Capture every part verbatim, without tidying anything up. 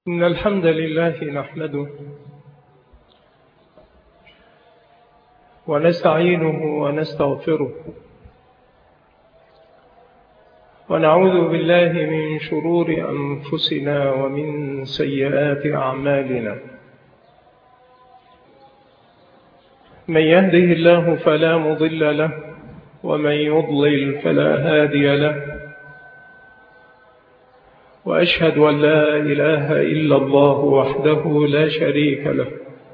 إن الحمد لله نحمده ونستعينه ونستغفره ونعوذ بالله من شرور أنفسنا ومن سيئات أعمالنا. من يهده الله فلا مضل له ومن يضلل فلا هادي له، وأشهد أن لا إله إلا الله وحده لا شريك له،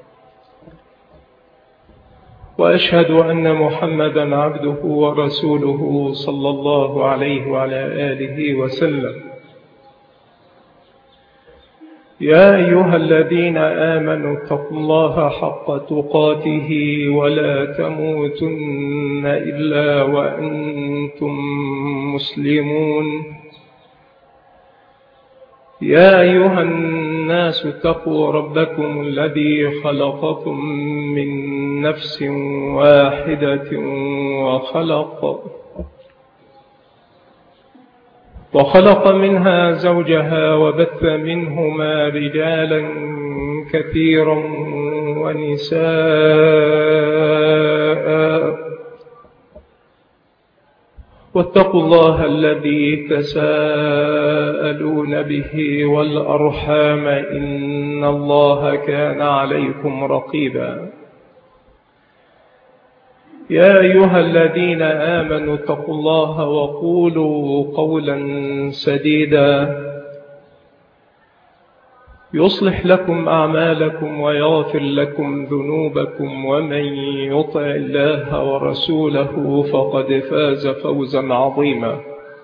وأشهد أن محمدا عبده ورسوله صلى الله عليه وعلى آله وسلم. يا أيها الذين آمنوا اتقوا الله حق تقاته ولا تموتن إلا وأنتم مسلمون. يا أيها الناس اتقوا ربكم الذي خلقكم من نفس واحدة وخلق وخلق منها زوجها وبث منهما رجالا كثيرا ونساء، واتقوا الله الذي تساءلون به والأرحام إن الله كان عليكم رقيبا. يا أيها الذين آمنوا اتقوا الله وقولوا قولا سديدا يصلح لكم أعمالكم ويغفر لكم ذنوبكم، ومن يطع الله ورسوله فقد فاز فوزا عظيما.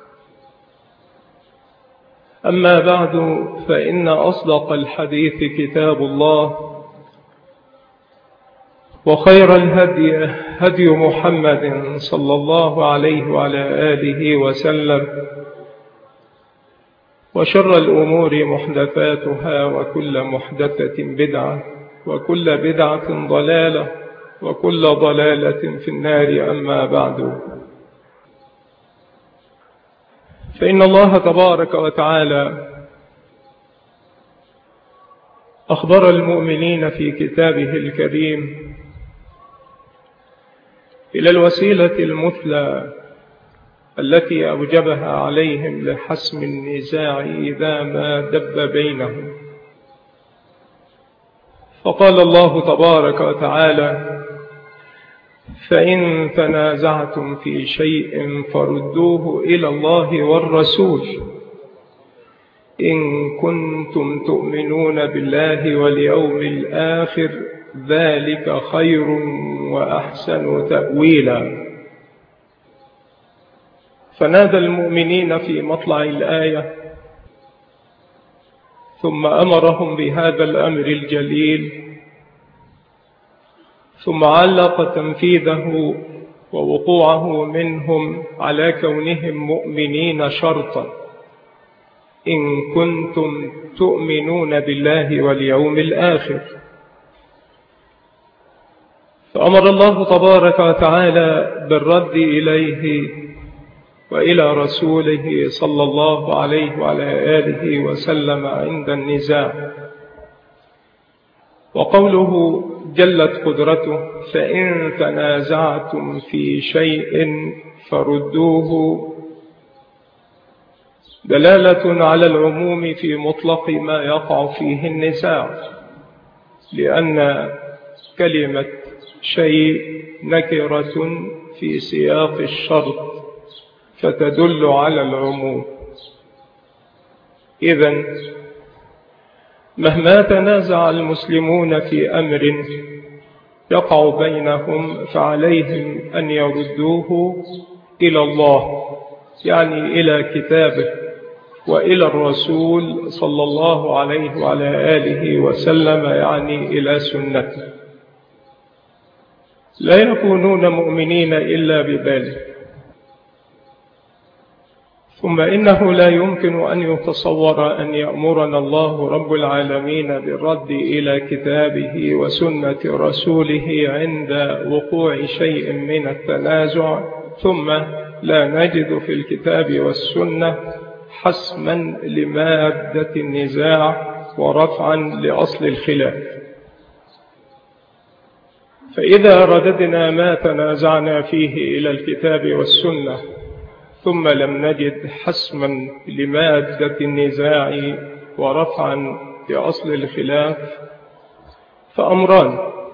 أما بعد، فإن أصدق الحديث كتاب الله، وخير الهدي هدي محمد صلى الله عليه وعلى آله وسلم، وشر الأمور محدثاتها، وكل محدثة بدعة، وكل بدعة ضلالة، وكل ضلالة في النار. أما بعد، فإن الله تبارك وتعالى أخبر المؤمنين في كتابه الكريم إلى الوسيلة المثلى التي أوجبها عليهم لحسم النزاع إذا ما دب بينهم. فقال الله تبارك وتعالى: فإن تنازعتم في شيء فردوه إلى الله والرسول إن كنتم تؤمنون بالله واليوم الآخر، ذلك خير وأحسن تأويلا. فنادى المؤمنين في مطلع الآية، ثم أمرهم بهذا الأمر الجليل، ثم علق تنفيذه ووقوعه منهم على كونهم مؤمنين شرطا: إن كنتم تؤمنون بالله واليوم الآخر. فأمر الله تبارك وتعالى بالرد إليه وإلى رسوله صلى الله عليه وعلى آله وسلم عند النزاع. وقوله جلت قدرته: فإن تنازعتم في شيء فردوه، دلالة على العموم في مطلق ما يقع فيه النزاع، لأن كلمة شيء نكرة في سياق الشرط فتدل على العموم. إذن مهما تنازع المسلمون في أمر يقع بينهم فعليهم أن يردوه إلى الله، يعني إلى كتابه، وإلى الرسول صلى الله عليه وعلى آله وسلم، يعني إلى سنته. لا يكونون مؤمنين إلا بذلك. ثم إنه لا يمكن أن يتصور أن يأمرنا الله رب العالمين بالرد إلى كتابه وسنة رسوله عند وقوع شيء من التنازع، ثم لا نجد في الكتاب والسنة حسما لمادة النزاع ورفعا لأصل الخلاف. فإذا رددنا ما تنازعنا فيه إلى الكتاب والسنة ثم لم نجد حسما لمادة النزاع ورفعا لأصل الخلاف فأمران: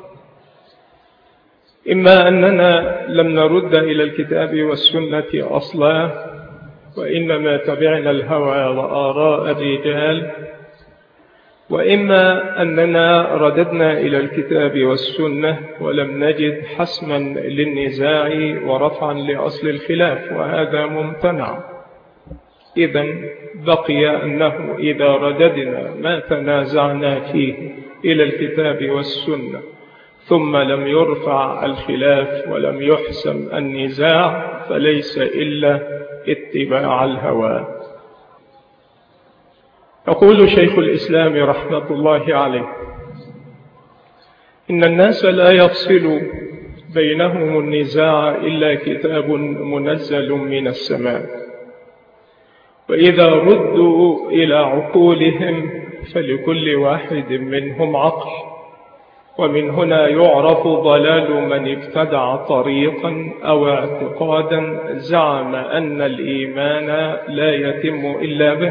إما أننا لم نرد إلى الكتاب والسنة أصلا وإنما تبعنا الهوى وآراء الرجال، وإما أننا رددنا إلى الكتاب والسنة ولم نجد حسما للنزاع ورفعا لأصل الخلاف، وهذا ممتنع. إذن بقي أنه إذا رددنا ما تنازعنا فيه إلى الكتاب والسنة ثم لم يرفع الخلاف ولم يحسم النزاع فليس إلا اتباع الهوى. يقول شيخ الإسلام رحمة الله عليه: إن الناس لا يفصل بينهم النزاع إلا كتاب منزل من السماء، وإذا ردوا إلى عقولهم فلكل واحد منهم عقل، ومن هنا يعرف ضلال من ابتدع طريقا أو اعتقادا زعم أن الإيمان لا يتم إلا به،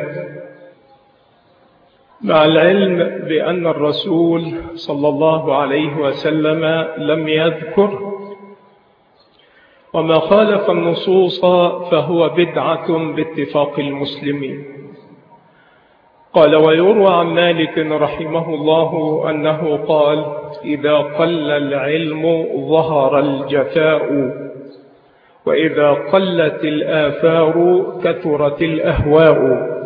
مع العلم بأن الرسول صلى الله عليه وسلم لم يذكر، وما خالف النصوص فهو بدعة باتفاق المسلمين. قال: ويروى عن مالك رحمه الله أنه قال: إذا قل العلم ظهر الجفاء، وإذا قلت الآثار كثرت الأهواء.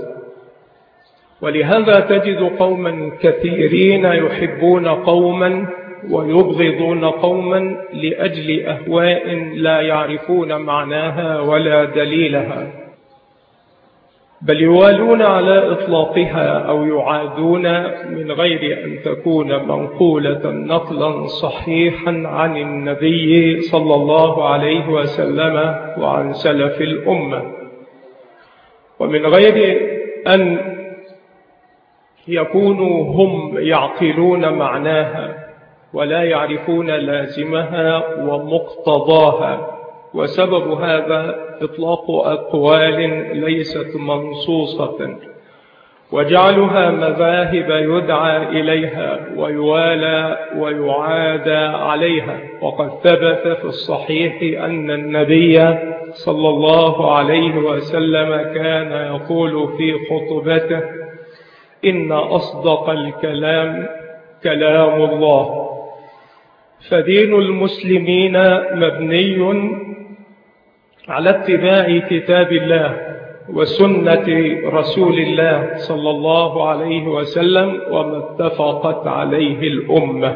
ولهذا تجد قوما كثيرين يحبون قوما ويبغضون قوما لأجل أهواء لا يعرفون معناها ولا دليلها، بل يوالون على إطلاقها أو يعادون من غير أن تكون منقولة نقلا صحيحا عن النبي صلى الله عليه وسلم وعن سلف الأمة، ومن غير أن يكونوا هم يعقلون معناها ولا يعرفون لازمها ومقتضاها. وسبب هذا إطلاق أقوال ليست منصوصة وجعلها مذاهب يدعى إليها ويوالى ويعادى عليها. وقد ثبت في الصحيح أن النبي صلى الله عليه وسلم كان يقول في خطبته: إن أصدق الكلام كلام الله. فدين المسلمين مبني على اتباع كتاب الله وسنة رسول الله صلى الله عليه وسلم وما اتفقت عليه الأمة.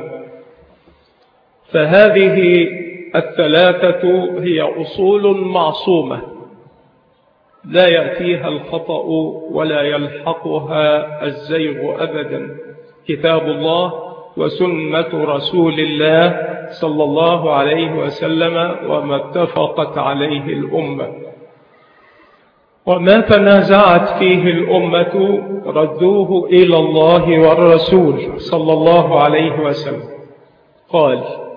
فهذه الثلاثة هي أصول معصومة لا يأتيها الخطأ ولا يلحقها الزيغ أبدا: كتاب الله وسنة رسول الله صلى الله عليه وسلم وما اتفقت عليه الأمة. وما تنازعت فيه الأمة ردوه إلى الله والرسول صلى الله عليه وسلم. قال: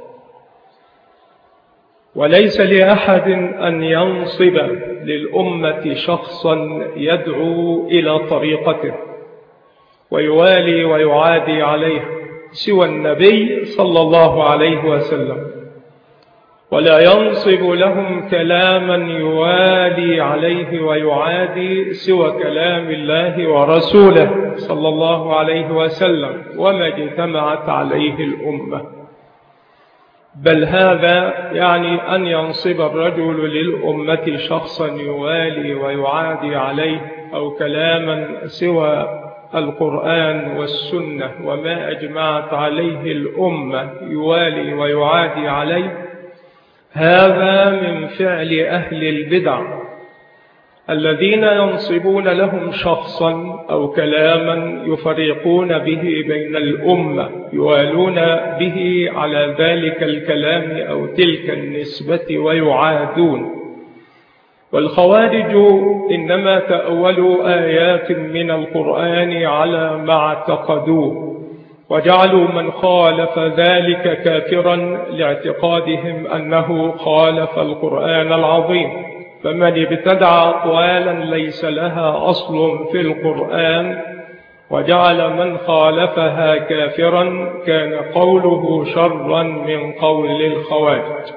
وليس لأحد أن ينصب للأمة شخصا يدعو إلى طريقته ويوالي ويعادي عليه سوى النبي صلى الله عليه وسلم، ولا ينصب لهم كلاما يوالي عليه ويعادي سوى كلام الله ورسوله صلى الله عليه وسلم وما اجتمعت عليه الأمة. بل هذا يعني أن ينصب الرجل للأمة شخصا يوالي ويعادي عليه أو كلاما سوى القرآن والسنة وما أجمعت عليه الأمة يوالي ويعادي عليه. هذا من فعل أهل البدع الذين ينصبون لهم شخصا أو كلاما يفرقون به بين الأمة، يوالون به على ذلك الكلام أو تلك النسبة ويعادون. والخوارج إنما تأولوا آيات من القرآن على ما اعتقدوه، وجعلوا من خالف ذلك كافرا لاعتقادهم أنه خالف القرآن العظيم. فمن ابتدع أقوالا ليس لها أصل في القرآن وجعل من خالفها كافرا كان قوله شرا من قول الخوارج.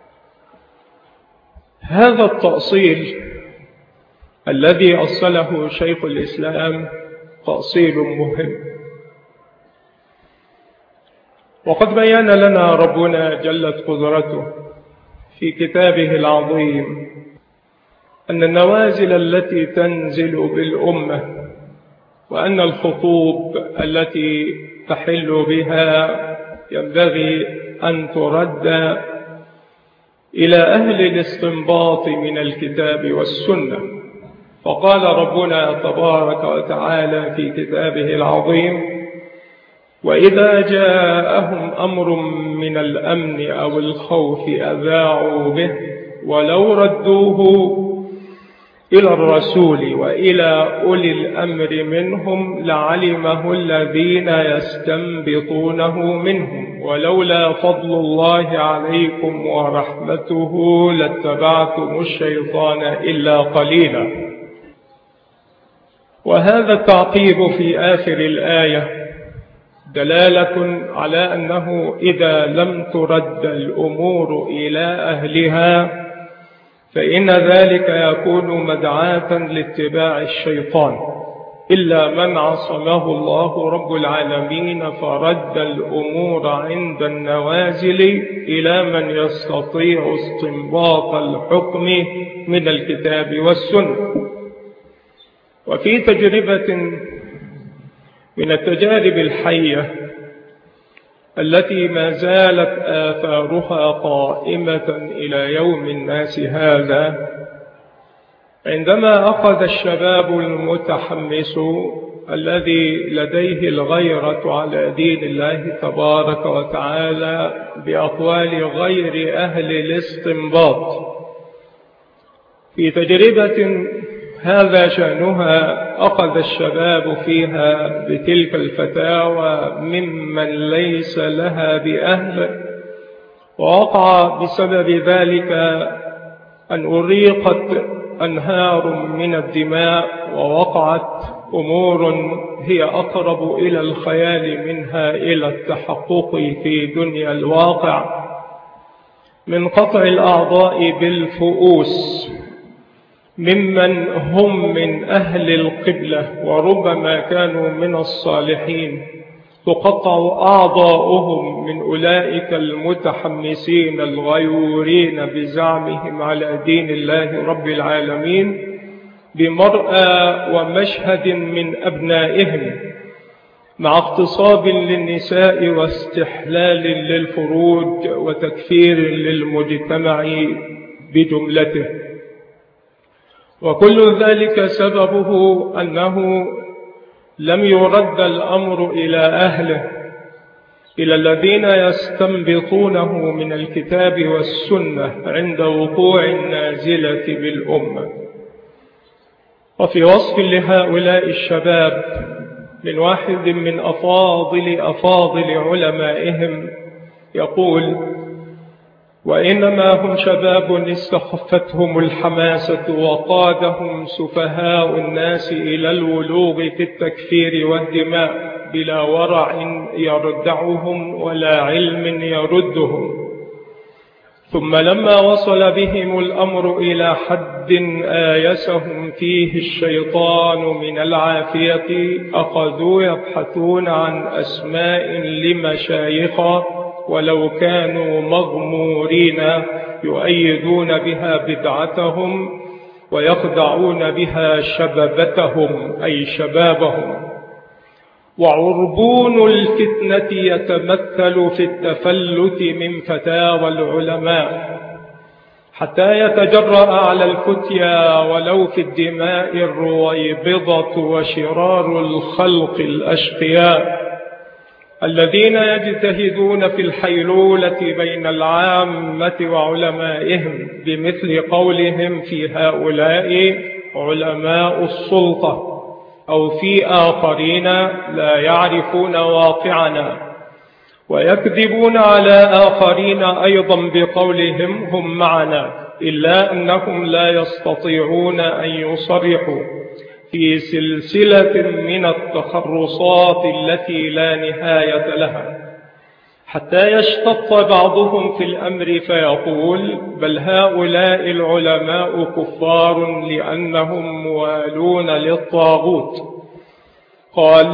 هذا التأصيل الذي أصله شيخ الإسلام تأصيل مهم، وقد بيّن لنا ربنا جلت قدرته في كتابه العظيم أن النوازل التي تنزل بالأمة وأن الخطوب التي تحل بها ينبغي أن ترد إلى أهل الاستنباط من الكتاب والسنة. فقال ربنا تبارك وتعالى في كتابه العظيم: وإذا جاءهم أمر من الأمن أو الخوف أذاعوا به ولو ردوه إلى الرسول وإلى أولي الأمر منهم لعلمه الذين يستنبطونه منهم ولولا فضل الله عليكم ورحمته لاتبعتم الشيطان إلا قليلا. وهذا التعقيب في آخر الآية دلالة على أنه إذا لم ترد الأمور إلى أهلها فإن ذلك يكون مدعاة لاتباع الشيطان، إلا من عصمه الله رب العالمين فرد الأمور عند النوازل إلى من يستطيع استنباط الحكم من الكتاب والسنة. وفي تجربة من التجارب الحية التي ما زالت آثارها قائمة إلى يوم الناس هذا، عندما أخذ الشباب المتحمس الذي لديه الغيرة على دين الله تبارك وتعالى بأقوال غير أهل الاستنباط في تجربة هذا شأنها، أخذ الشباب فيها بتلك الفتاوى ممن ليس لها بأهل، ووقع بسبب ذلك أن أريقت أنهار من الدماء، ووقعت أمور هي أقرب إلى الخيال منها إلى التحقق في دنيا الواقع، من قطع الأعضاء بالفؤوس ممن هم من أهل القبلة وربما كانوا من الصالحين، تقطع أعضاؤهم من أولئك المتحمسين الغيورين بزعمهم على دين الله رب العالمين بمرأى ومشهد من أبنائهم، مع اغتصاب للنساء واستحلال للفروج وتكفير للمجتمع بجملته. وكل ذلك سببه أنه لم يرد الأمر إلى أهله، إلى الذين يستنبطونه من الكتاب والسنة عند وقوع النازلة بالأمة. وفي وصف لهؤلاء الشباب من واحد من أفاضل أفاضل علمائهم يقول: وإنما هم شباب استخفتهم الحماسة وقادهم سفهاء الناس إلى الولوغ في التكفير والدماء بلا ورع يردعهم ولا علم يردهم، ثم لما وصل بهم الأمر إلى حد آيسهم فيه الشيطان من العافية أخذوا يبحثون عن أسماء لمشايخ ولو كانوا مغمورين يؤيدون بها بدعتهم ويخدعون بها شبابتهم أي شبابهم. وعربون الفتنة يتمثل في التفلت من فتاوى العلماء حتى يتجرأ على الفتيا ولو في الدماء الرويبضة وشرار الخلق الأشقياء، الذين يجتهدون في الحيلولة بين العامة وعلمائهم بمثل قولهم في هؤلاء علماء السلطة، أو في آخرين لا يعرفون واقعنا، ويكذبون على آخرين أيضا بقولهم هم معنا، إلا أنهم لا يستطيعون أن يصرحوا في سلسلة من التخرصات التي لا نهاية لها، حتى يشتط بعضهم في الأمر فيقول بل هؤلاء العلماء كفار لأنهم موالون للطاغوت. قال: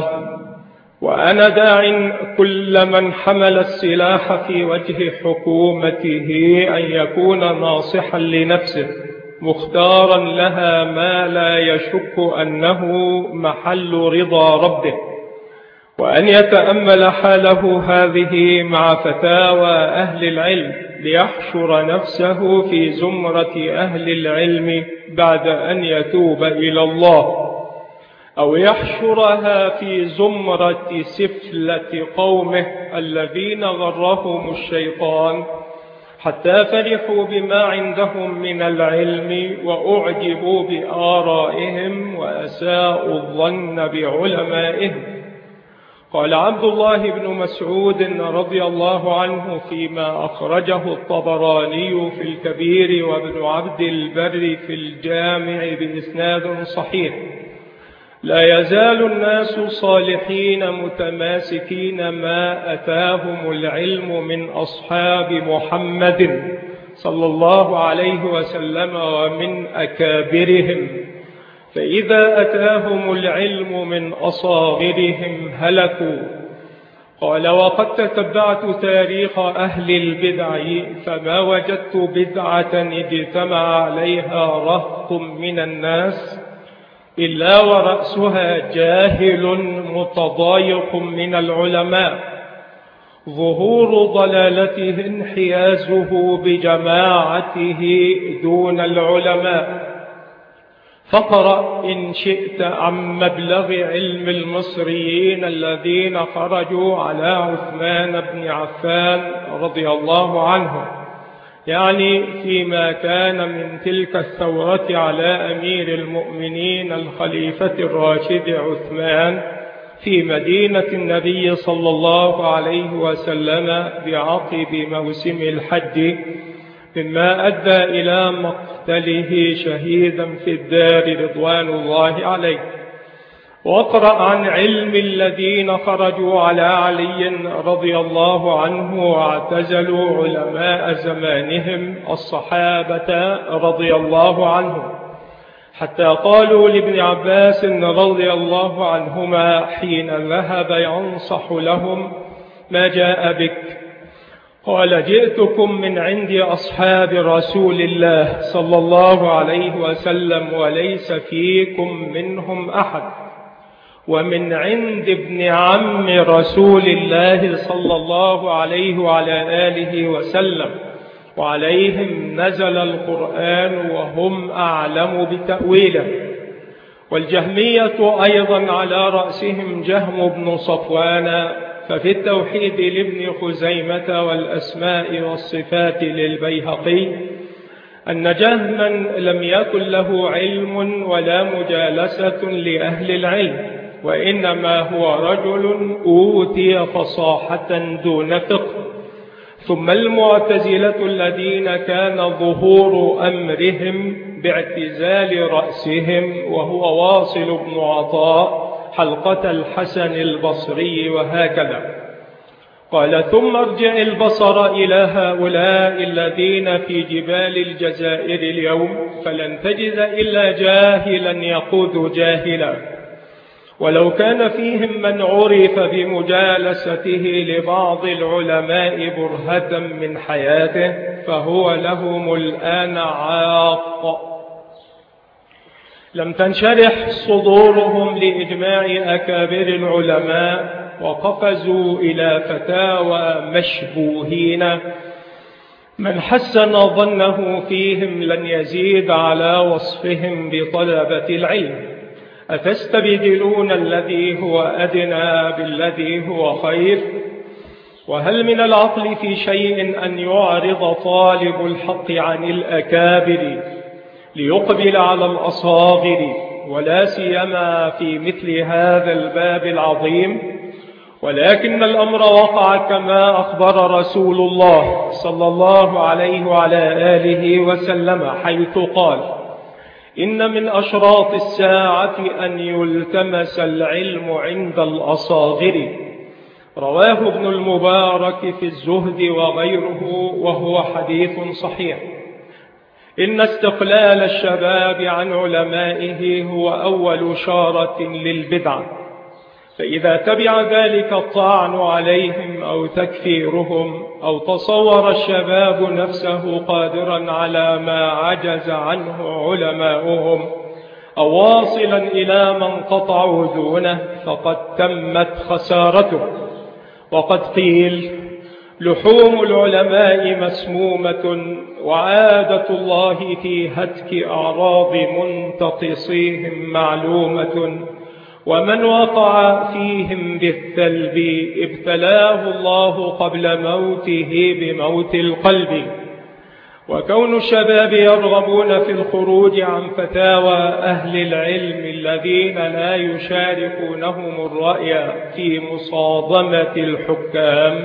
وأنا داع كل من حمل السلاح في وجه حكومته أن يكون ناصحا لنفسه مختارا لها ما لا يشك أنه محل رضا ربه، وأن يتأمل حاله هذه مع فتاوى أهل العلم ليحشر نفسه في زمرة أهل العلم بعد أن يتوب إلى الله، أو يحشرها في زمرة سفلة قومه الذين غرهم الشيطان حتى فرحوا بما عندهم من العلم وأعجبوا بآرائهم وأساءوا الظن بعلمائهم. قال عبد الله بن مسعود رضي الله عنه فيما أخرجه الطبراني في الكبير وابن عبد البر في الجامع بإسناد صحيح: لا يزال الناس صالحين متماسكين ما أتاهم العلم من أصحاب محمد صلى الله عليه وسلم ومن أكابرهم، فإذا أتاهم العلم من أصاغرهم هلكوا. قال: وقد تتبعت تاريخ أهل البدع فما وجدت بدعة اجتمع عليها رهط من الناس إلا ورأسها جاهل متضايق من العلماء، ظهور ضلالته انحيازه بجماعته دون العلماء. فاقرأ إن شئت عن مبلغ علم المصريين الذين خرجوا على عثمان بن عفان رضي الله عنه، يعني فيما كان من تلك الثورة على أمير المؤمنين الخليفة الراشد عثمان في مدينة النبي صلى الله عليه وسلم بعقب موسم الحج، مما أدى إلى مقتله شهيدا في الدار رضوان الله عليه. واقرأ عن علم الذين خرجوا على علي رضي الله عنه واعتزلوا علماء زمانهم الصحابة رضي الله عنهم، حتى قالوا لابن عباس رضي الله عنهما حين ذهب ينصح لهم: ما جاء بك؟ قال: جئتكم من عند أصحاب رسول الله صلى الله عليه وسلم وليس فيكم منهم أحد، ومن عند ابن عم رسول الله صلى الله عليه وعلى آله وسلم، وعليهم نزل القرآن وهم أعلم بتأويله. والجهمية أيضا على رأسهم جهم بن صفوان، ففي التوحيد لابن خزيمة والأسماء والصفات للبيهقي أن جهما لم يكن له علم ولا مجالسة لأهل العلم، وإنما هو رجل أوتي فصاحة دون فقه. ثم المعتزلة الذين كان ظهور أمرهم باعتزال رأسهم وهو واصل بن عطاء حلقة الحسن البصري، وهكذا. قال: ثم ارجع البصر إلى هؤلاء الذين في جبال الجزائر اليوم فلن تجد إلا جاهلا يقود جاهلا، ولو كان فيهم من عرف بمجالسته لبعض العلماء برهة من حياته فهو لهم الآن عاق. لم تنشرح صدورهم لإجماع أكابر العلماء، وقفزوا إلى فتاوى مشبوهين من حسن ظنه فيهم لن يزيد على وصفهم بطلبة العلم، أتستبدلون الذي هو أدنى بالذي هو خير؟ وهل من العقل في شيء أن يعرض طالب الحق عن الأكابر ليقبل على الأصاغر، ولا سيما في مثل هذا الباب العظيم؟ ولكن الأمر وقع كما أخبر رسول الله صلى الله عليه وعلى آله وسلم، حيث قال: إن من أشراط الساعة أن يلتمس العلم عند الأصاغر. رواه ابن المبارك في الزهد وغيره، وهو حديث صحيح. إن استقلال الشباب عن علمائه هو أول شارة للبدعة، فإذا تبع ذلك الطعن عليهم أو تكفيرهم، أو تصور الشباب نفسه قادرا على ما عجز عنه علماؤهم، أو واصلا إلى من قطعوا دونه، فقد تمت خسارته. وقد قيل: لحوم العلماء مسمومة، وعادة الله في هتك أعراض منتقصيهم معلومة، ومن وقع فيهم بالثلب ابتلاه الله قبل موته بموت القلب. وكون الشباب يرغبون في الخروج عن فتاوى أهل العلم الذين لا يشاركونهم الرأي في مصادمة الحكام،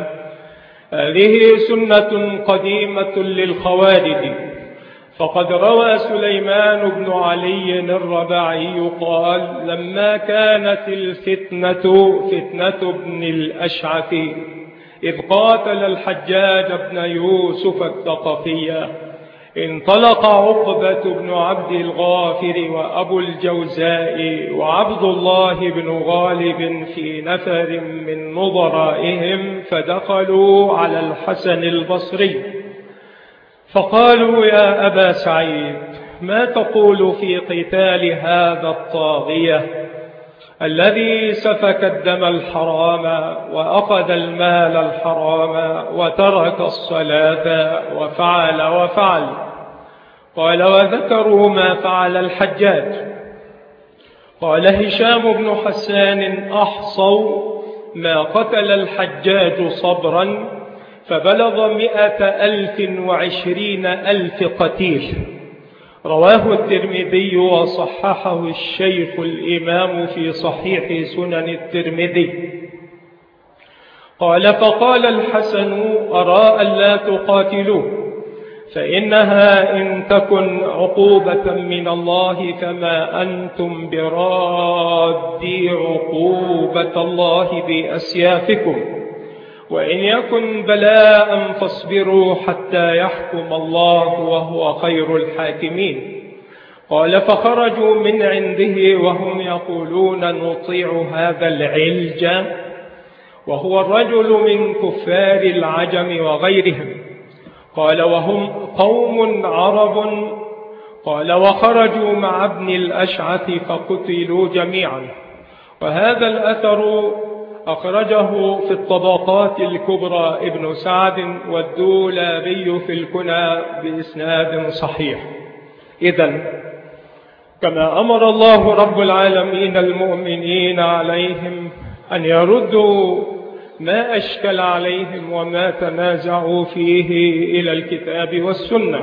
هذه سنة قديمة للخوارج. فقد روى سليمان بن علي الرباعي قال: لما كانت الفتنة فتنة ابن الأشعث إذ قاتل الحجاج بن يوسف الثقفي، انطلق عقبة بن عبد الغافر وأبو الجوزاء وعبد الله بن غالب في نفر من نظرائهم، فدخلوا على الحسن البصري فقالوا: يا أبا سعيد، ما تقول في قتال هذا الطاغية الذي سفك الدم الحرام وأخذ المال الحرام وترك الصلاة وفعل وفعل؟ قال: وذكروا ما فعل الحجاج. قال هشام بن حسان: أحصوا ما قتل الحجاج صبرا فبلغ مئة ألف وعشرين ألف قتيل. رواه الترمذي وصححه الشيخ الإمام في صحيح سنن الترمذي. قال: فقال الحسن: أرى أن لا تقاتلوا، فإنها إن تكن عقوبة من الله فما أنتم برادي عقوبة الله بأسيافكم، وإن يكن بلاء فاصبروا حتى يحكم الله وهو خير الحاكمين. قال: فخرجوا من عنده وهم يقولون: نطيع هذا العلج، وهو الرجل من كفار العجم وغيرهم. قال: وهم قوم عرب. قال: وخرجوا مع ابن الأشعث فقتلوا جميعا. وهذا الأثر أخرجه في الطبقات الكبرى ابن سعد والدولابي في الكنى بإسناد صحيح. إذن كما أمر الله رب العالمين المؤمنين عليهم أن يردوا ما أشكل عليهم وما تنازعوا فيه إلى الكتاب والسنة،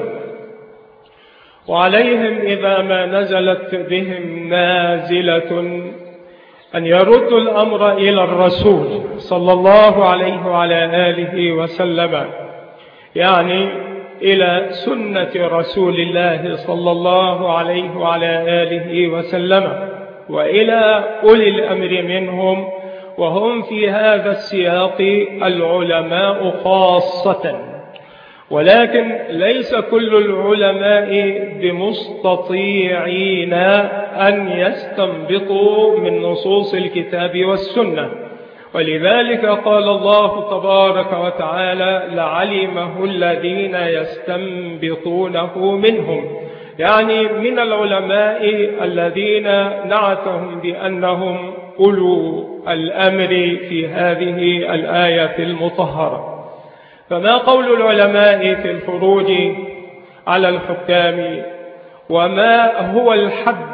وعليهم إذا ما نزلت بهم نازلة أن يردوا الأمر إلى الرسول صلى الله عليه وعلى آله وسلم، يعني إلى سنة رسول الله صلى الله عليه وعلى آله وسلم، وإلى أولي الأمر منهم، وهم في هذا السياق العلماء خاصة. ولكن ليس كل العلماء بمستطيعين أن يستنبطوا من نصوص الكتاب والسنة، ولذلك قال الله تبارك وتعالى: لعلمه الذين يستنبطونه منهم، يعني من العلماء الذين نعتهم بأنهم أولو الأمر في هذه الآية المطهرة. فما قول العلماء في الخروج على الحكام، وما هو الحد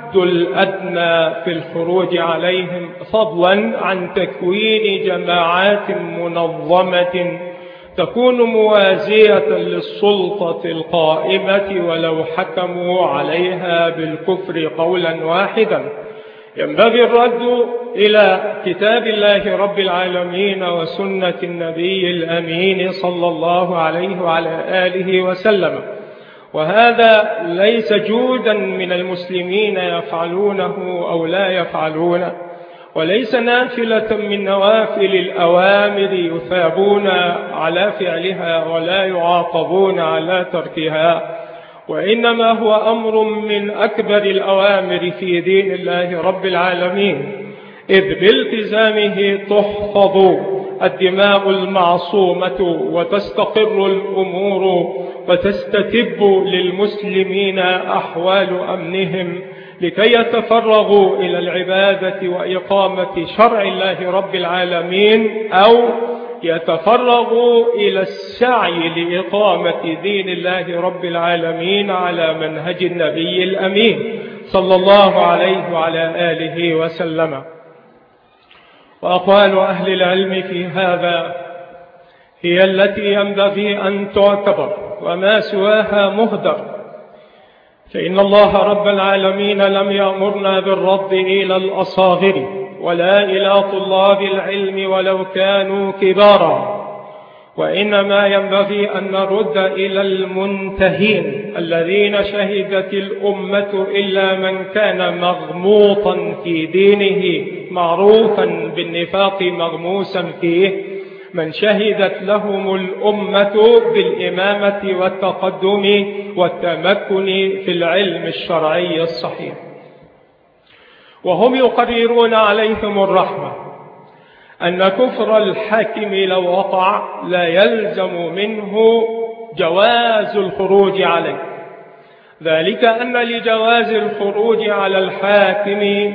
الحد الأدنى في الخروج عليهم، فضلا عن تكوين جماعات منظمة تكون موازية للسلطة القائمة ولو حكموا عليها بالكفر قولا واحدا. ينبغي الرد إلى كتاب الله رب العالمين وسنة النبي الأمين صلى الله عليه وعلى آله وسلم، وهذا ليس جودا من المسلمين يفعلونه أو لا يفعلونه، وليس نافلة من نوافل الأوامر يثابون على فعلها ولا يعاقبون على تركها، وإنما هو أمر من أكبر الأوامر في دين الله رب العالمين، إذ بالتزامه تحفظ الدماء المعصومة وتستقر الأمور وتستتب للمسلمين أحوال أمنهم لكي يتفرغوا إلى العبادة وإقامة شرع الله رب العالمين، أو يتفرغوا إلى السعي لإقامة دين الله رب العالمين على منهج النبي الأمين صلى الله عليه وعلى آله وسلم. وأقوال أهل العلم في هذا هي التي ينبغي أن تعتبر، وما سواها مهدر، فإن الله رب العالمين لم يأمرنا بالرد إلى الأصاغر ولا إلى طلاب العلم ولو كانوا كبارا، وإنما ينبغي أن نرد إلى المنتهين الذين شهدت الأمة إلا من كان مغموطا في دينه معروفا بالنفاق مغموسا فيه، من شهدت لهم الأمة بالإمامة والتقدم والتمكن في العلم الشرعي الصحيح، وهم يقررون عليهم الرحمة أن كفر الحاكم لو وقع لا يلزم منه جواز الخروج عليه، ذلك أن لجواز الخروج على الحاكم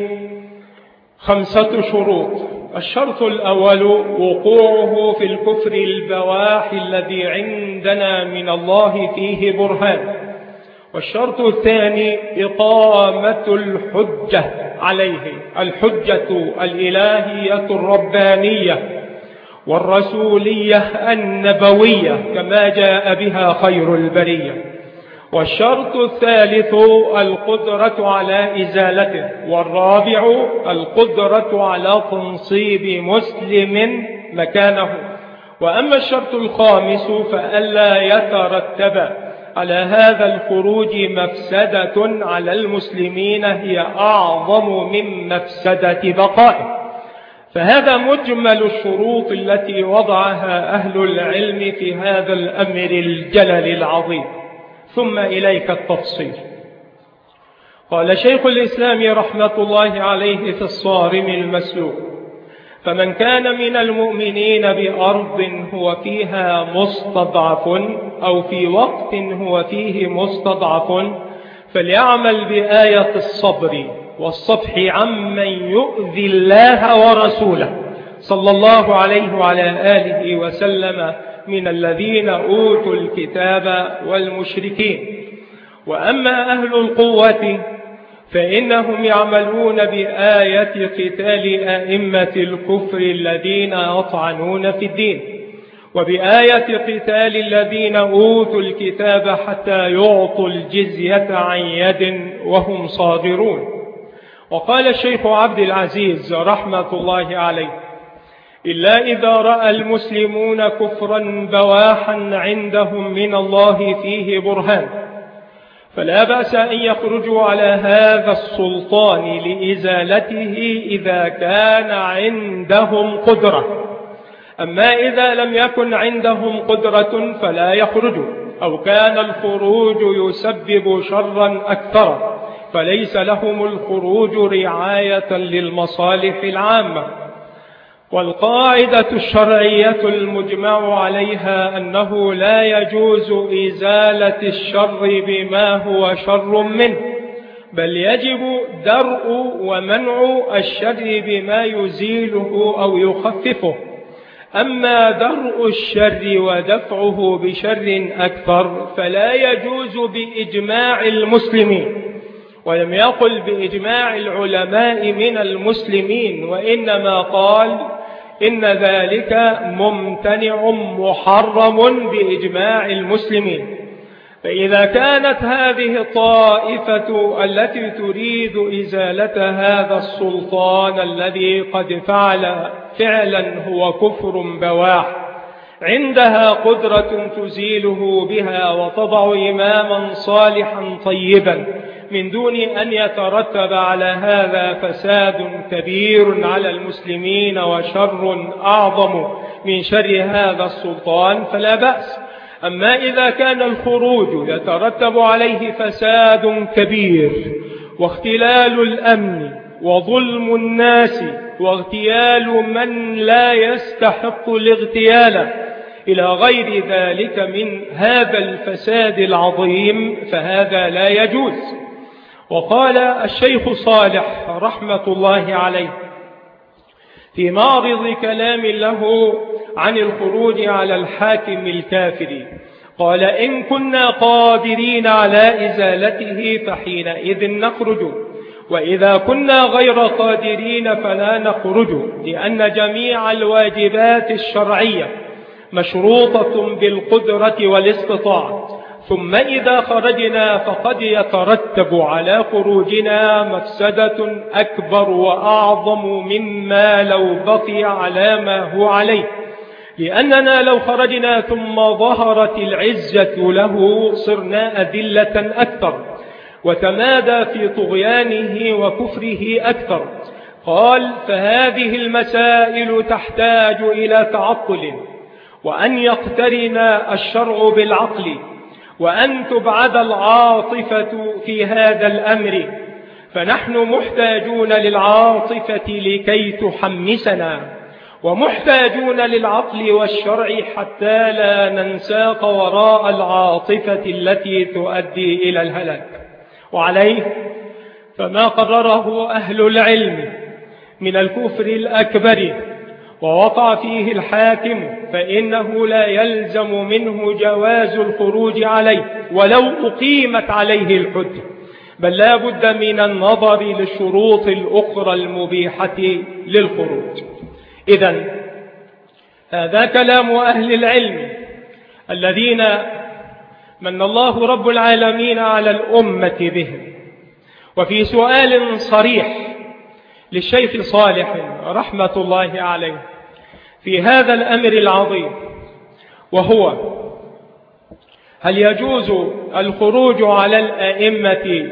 خمسة شروط. الشرط الأول وقوعه في الكفر البواح الذي عندنا من الله فيه برهان، والشرط الثاني إقامة الحجة عليه، الحجة الإلهية الربانية والرسولية النبوية كما جاء بها خير البرية، والشرط الثالث القدرة على إزالته، والرابع القدرة على تنصيب مسلم مكانه. وأما الشرط الخامس فألا يترتب على هذا الخروج مفسدة على المسلمين هي أعظم من مفسدة بقائه، فهذا مجمل الشروط التي وضعها أهل العلم في هذا الأمر الجلل العظيم. ثم إليك التفصيل. قال شيخ الإسلام رحمة الله عليه في الصارم المسلول: فمن كان من المؤمنين بأرض هو فيها مستضعف أو في وقت هو فيه مستضعف فليعمل بآية الصبر والصفح عمن يؤذي الله ورسوله صلى الله عليه وعلى آله وسلم من الذين أوتوا الكتاب والمشركين. وأما أهل القوة فإنهم يعملون بآية قتال أئمة الكفر الذين يطعنون في الدين، وبآية قتال الذين أوتوا الكتاب حتى يعطوا الجزية عن يد وهم صاغرون. وقال الشيخ عبد العزيز رحمة الله عليه: إلا إذا رأى المسلمون كفرا بواحا عندهم من الله فيه برهان فلا بأس أن يخرجوا على هذا السلطان لإزالته إذا كان عندهم قدرة. أما إذا لم يكن عندهم قدرة فلا يخرجوا، أو كان الخروج يسبب شرا أكثر فليس لهم الخروج رعاية للمصالح العامة. والقاعدة الشرعية المجمع عليها أنه لا يجوز إزالة الشر بما هو شر منه، بل يجب درء ومنع الشر بما يزيله أو يخففه. أما درء الشر ودفعه بشر أكثر فلا يجوز بإجماع المسلمين، ولم يقل بإجماع العلماء من المسلمين، وإنما قال إن ذلك ممتنع محرم بإجماع المسلمين. فإذا كانت هذه الطائفة التي تريد إزالة هذا السلطان الذي قد فعل فعلا هو كفر بواح عندها قدرة تزيله بها وتضع إماما صالحا طيبا من دون أن يترتب على هذا فساد كبير على المسلمين وشر أعظم من شر هذا السلطان، فلا بأس. أما إذا كان الخروج يترتب عليه فساد كبير واختلال الأمن وظلم الناس واغتيال من لا يستحق الاغتيال إلى غير ذلك من هذا الفساد العظيم، فهذا لا يجوز. وقال الشيخ صالح رحمة الله عليه في معرض كلام له عن الخروج على الحاكم الكافر، قال: إن كنا قادرين على إزالته فحينئذ نخرج، وإذا كنا غير قادرين فلا نخرج، لأن جميع الواجبات الشرعية مشروطة بالقدرة والاستطاعة. ثم إذا خرجنا فقد يترتب على خروجنا مفسدة أكبر وأعظم مما لو بقي على ما هو عليه، لأننا لو خرجنا ثم ظهرت العزة له صرنا أذلة أكثر وتمادى في طغيانه وكفره أكثر. قال: فهذه المسائل تحتاج إلى تعقل، وأن يقترن الشرع بالعقل، وأن تبعد العاطفة في هذا الأمر، فنحن محتاجون للعاطفة لكي تحمسنا، ومحتاجون للعقل والشرع حتى لا ننساق وراء العاطفة التي تؤدي إلى الهلاك. وعليه فما قرره أهل العلم من الكفر الأكبر ووقع فيه الحاكم فإنه لا يلزم منه جواز الخروج عليه ولو أقيمت عليه الحجة، بل لا بد من النظر للشروط الأخرى المبيحة للخروج. إذن هذا كلام أهل العلم الذين من الله رب العالمين على الأمة بهم. وفي سؤال صريح للشيخ صالح رحمة الله عليه في هذا الأمر العظيم، وهو: هل يجوز الخروج على الأئمة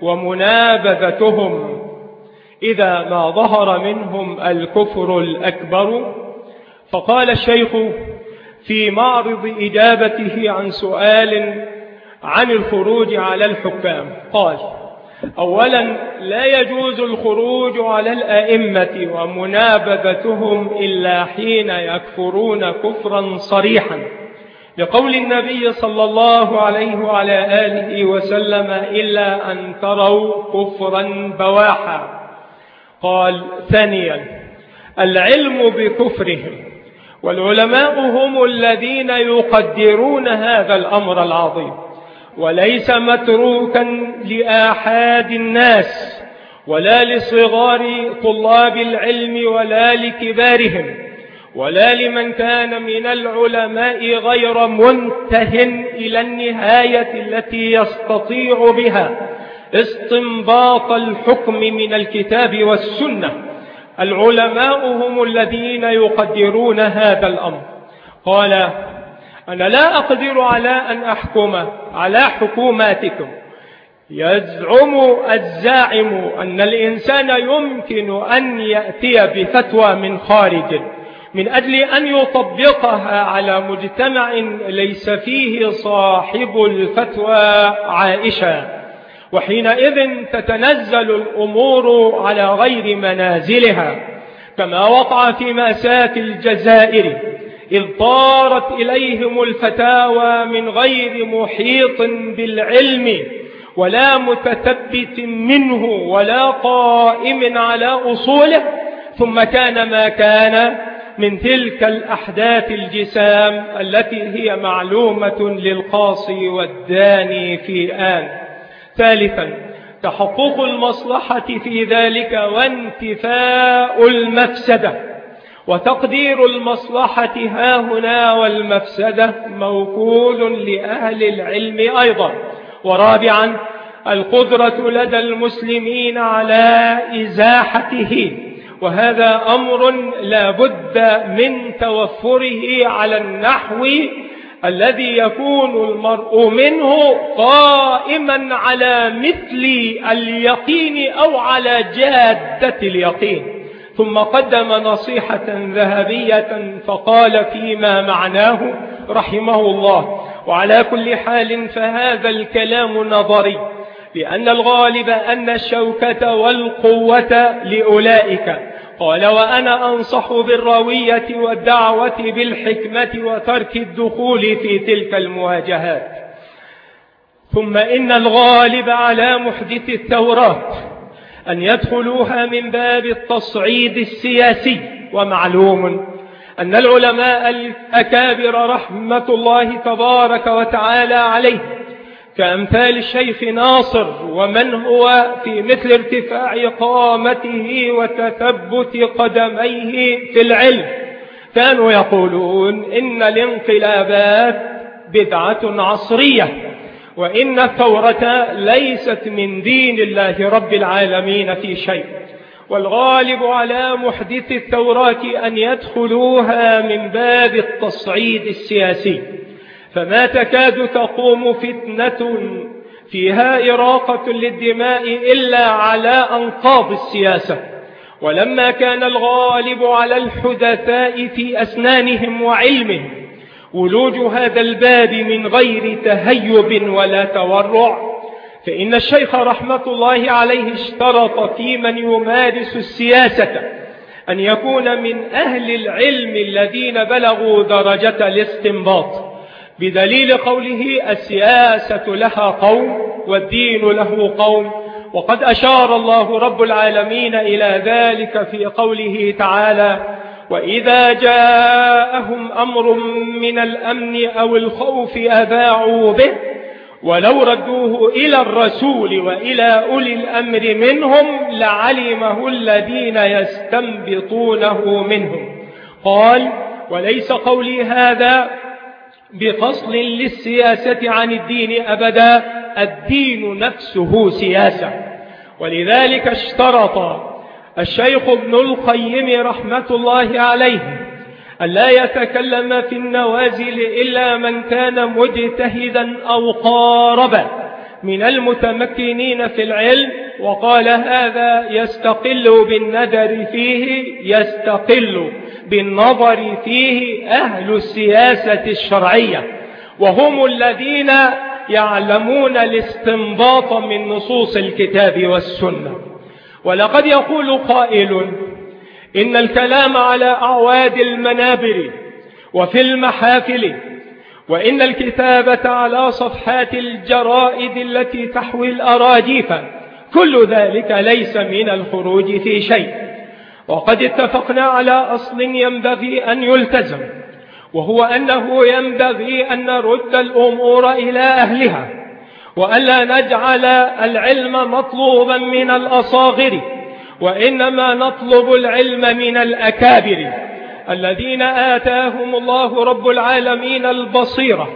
ومنابذتهم إذا ما ظهر منهم الكفر الأكبر؟ فقال الشيخ في معرض إجابته عن سؤال عن الخروج على الحكام، قال: أولا، لا يجوز الخروج على الأئمة ومنابذتهم إلا حين يكفرون كفرا صريحا، لقول النبي صلى الله عليه وعلى آله وسلم: إلا أن تروا كفرا بواحا. قال: ثانيا، العلم بكفرهم، والعلماء هم الذين يقدرون هذا الأمر العظيم، وليس متروكا لآحاد الناس ولا لصغار طلاب العلم ولا لكبارهم ولا لمن كان من العلماء غير منته إلى النهاية التي يستطيع بها استنباط الحكم من الكتاب والسنة. العلماء هم الذين يقدرون هذا الأمر. قال: أنا لا أقدر على أن أحكم على حكوماتكم. يزعم الزاعم أن الإنسان يمكن أن يأتي بفتوى من خارج من أجل أن يطبقها على مجتمع ليس فيه صاحب الفتوى عائشة، وحينئذ تتنزل الأمور على غير منازلها، كما وقع في مأساة الجزائر إذ طارت إليهم الفتاوى من غير محيط بالعلم ولا متثبت منه ولا قائم على أصوله، ثم كان ما كان من تلك الأحداث الجسام التي هي معلومة للقاصي والداني في آن. ثالثا، تحقق المصلحة في ذلك وانتفاء المفسدة، وتقدير المصلحة هاهنا والمفسدة موكول لأهل العلم أيضا. ورابعا القدرة لدى المسلمين على إزاحته، وهذا أمر لا بد من توفره على النحو الذي يكون المرء منه قائما على مثل اليقين أو على جادة اليقين. ثم قدم نصيحة ذهبية فقال فيما معناه رحمه الله: وعلى كل حال فهذا الكلام نظري، لأن الغالب أن الشوكة والقوة لأولئك. قال: وأنا أنصح بالروية والدعوة بالحكمة وترك الدخول في تلك المواجهات. ثم إن الغالب على محدث الثورات أن يدخلوها من باب التصعيد السياسي. ومعلوم أن العلماء الأكابر رحمة الله تبارك وتعالى عليه كأمثال الشيخ ناصر ومن هو في مثل ارتفاع قامته وتثبت قدميه في العلم كانوا يقولون إن الانقلابات بدعة عصرية، وإن الثورة ليست من دين الله رب العالمين في شيء. والغالب على محدث الثورات أن يدخلوها من باب التصعيد السياسي، فما تكاد تقوم فتنة فيها إراقة للدماء إلا على أنقاض السياسة. ولما كان الغالب على الحدثاء في أسنانهم وعلمهم ولوج هذا الباب من غير تهيب ولا تورع، فإن الشيخ رحمة الله عليه اشترط في من يمارس السياسة أن يكون من أهل العلم الذين بلغوا درجة الاستنباط، بدليل قوله: السياسة لها قوم والدين له قوم. وقد أشار الله رب العالمين إلى ذلك في قوله تعالى: وإذا جاءهم أمر من الأمن أو الخوف أذاعوا به ولو ردوه إلى الرسول وإلى أولي الأمر منهم لعلمه الذين يستنبطونه منهم. قال: وليس قولي هذا بفصل للسياسة عن الدين أبدا، الدين نفسه سياسة. ولذلك اشترط الشيخ ابن القيم رحمة الله عليه ألا يتكلم في النوازل إلا من كان مجتهدا أو قاربا من المتمكنين في العلم. وقال: هذا يستقل بالنظر فيه يستقل بالنظر فيه أهل السياسة الشرعية، وهم الذين يعلمون الاستنباط من نصوص الكتاب والسنة. ولقد يقول قائل: إن الكلام على أعواد المنابر وفي المحافل، وإن الكتابة على صفحات الجرائد التي تحوي الأراجيف، كل ذلك ليس من الخروج في شيء. وقد اتفقنا على أصل ينبغي أن يلتزم، وهو أنه ينبغي أن نرد الأمور إلى أهلها، وألا نجعل العلم مطلوبا من الأصاغر، وإنما نطلب العلم من الأكابر الذين آتاهم الله رب العالمين البصيرة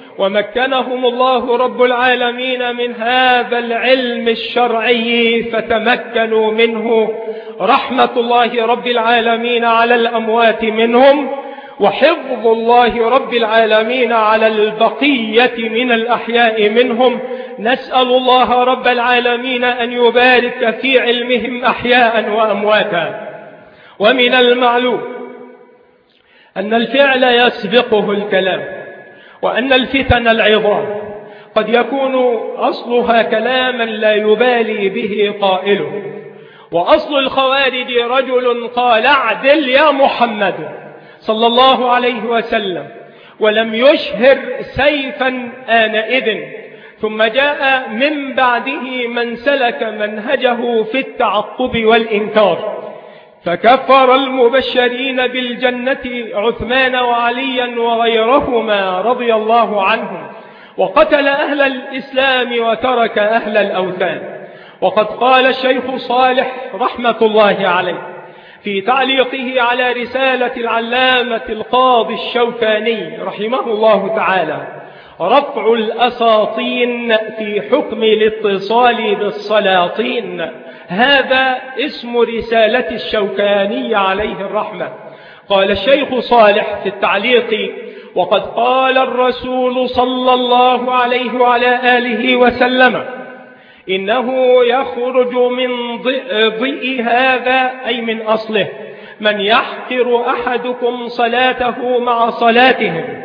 ومكنهم الله رب العالمين من هذا العلم الشرعي فتمكنوا منه، رحمة الله رب العالمين على الأموات منهم، وحفظ الله رب العالمين على البقية من الأحياء منهم. نسأل الله رب العالمين أن يبارك في علمهم أحياء وأمواتا. ومن المعلوم أن الفعل يسبقه الكلام، وأن الفتن العظام قد يكون أصلها كلاما لا يبالي به قائله. وأصل الخوارج رجل قال: اعدل يا محمد صلى الله عليه وسلم، ولم يشهر سيفا آنئذ. ثم جاء من بعده من سلك منهجه في التعقب والإنكار، فكفر المبشرين بالجنة عثمان وعليا وغيرهما رضي الله عنهم، وقتل أهل الإسلام وترك أهل الأوثان. وقد قال الشيخ صالح رحمة الله عليه في تعليقه على رسالة العلامة القاضي الشوكاني رحمه الله تعالى: رفع الأساطين في حكم الاتصال بالسلاطين. هذا اسم رسالة الشوكاني عليه الرحمة. قال الشيخ صالح في التعليق: وقد قال الرسول صلى الله عليه وعلى آله وسلم: إنه يخرج من ضئ هذا، أي من أصله، من يحقر أحدكم صلاته مع صلاتهم.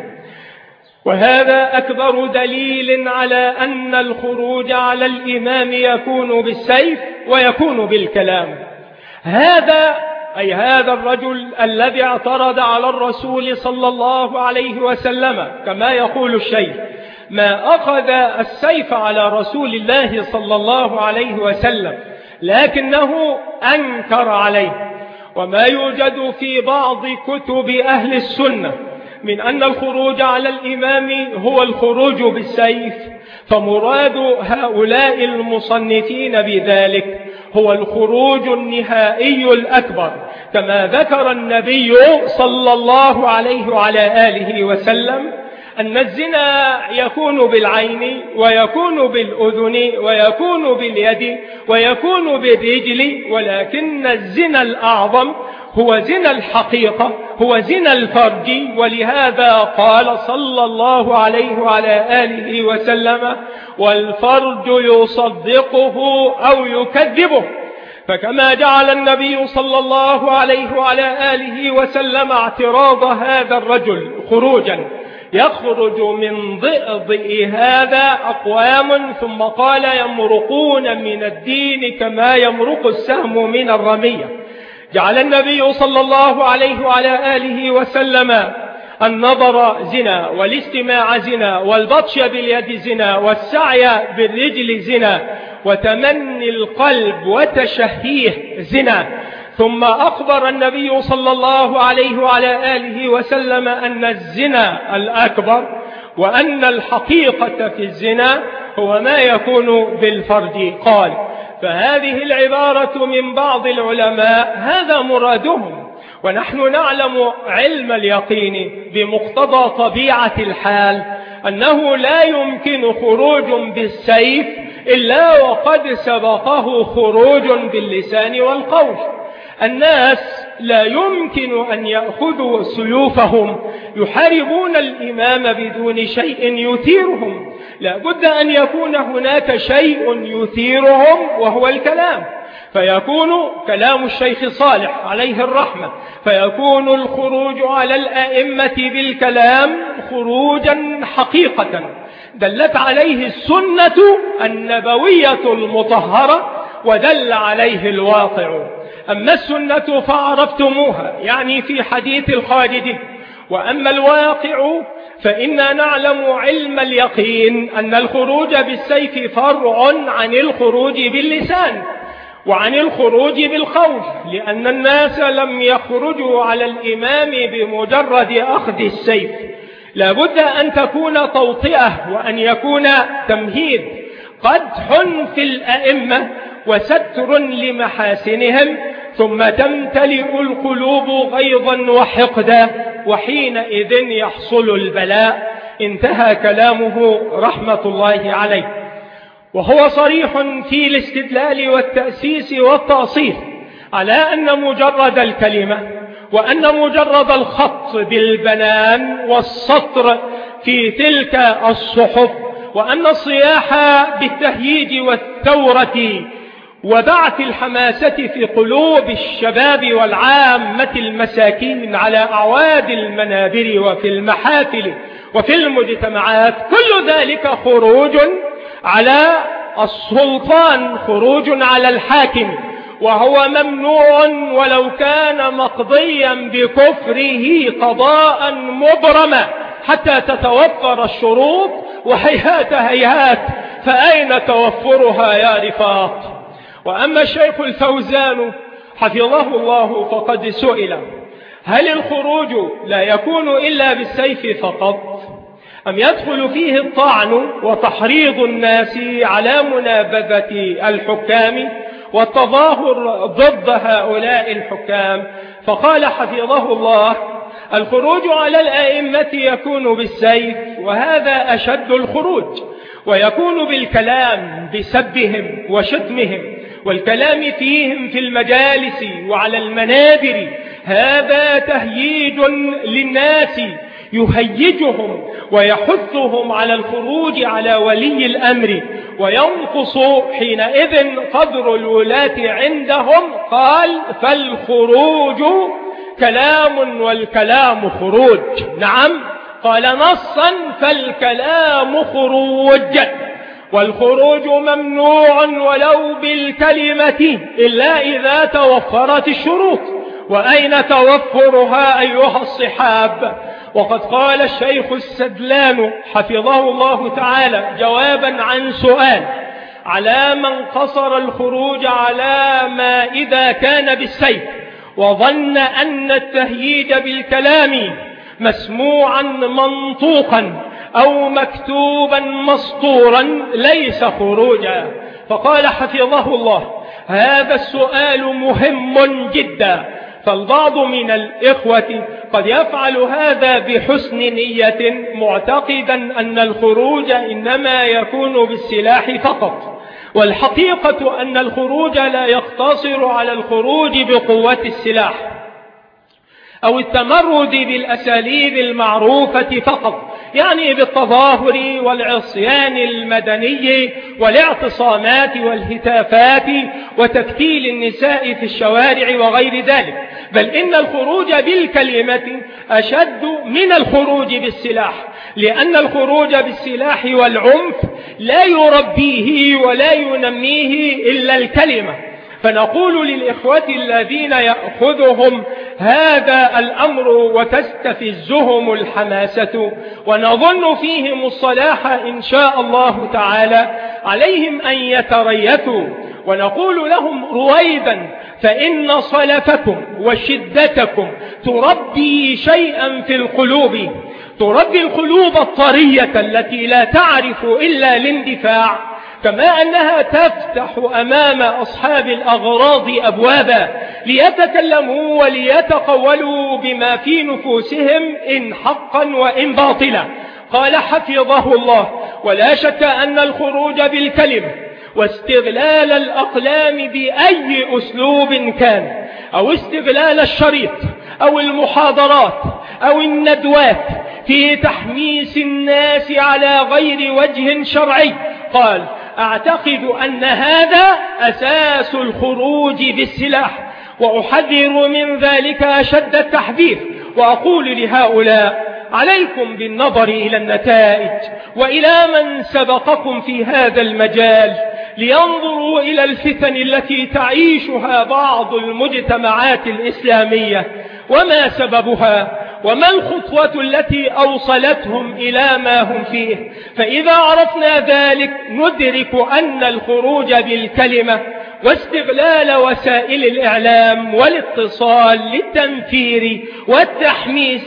وهذا أكبر دليل على أن الخروج على الإمام يكون بالسيف ويكون بالكلام. هذا أي هذا الرجل الذي اعترض على الرسول صلى الله عليه وسلم كما يقول الشيخ، ما أخذ السيف على رسول الله صلى الله عليه وسلم، لكنه أنكر عليه. وما يوجد في بعض كتب أهل السنة من أن الخروج على الإمام هو الخروج بالسيف، فمراد هؤلاء المصنفين بذلك هو الخروج النهائي الأكبر، كما ذكر النبي صلى الله عليه وعلى آله وسلم أن الزنا يكون بالعين ويكون بالأذن ويكون باليد ويكون بالرجل، ولكن الزنا الأعظم هو زنا الحقيقة، هو زنا الفرج. ولهذا قال صلى الله عليه وعلى آله وسلم: والفرج يصدقه أو يكذبه. فكما جعل النبي صلى الله عليه وعلى آله وسلم اعتراض هذا الرجل خروجا يخرج من ضئضئ هذا أقوام، ثم قال: يمرقون من الدين كما يمرق السهم من الرمية. جعل النبي صلى الله عليه وعلى آله وسلم النظر زنا، والاستماع زنا، والبطش باليد زنا، والسعي بالرجل زنا، وتمني القلب وتشهيه زنا. ثم أخبر النبي صلى الله عليه وعلى آله وسلم أن الزنا الأكبر وأن الحقيقة في الزنا هو ما يكون بالفرج. قال: فهذه العبارة من بعض العلماء هذا مرادهم، ونحن نعلم علم اليقين بمقتضى طبيعة الحال أنه لا يمكن خروج بالسيف إلا وقد سبقه خروج باللسان والقول. الناس لا يمكن أن يأخذوا سيوفهم يحاربون الإمام بدون شيء يثيرهم، لا بد أن يكون هناك شيء يثيرهم وهو الكلام، فيكون كلام الشيخ صالح عليه الرحمة، فيكون الخروج على الأئمة بالكلام خروجا حقيقة دلت عليه السنة النبوية المطهرة ودل عليه الواقع. أما السنة فعرفتموها، يعني في حديث الخالد، وأما الواقع فإنا نعلم علم اليقين أن الخروج بالسيف فرع عن الخروج باللسان وعن الخروج بالقول، لأن الناس لم يخرجوا على الإمام بمجرد أخذ السيف، لا بد أن تكون توطئة وأن يكون تمهيد، قدح في الأئمة وستر لمحاسنهم، ثم تمتلئ القلوب غيظا وحقدا، وحينئذ يحصل البلاء. انتهى كلامه رحمة الله عليه. وهو صريح في الاستدلال والتأسيس والتأصيل على أن مجرد الكلمة وأن مجرد الخط بالبنان والسطر في تلك الصحف وأن الصياح بالتهييج والثورة وبعث الحماسة في قلوب الشباب والعامة المساكين على أعواد المنابر وفي المحافل وفي المجتمعات، كل ذلك خروج على السلطان، خروج على الحاكم، وهو ممنوع ولو كان مقضيا بكفره قضاء مبرما حتى تتوفر الشروط، وهيهات هيهات فأين توفرها يا رفاق. وأما الشيخ الفوزان حفظه الله فقد سئل: هل الخروج لا يكون إلا بالسيف فقط أم يدخل فيه الطعن وتحريض الناس على منابذة الحكام والتظاهر ضد هؤلاء الحكام؟ فقال حفظه الله: الخروج على الأئمة يكون بالسيف، وهذا أشد الخروج، ويكون بالكلام بسبهم وشتمهم والكلام فيهم في المجالس وعلى المنابر. هذا تهييج للناس يهيجهم ويحثهم على الخروج على ولي الأمر، وينقص حينئذ قدر الولاة عندهم. قال: فالخروج كلام والكلام خروج. نعم، قال نصا: فالكلام خروج، والخروج ممنوع ولو بالكلمة إلا إذا توفرت الشروط. وأين توفرها أيها الصحاب؟ وقد قال الشيخ السدلان حفظه الله تعالى جوابا عن سؤال على من قصر الخروج على ما إذا كان بالسيف وظن أن التهييج بالكلام مسموعا منطوقا أو مكتوبا مسطورا ليس خروجا. فقال حفظه الله: هذا السؤال مهم جدا، فالبعض من الإخوة قد يفعل هذا بحسن نية معتقدا أن الخروج إنما يكون بالسلاح فقط، والحقيقة أن الخروج لا يقتصر على الخروج بقوة السلاح أو التمرد بالأساليب المعروفة فقط، يعني بالتظاهر والعصيان المدني والاعتصامات والهتافات وتكتيل النساء في الشوارع وغير ذلك، بل إن الخروج بالكلمة أشد من الخروج بالسلاح، لأن الخروج بالسلاح والعنف لا يربيه ولا ينميه إلا الكلمة. فنقول للإخوة الذين يأخذهم هذا الأمر وتستفزهم الحماسة ونظن فيهم الصلاح إن شاء الله تعالى، عليهم أن يتريثوا، ونقول لهم رويدا: فإن صلفكم وشدتكم تربي شيئا في القلوب، تربي القلوب الطرية التي لا تعرف إلا الاندفاع، كما أنها تفتح أمام أصحاب الأغراض أبوابا ليتكلموا وليتقولوا بما في نفوسهم إن حقا وإن باطلا. قال حفظه الله: ولا شك أن الخروج بالكلمة واستغلال الأقلام بأي أسلوب كان، أو استغلال الشريط أو المحاضرات أو الندوات في تحميس الناس على غير وجه شرعي، قال: أعتقد أن هذا أساس الخروج بالسلاح، وأحذر من ذلك أشد التحذير، وأقول لهؤلاء: عليكم بالنظر إلى النتائج وإلى من سبقكم في هذا المجال، لينظروا إلى الفتن التي تعيشها بعض المجتمعات الإسلامية وما سببها وما الخطوة التي أوصلتهم إلى ما هم فيه. فإذا عرفنا ذلك ندرك أن الخروج بالكلمة واستغلال وسائل الإعلام والاتصال للتنفير والتحميس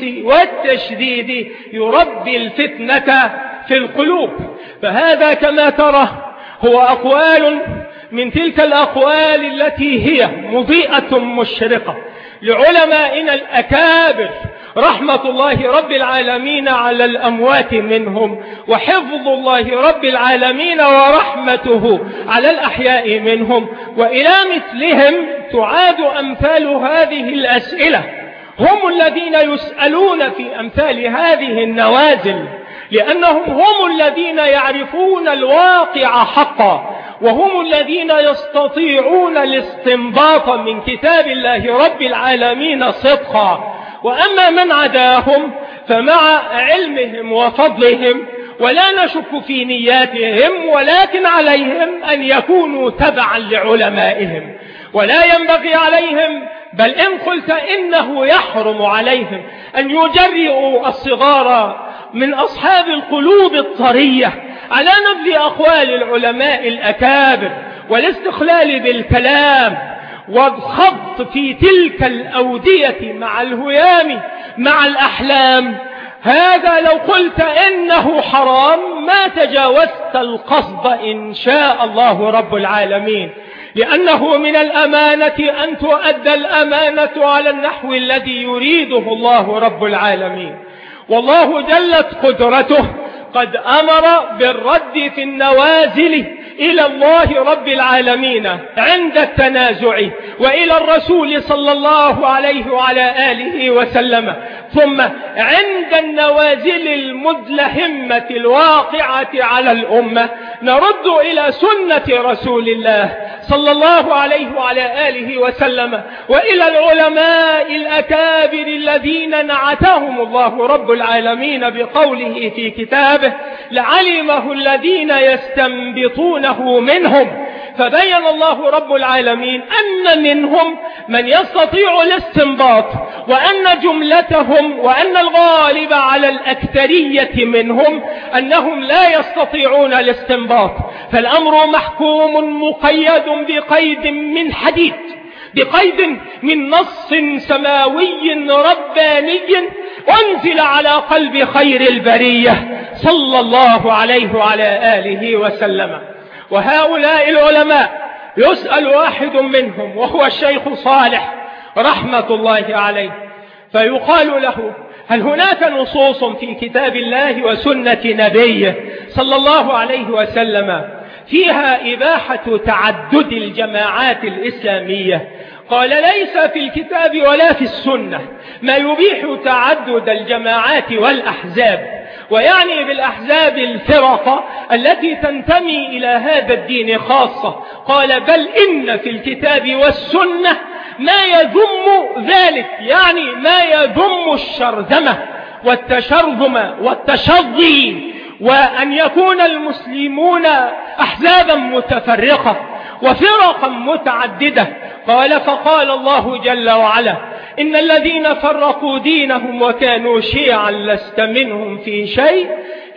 والتشديد يربي الفتنة في القلوب. فهذا كما ترى هو أقوال من تلك الأقوال التي هي مضيئة مشرقة لعلمائنا الأكابر رحمة الله رب العالمين على الأموات منهم، وحفظ الله رب العالمين ورحمته على الأحياء منهم. وإلى مثلهم تعاد أمثال هذه الأسئلة، هم الذين يسألون في أمثال هذه النوازل، لأنهم هم الذين يعرفون الواقع حقا، وهم الذين يستطيعون الاستنباط من كتاب الله رب العالمين صدقا. وأما من عداهم فمع علمهم وفضلهم ولا نشك في نياتهم، ولكن عليهم أن يكونوا تبعا لعلمائهم، ولا ينبغي عليهم، بل إن قلت إنه يحرم عليهم أن يجرئوا الصغار من أصحاب القلوب الطرية على نبذ أقوال العلماء الأكابر والاستخلال بالكلام والخض في تلك الأودية مع الهيام مع الأحلام. هذا لو قلت إنه حرام ما تجاوزت القصد إن شاء الله رب العالمين، لأنه من الأمانة أن تؤدى الأمانة على النحو الذي يريده الله رب العالمين. والله جلت قدرته قد أمر بالرد في النوازل إلى الله رب العالمين عند التنازع، وإلى الرسول صلى الله عليه وعلى آله وسلم، ثم عند النوازل المدلهمة الواقعة على الأمة نرد إلى سنة رسول الله صلى الله عليه وعلى آله وسلم، وإلى العلماء الأكابر الذين نعتهم الله رب العالمين بقوله في كتابه: لعلمه الذين يستنبطونه منهم. فبين الله رب العالمين أن منهم من يستطيع الاستنباط، وأن جملتهم وأن الغالب على الأكثرية منهم أنهم لا يستطيعون الاستنباط. فالأمر محكوم مقيد بقيد من حديد، بقيد من نص سماوي رباني أنزل على قلب خير البرية صلى الله عليه وعلى آله وسلم. وهؤلاء العلماء يسأل واحد منهم وهو الشيخ صالح رحمة الله عليه، فيقال له: هل هناك نصوص في كتاب الله وسنة نبيه صلى الله عليه وسلم فيها إباحة تعدد الجماعات الإسلامية؟ قال: ليس في الكتاب ولا في السنة ما يبيح تعدد الجماعات والأحزاب، ويعني بالأحزاب الفرقة التي تنتمي إلى هذا الدين خاصة. قال: بل إن في الكتاب والسنة ما يذم ذلك، يعني ما يذم الشرذمة والتشرذم والتشظي، وأن يكون المسلمون أحزابا متفرقة وفرقا متعددة. قال: فقال الله جل وعلا: إن الذين فرقوا دينهم وكانوا شيعا لست منهم في شيء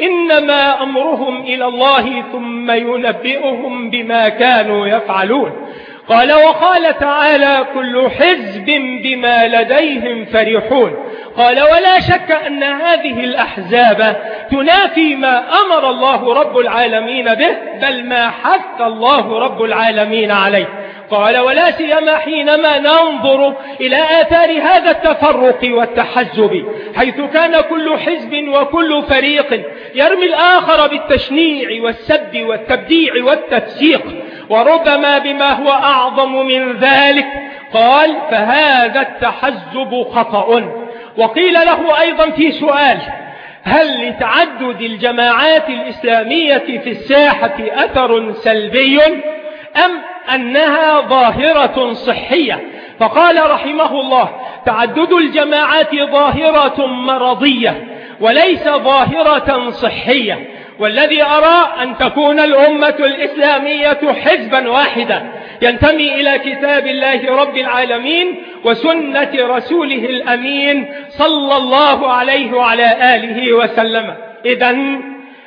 إنما أمرهم إلى الله ثم ينبئهم بما كانوا يفعلون. قال: وقال تعالى: كل حزب بما لديهم فرحون. قال: ولا شك أن هذه الأحزاب تنافي ما أمر الله رب العالمين به، بل ما حث الله رب العالمين عليه. قال: ولا سيما حينما ننظر إلى آثار هذا التفرق والتحزب، حيث كان كل حزب وكل فريق يرمي الآخر بالتشنيع والسب والتبديع والتفسيق، وربما بما هو أعظم من ذلك. قال: فهذا التحزب خطأ. وقيل له أيضا في سؤال: هل لتعدد الجماعات الإسلامية في الساحة أثر سلبي أم أنها ظاهرة صحية؟ فقال رحمه الله: تعدد الجماعات ظاهرة مرضية وليس ظاهرة صحية، والذي أرى أن تكون الأمة الإسلامية حزبا واحدا ينتمي إلى كتاب الله رب العالمين وسنة رسوله الأمين صلى الله عليه وعلى آله وسلم. إذن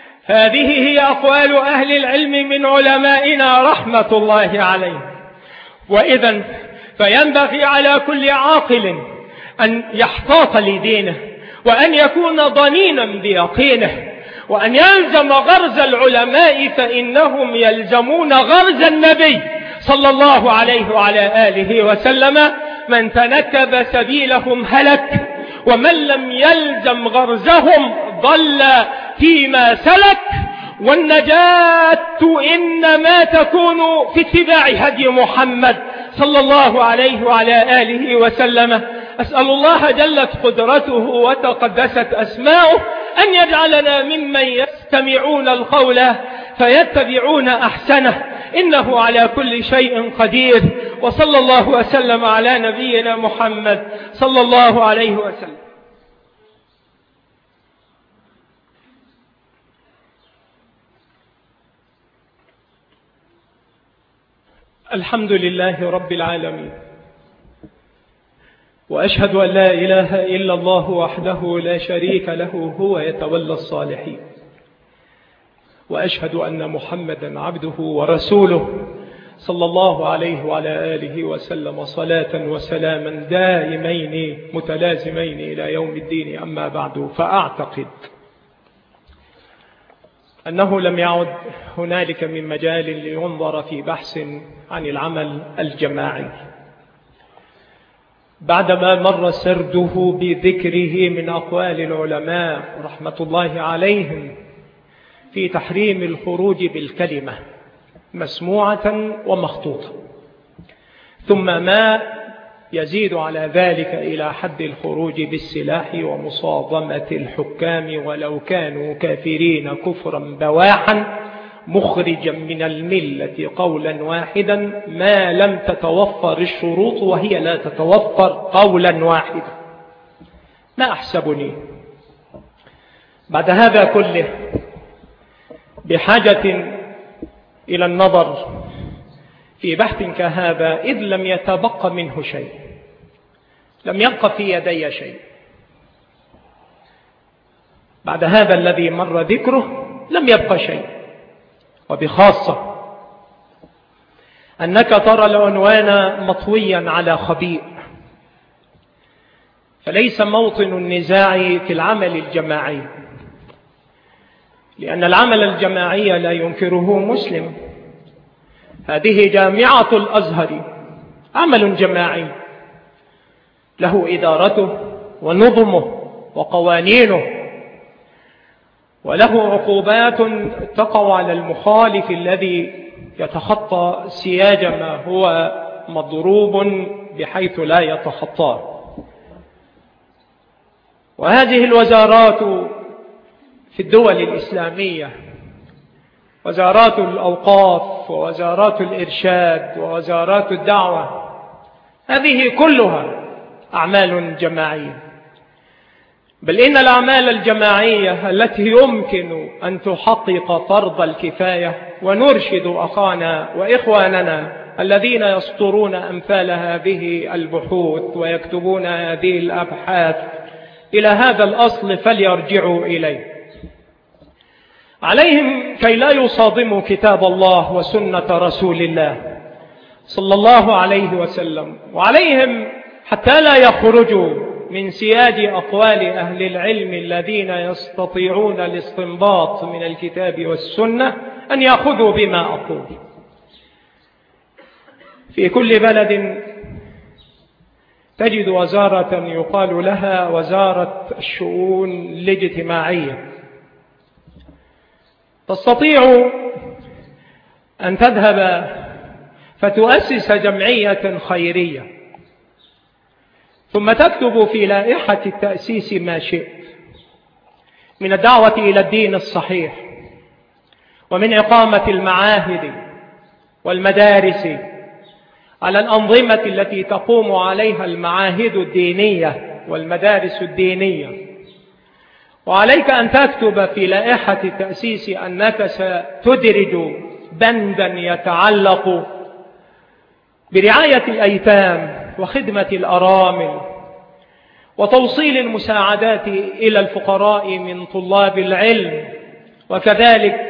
هذه هي أقوال أهل العلم من علمائنا رحمة الله عليه. وإذن فينبغي على كل عاقل أن يحتاط لدينه، وأن يكون ضنينا بيقينه، وأن يلزم غرز العلماء، فإنهم يلزمون غرز النبي صلى الله عليه وعلى آله وسلم. من تنكب سبيلهم هلك، ومن لم يلزم غرزهم ضل فيما سلك. والنجاة إنما تكون في اتباع هدي محمد صلى الله عليه وعلى آله وسلم. أسأل الله جلت قدرته وتقدست أسماؤه أن يجعلنا ممن يستمعون القول فيتبعون أحسنه، إنه على كل شيء قدير. وصلى الله وسلم على نبينا محمد صلى الله عليه وسلم. الحمد لله رب العالمين، وأشهد أن لا إله إلا الله وحده لا شريك له هو يتولى الصالحين، وأشهد أن محمدا عبده ورسوله صلى الله عليه وعلى آله وسلم صلاة وسلاما دائمين متلازمين إلى يوم الدين. أما بعد، فأعتقد أنه لم يعد هنالك من مجال لينظر في بحث عن العمل الجماعي بعدما مر سرده بذكره من أقوال العلماء رحمة الله عليهم في تحريم الخروج بالكلمة مسموعة ومخطوطة، ثم ما يزيد على ذلك إلى حد الخروج بالسلاح ومصادمة الحكام ولو كانوا كافرين كفرا بواحا مخرجا من الملة قولا واحدا ما لم تتوفر الشروط، وهي لا تتوفر قولا واحدا. ما أحسبني بعد هذا كله بحاجة إلى النظر في بحث كهذا، إذ لم يتبق منه شيء، لم يبق في يدي شيء. بعد هذا الذي مر ذكره لم يبق شيء، وبخاصة أنك ترى العنوان مطويا على خبيء، فليس موطن النزاع في العمل الجماعي، لأن العمل الجماعي لا ينكره مسلم. هذه جامعة الأزهر عمل جماعي له إدارته ونظمه وقوانينه، وله عقوبات تقع على المخالف الذي يتخطى سياج ما هو مضروب بحيث لا يتخطاه. وهذه الوزارات في الدول الإسلامية، وزارات الأوقاف ووزارات الإرشاد ووزارات الدعوة، هذه كلها أعمال جماعية، بل إن الأعمال الجماعية التي يمكن أن تحقق فرض الكفاية ونرشد أخانا وإخواننا الذين يسطرون أمثال هذه البحوث ويكتبون هذه الأبحاث إلى هذا الأصل فليرجعوا إليه. عليهم كي لا يصادموا كتاب الله وسنة رسول الله صلى الله عليه وسلم، وعليهم حتى لا يخرجوا من سياج أقوال أهل العلم الذين يستطيعون الاستنباط من الكتاب والسنة أن يأخذوا بما أقول. في كل بلد تجد وزارة يقال لها وزارة الشؤون الاجتماعية، تستطيع أن تذهب فتؤسس جمعية خيرية، ثم تكتب في لائحة التأسيس ما شئت من الدعوة إلى الدين الصحيح، ومن إقامة المعاهد والمدارس على الأنظمة التي تقوم عليها المعاهد الدينية والمدارس الدينية. وعليك أن تكتب في لائحة التأسيس أنك ستدرج بندا يتعلق برعاية الأيتام وخدمة الأرامل وتوصيل المساعدات إلى الفقراء من طلاب العلم، وكذلك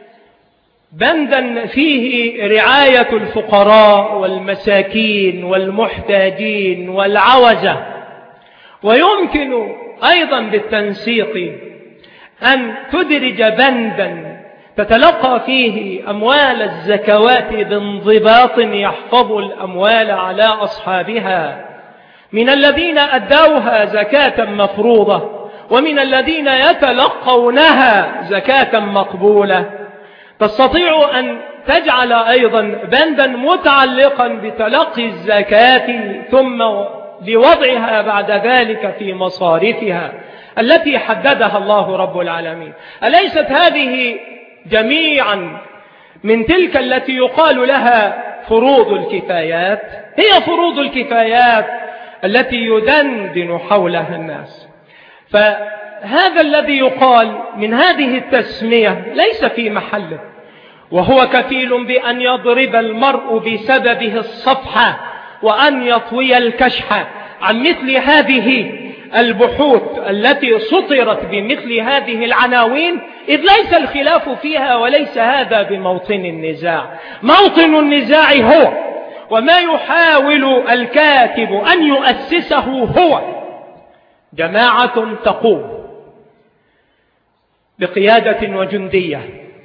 بندا فيه رعاية الفقراء والمساكين والمحتاجين والعوزة. ويمكن أيضا بالتنسيق أن تدرج بندا تتلقى فيه أموال الزكوات بانضباط يحفظ الأموال على أصحابها، من الذين أدوها زكاة مفروضة ومن الذين يتلقونها زكاة مقبولة. تستطيع أن تجعل أيضا بندا متعلقا بتلقي الزكاة ثم لوضعها بعد ذلك في مصارفها التي حددها الله رب العالمين. أليست هذه جميعا من تلك التي يقال لها فروض الكفايات؟ هي فروض الكفايات التي يدندن حولها الناس. فهذا الذي يقال من هذه التسمية ليس في محله، وهو كفيل بأن يضرب المرء بسببه الصفحة وأن يطوي الكشح عن مثل هذه البحوث التي سطرت بمثل هذه العناوين، إذ ليس الخلاف فيها وليس هذا بموطن النزاع. موطن النزاع هو وما يحاول الكاتب أن يؤسسه هو جماعة تقوم بقيادة وجندية،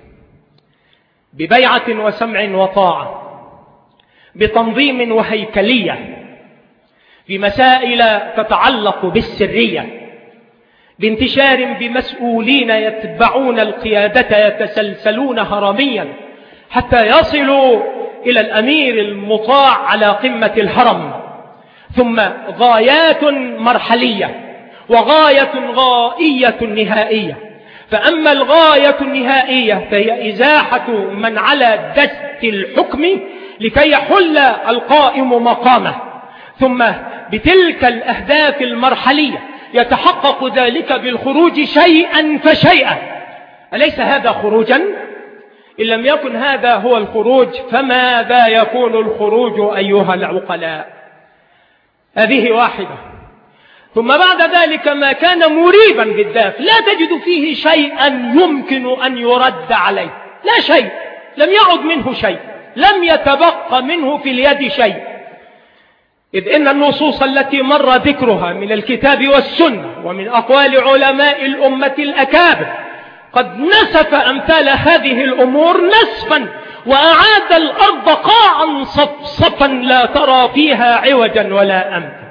ببيعة وسمع وطاعة، بتنظيم وهيكلية، بمسائل تتعلق بالسرية، بانتشار بمسؤولين يتبعون القيادة يتسلسلون هرميا حتى يصلوا إلى الأمير المطاع على قمة الهرم، ثم غايات مرحلية وغاية غائية نهائية. فأما الغاية النهائية فهي إزاحة من على دست الحكم لكي يحل القائم مقامه، ثم بتلك الأهداف المرحلية يتحقق ذلك بالخروج شيئا فشيئا. أليس هذا خروجا؟ إن لم يكن هذا هو الخروج فماذا يكون الخروج أيها العقلاء؟ هذه واحدة. ثم بعد ذلك ما كان مريبا بالذات لا تجد فيه شيئا يمكن أن يرد عليه، لا شيء، لم يعد منه شيء، لم يتبقى منه في اليد شيء، إذ إن النصوص التي مر ذكرها من الكتاب والسنة ومن أقوال علماء الأمة الأكابر قد نسف أمثال هذه الأمور نسفا، وأعاد الأرض قاعا صفصفا لا ترى فيها عوجا ولا أمتا.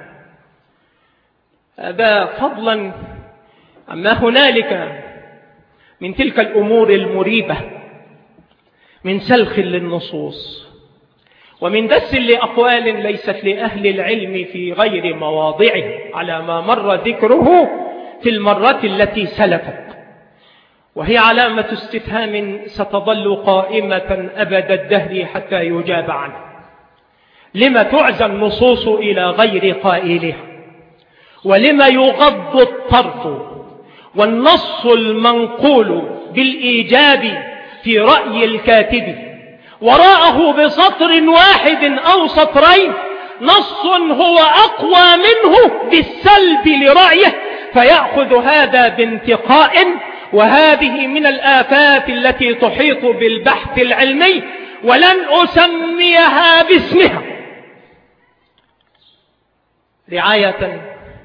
هذا فضلا عما هنالك من تلك الأمور المريبة من سلخ للنصوص ومن دس لأقوال ليست لأهل العلم في غير مواضعه على ما مر ذكره في المرة التي سلفت، وهي علامة استفهام ستظل قائمة أبد الدهر حتى يجاب عنه. لما تعزى النصوص إلى غير قائلها؟ ولما يغض الطرف والنص المنقول بالإيجاب في رأي الكاتب وراءه بسطر واحد أو سطرين نص هو أقوى منه بالسلب لرأيه، فيأخذ هذا بانتقاء. وهذه من الآفات التي تحيط بالبحث العلمي، ولن أسميها باسمها رعاية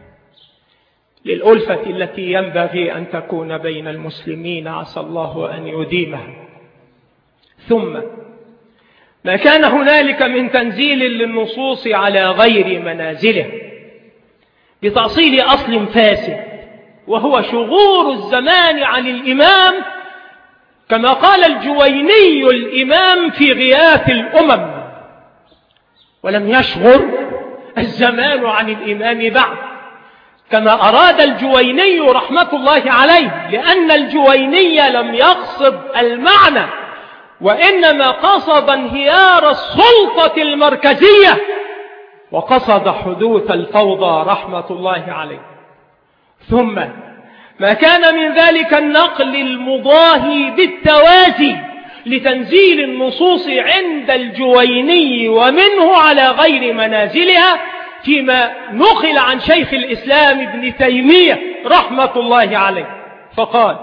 للألفة التي ينبغي أن تكون بين المسلمين، عسى الله أن يديمها. ثم ما كان هنالك من تنزيل للنصوص على غير منازله بتأصيل أصل فاسد، وهو شغور الزمان عن الإمام، كما قال الجويني الإمام في غياث الأمم: ولم يشغر الزمان عن الإمام بعد، كما أراد الجويني رحمة الله عليه، لأن الجويني لم يقصد المعنى، وإنما قصد انهيار السلطة المركزية، وقصد حدوث الفوضى رحمة الله عليه. ثم ما كان من ذلك النقل المضاهي بالتوازي لتنزيل النصوص عند الجويني ومنه على غير منازلها، فيما نقل عن شيخ الإسلام ابن تيمية رحمة الله عليه، فقال: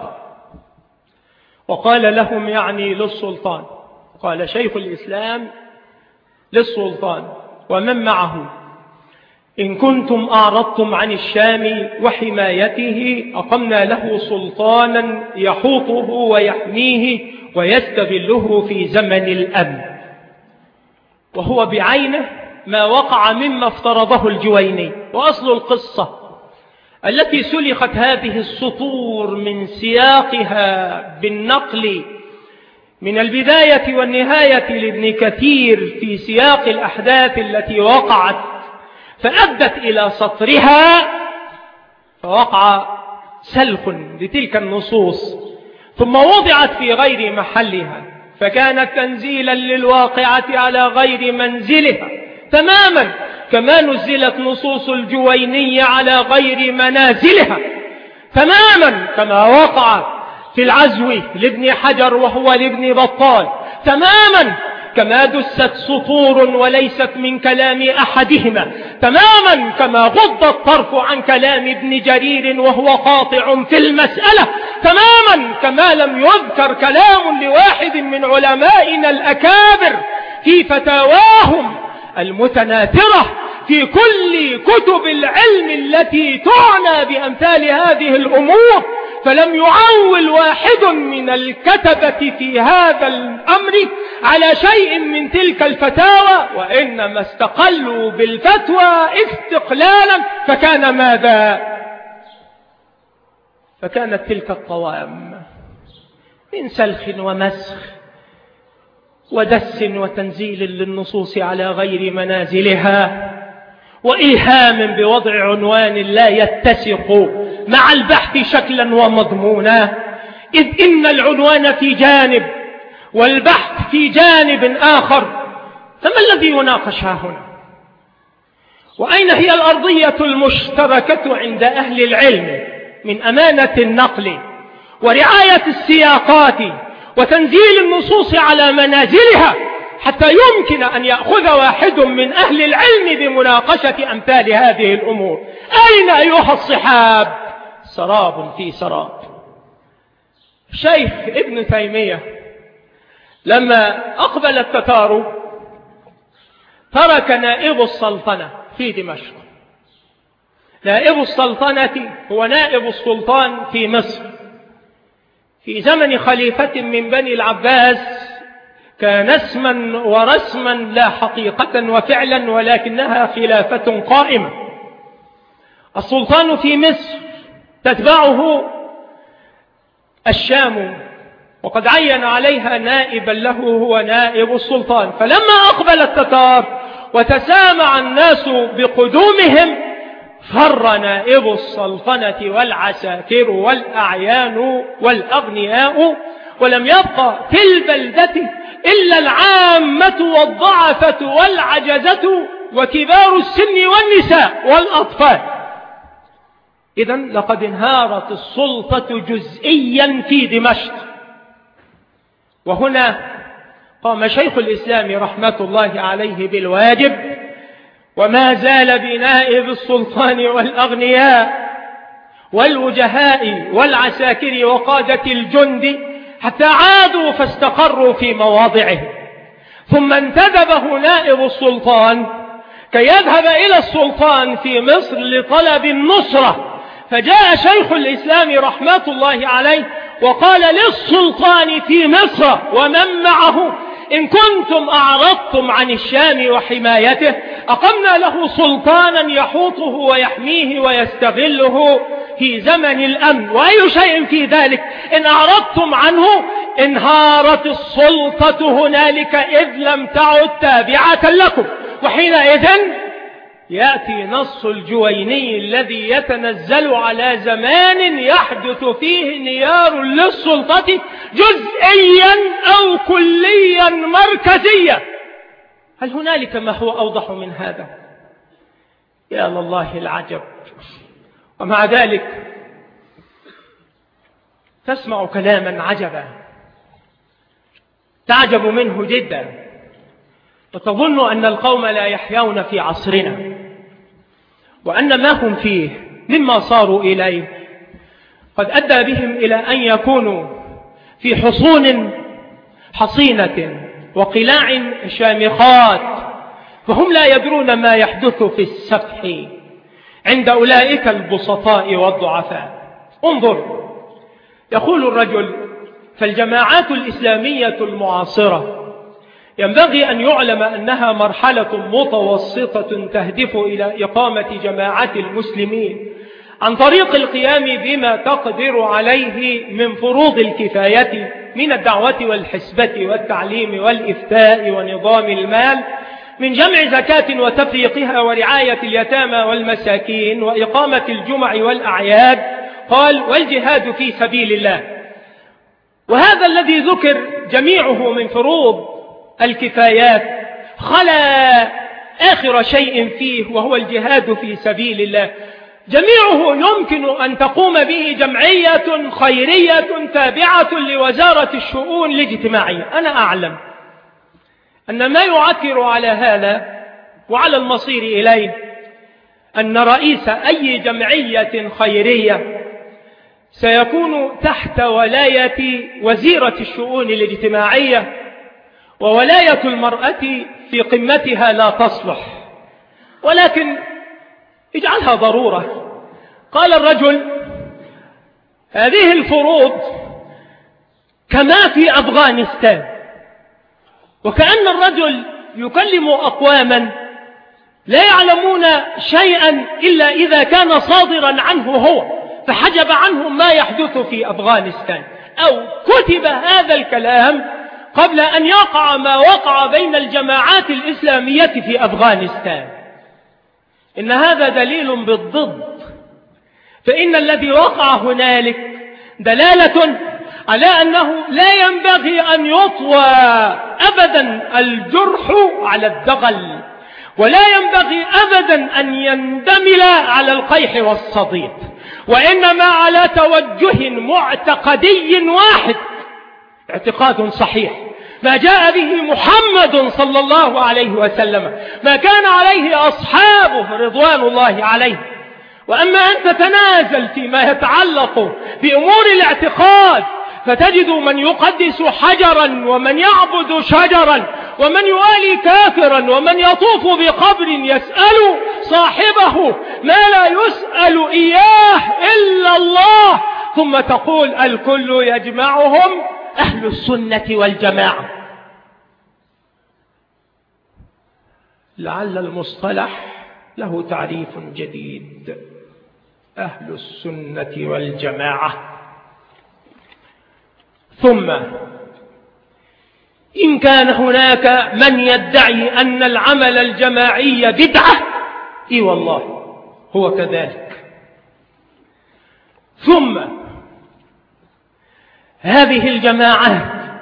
وقال لهم، يعني للسلطان، قال شيخ الإسلام للسلطان ومن معه: إن كنتم أعرضتم عن الشام وحمايته أقمنا له سلطانا يحوطه ويحميه ويستغله في زمن الأمن. وهو بعينه ما وقع مما افترضه الجويني. وأصل القصة التي سلخت هذه السطور من سياقها بالنقل من البداية والنهاية لابن كثير في سياق الأحداث التي وقعت فأدت إلى سطرها، فوقع سلخ لتلك النصوص ثم وضعت في غير محلها، فكانت تنزيلا للواقعة على غير منزلها تماما، كما نزلت نصوص الجويني على غير منازلها تماما، كما وقع في العزو لابن حجر وهو لابن بطال تماما، كما دست سطور وليست من كلام أحدهما، تماما كما غض الطرف عن كلام ابن جرير وهو قاطع في المسألة، تماما كما لم يذكر كلام لواحد من علمائنا الأكابر في فتاواهم المتناثرة في كل كتب العلم التي تعنى بأمثال هذه الأمور، فلم يعول واحد من الكتبة في هذا الأمر على شيء من تلك الفتاوى، وإنما استقلوا بالفتوى استقلالا، فكان ماذا؟ فكانت تلك الطوام من سلخ ومسخ ودس وتنزيل للنصوص على غير منازلها، وإيهام بوضع عنوان لا يتسق مع البحث شكلا ومضمونا، إذ إن العنوان في جانب والبحث في جانب آخر، فما الذي يناقش هنا؟ وأين هي الأرضية المشتركة عند أهل العلم من أمانة النقل ورعاية السياقات وتنزيل النصوص على منازلها، حتى يمكن أن يأخذ واحد من أهل العلم بمناقشة أمثال هذه الأمور؟ أين أيها الصحاب؟ سراب في سراب. شيخ ابن تيمية لما أقبل التتار ترك نائب السلطنة في دمشق. نائب السلطنة هو نائب السلطان في مصر في زمن خليفة من بني العباس، كان اسما ورسما لا حقيقة وفعلا، ولكنها خلافة قائمة. السلطان في مصر تتبعه الشام، وقد عين عليها نائبا له هو نائب السلطان. فلما أقبل التتار وتسامع الناس بقدومهم فر نائب السلطنة والعساكر والأعيان والأغنياء، ولم يبقى في البلدة إلا العامة والضعفة والعجزة وكبار السن والنساء والأطفال. إذن لقد انهارت السلطة جزئيا في دمشق. وهنا قام شيخ الإسلام رحمة الله عليه بالواجب، وما زال بنائب السلطان والأغنياء والوجهاء والعساكر وقادة الجند حتى عادوا فاستقروا في مواضعهم. ثم انتدبه نائب السلطان كي يذهب إلى السلطان في مصر لطلب النصرة، فجاء شيخ الإسلام رحمة الله عليه وقال للسلطان في مصر ومن معه: إن كنتم أعرضتم عن الشام وحمايته أقمنا له سلطانا يحوطه ويحميه ويستغله في زمن الأمن، وأي شيء في ذلك إن أعرضتم عنه انهارت السلطة هنالك إذ لم تعد تابعة لكم. وحينئذ يأتي نص الجويني الذي يتنزل على زمان يحدث فيه انهيار للسلطة جزئيا أو كليا مركزيا. هل هنالك ما هو أوضح من هذا؟ يا لله العجب. ومع ذلك تسمع كلاما عجبا تعجب منه جدا، وتظن أن القوم لا يحيون في عصرنا، وأن ما هم فيه مما صاروا إليه قد أدى بهم إلى أن يكونوا في حصون حصينة وقلاع شامخات، فهم لا يدرون ما يحدث في السفح عند أولئك البسطاء والضعفاء. انظر، يقول الرجل: فالجماعات الإسلامية المعاصرة ينبغي أن يعلم أنها مرحلة متوسطة تهدف إلى إقامة جماعة المسلمين عن طريق القيام بما تقدر عليه من فروض الكفاية من الدعوة والحسبة والتعليم والإفتاء ونظام المال، من جمع زكاة وتفريقها ورعاية اليتامى والمساكين وإقامة الجمع والأعياد. قال: والجهاد في سبيل الله. وهذا الذي ذكر جميعه من فروض الكفايات خلا آخر شيء فيه وهو الجهاد في سبيل الله. جميعه يمكن أن تقوم به جمعية خيرية تابعة لوزارة الشؤون الاجتماعية. أنا أعلم أن ما يعكر على هذا وعلى المصير إليه أن رئيس أي جمعية خيرية سيكون تحت ولاية وزيرة الشؤون الاجتماعية، وولاية المرأة في قمتها لا تصلح، ولكن اجعلها ضرورة. قال الرجل: هذه الفروض كما في أفغانستان. وكأن الرجل يكلم أقواما لا يعلمون شيئا إلا إذا كان صادرا عنه هو، فحجب عنهم ما يحدث في أفغانستان، أو كتب هذا الكلام قبل أن يقع ما وقع بين الجماعات الإسلامية في أفغانستان. إن هذا دليل بالضد، فإن الذي وقع هنالك دلالة على أنه لا ينبغي أن يطوى أبدا الجرح على الدغل، ولا ينبغي أبدا أن يندمل على القيح والصديد، وإنما على توجه معتقدي واحد، اعتقاد صحيح ما جاء به محمد صلى الله عليه وسلم، ما كان عليه أصحابه رضوان الله عليه. وأما أن تتنازل فيما يتعلق بأمور الاعتقاد فتجد من يقدس حجرا ومن يعبد شجرا ومن يوالي كافرا ومن يطوف بقبر يسأل صاحبه ما لا يسأل إياه إلا الله، ثم تقول الكل يجمعهم أهل السنة والجماعة. لعل المصطلح له تعريف جديد: أهل السنة والجماعة. ثم إن كان هناك من يدعي أن العمل الجماعي بدعة، إي والله هو كذلك. ثم هذه الجماعات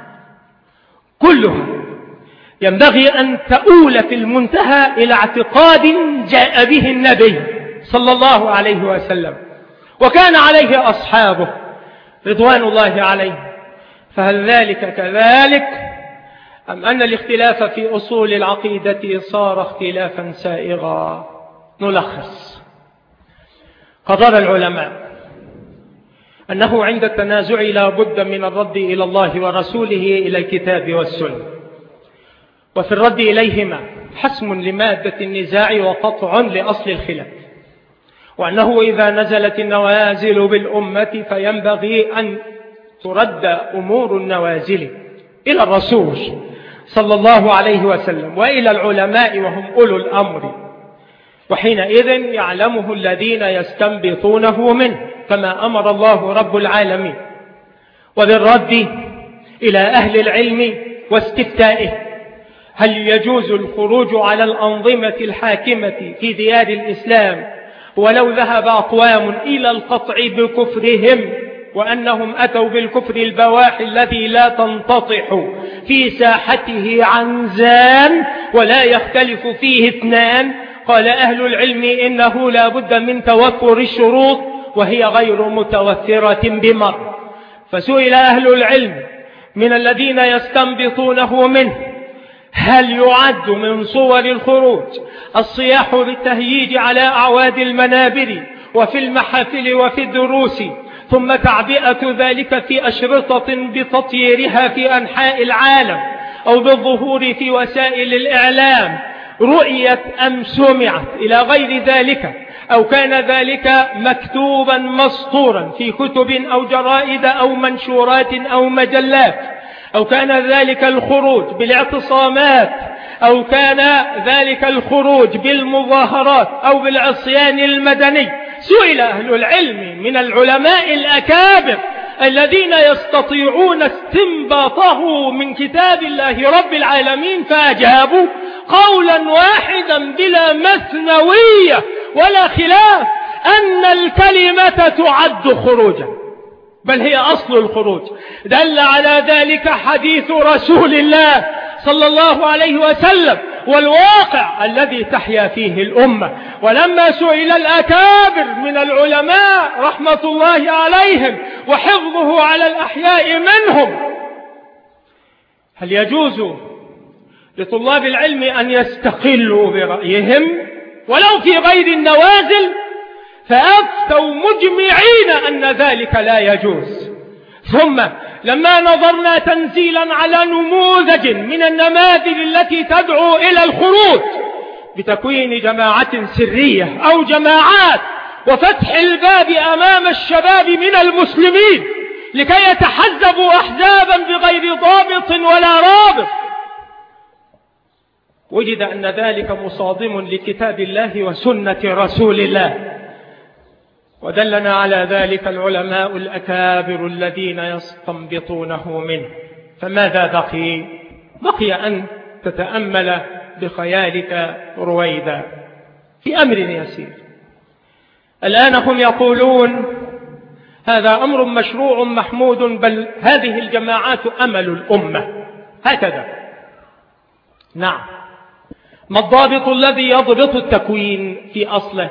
كلها ينبغي أن تؤول في المنتهى إلى اعتقاد جاء به النبي صلى الله عليه وسلم وكان عليه أصحابه رضوان الله عليه. فهل ذلك كذلك، أم أن الاختلاف في أصول العقيدة صار اختلافا سائغا؟ نلخص: قرر العلماء أنه عند التنازع لا بد من الرد إلى الله ورسوله إلى الكتاب والسنة، وفي الرد إليهما حسم لمادة النزاع وقطع لأصل الخلاف، وأنه إذا نزلت النوازل بالأمة فينبغي أن ترد أمور النوازل إلى الرسول صلى الله عليه وسلم وإلى العلماء وهم أولو الأمر، وحينئذ يعلمه الذين يستنبطونه منه كما أمر الله رب العالمين. وبالرد إلى أهل العلم واستفتائه: هل يجوز الخروج على الأنظمة الحاكمة في ديار الإسلام ولو ذهب أقوام إلى القطع بكفرهم وأنهم أتوا بالكفر البواح الذي لا تنتطح في ساحته عنزان ولا يختلف فيه اثنان؟ قال أهل العلم إنه لا بد من توفر الشروط وهي غير متوفرة بمر. فسئل أهل العلم من الذين يستنبطونه منه: هل يعد من صور الخروج الصياح بالتهييج على أعواد المنابر وفي المحافل وفي الدروس، ثم تعبئة ذلك في أشرطة بتطييرها في أنحاء العالم أو بالظهور في وسائل الإعلام، رؤيت أم سمعت إلى غير ذلك، أو كان ذلك مكتوبا مسطورا في كتب أو جرائد أو منشورات أو مجلات، أو كان ذلك الخروج بالاعتصامات، أو كان ذلك الخروج بالمظاهرات أو بالعصيان المدني. سئل أهل العلم من العلماء الأكابر الذين يستطيعون استنباطه من كتاب الله رب العالمين، فأجابوا قولا واحدا بلا مثنوية ولا خلاف: أن الكلمة تعد خروجا، بل هي أصل الخروج. دل على ذلك حديث رسول الله صلى الله عليه وسلم والواقع الذي تحيا فيه الأمة. ولما سئل الأكابر من العلماء رحمة الله عليهم وحفظه على الأحياء منهم: هل يجوز لطلاب العلم أن يستقلوا برأيهم ولو في غير النوازل، فأفتوا مجمعين أن ذلك لا يجوز. ثم لما نظرنا تنزيلا على نموذج من النماذج التي تدعو إلى الخروج بتكوين جماعة سرية أو جماعات وفتح الباب أمام الشباب من المسلمين لكي يتحزبوا أحزابا بغير ضابط ولا رابط، وجد أن ذلك مصادم لكتاب الله وسنة رسول الله، ودلنا على ذلك العلماء الأكابر الذين يستنبطونه منه. فماذا بقي؟ بقي أن تتأمل بخيالك رويدا في أمر يسير. الآن هم يقولون هذا أمر مشروع محمود، بل هذه الجماعات أمل الأمة، هكذا. نعم، ما الضابط الذي يضبط التكوين في أصله؟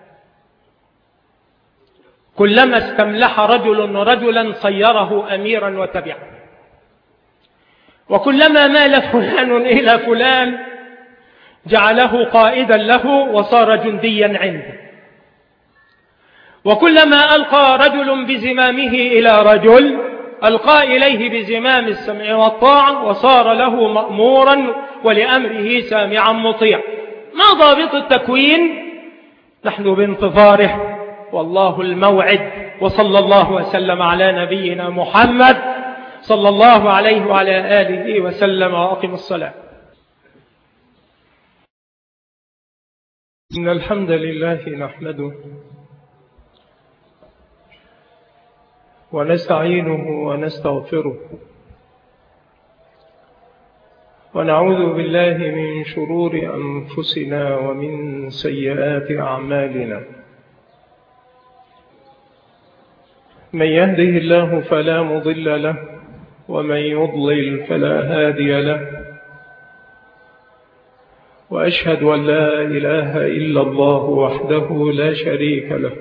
كلما استملح رجل رجلا صيره أميرا وتبعه، وكلما مال فلان إلى فلان جعله قائدا له وصار جنديا عنده، وكلما ألقى رجل بزمامه إلى رجل ألقى إليه بزمام السمع والطاعة وصار له مأمورا ولأمره سامعا مطيع. ما ضابط التكوين؟ نحن بانتظاره، والله الموعد. وصلى الله وسلم على نبينا محمد صلى الله عليه وعلى آله وسلم، وأقم الصلاة. إن الحمد لله نحمده ونستعينه ونستغفره، ونعوذ بالله من شرور أنفسنا ومن سيئات أعمالنا. من يهده الله فلا مضل له، ومن يضلل فلا هادي له، وأشهد أن لا إله إلا الله وحده لا شريك له،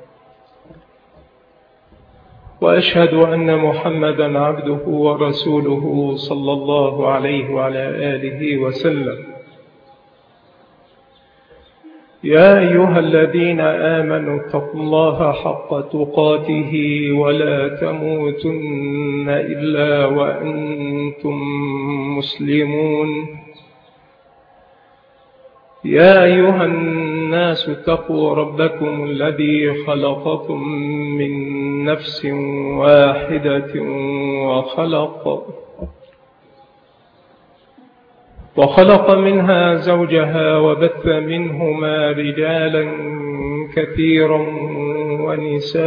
وأشهد أن محمدا عبده ورسوله صلى الله عليه وعلى آله وسلم. يا أيها الذين آمنوا اتقوا الله حق تقاته ولا تموتن إلا وأنتم مسلمون. يا أيها الناس اتقوا ربكم الذي خلقكم من نفس واحدة وخلق وخلق منها زوجها وبث منهما رجالا كثيرا ونساء،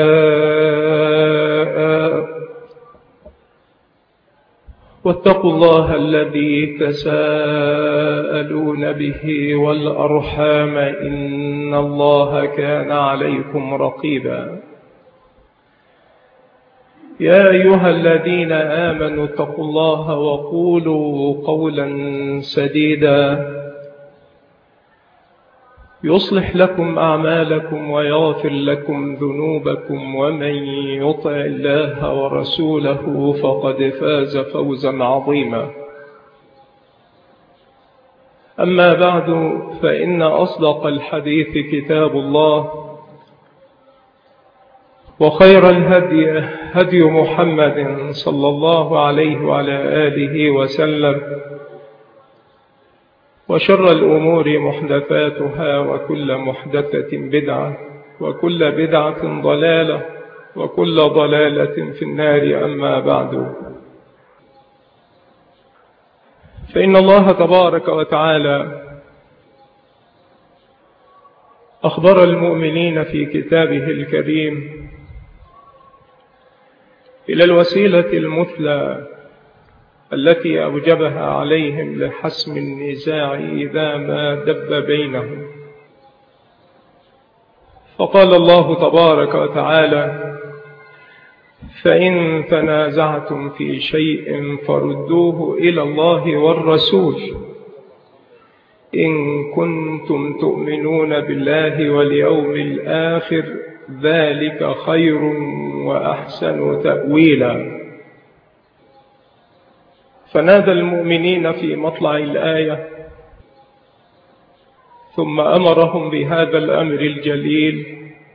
واتقوا الله الذي تساءلون به والأرحام إن الله كان عليكم رقيبا. يا أيها الذين آمنوا اتقوا الله وقولوا قولا سديدا يصلح لكم أعمالكم ويغفر لكم ذنوبكم، ومن يطع الله ورسوله فقد فاز فوزا عظيما. أما بعد، فإن أصدق الحديث كتاب الله، وخير الهدي هدي محمد صلى الله عليه وعلى آله وسلم، وشر الأمور محدثاتها، وكل محدثة بدعة، وكل بدعة ضلالة، وكل ضلالة في النار. أما بعد، فإن الله تبارك وتعالى أخبر المؤمنين في كتابه الكريم إلى الوسيلة المثلى التي أوجبها عليهم لحسم النزاع إذا ما دب بينهم. فقال الله تبارك وتعالى: فإن تنازعتم في شيء فردوه إلى الله والرسول إن كنتم تؤمنون بالله واليوم الآخر، ذلك خير وأحسن تأويلا. فنادى المؤمنين في مطلع الآية، ثم أمرهم بهذا الأمر الجليل،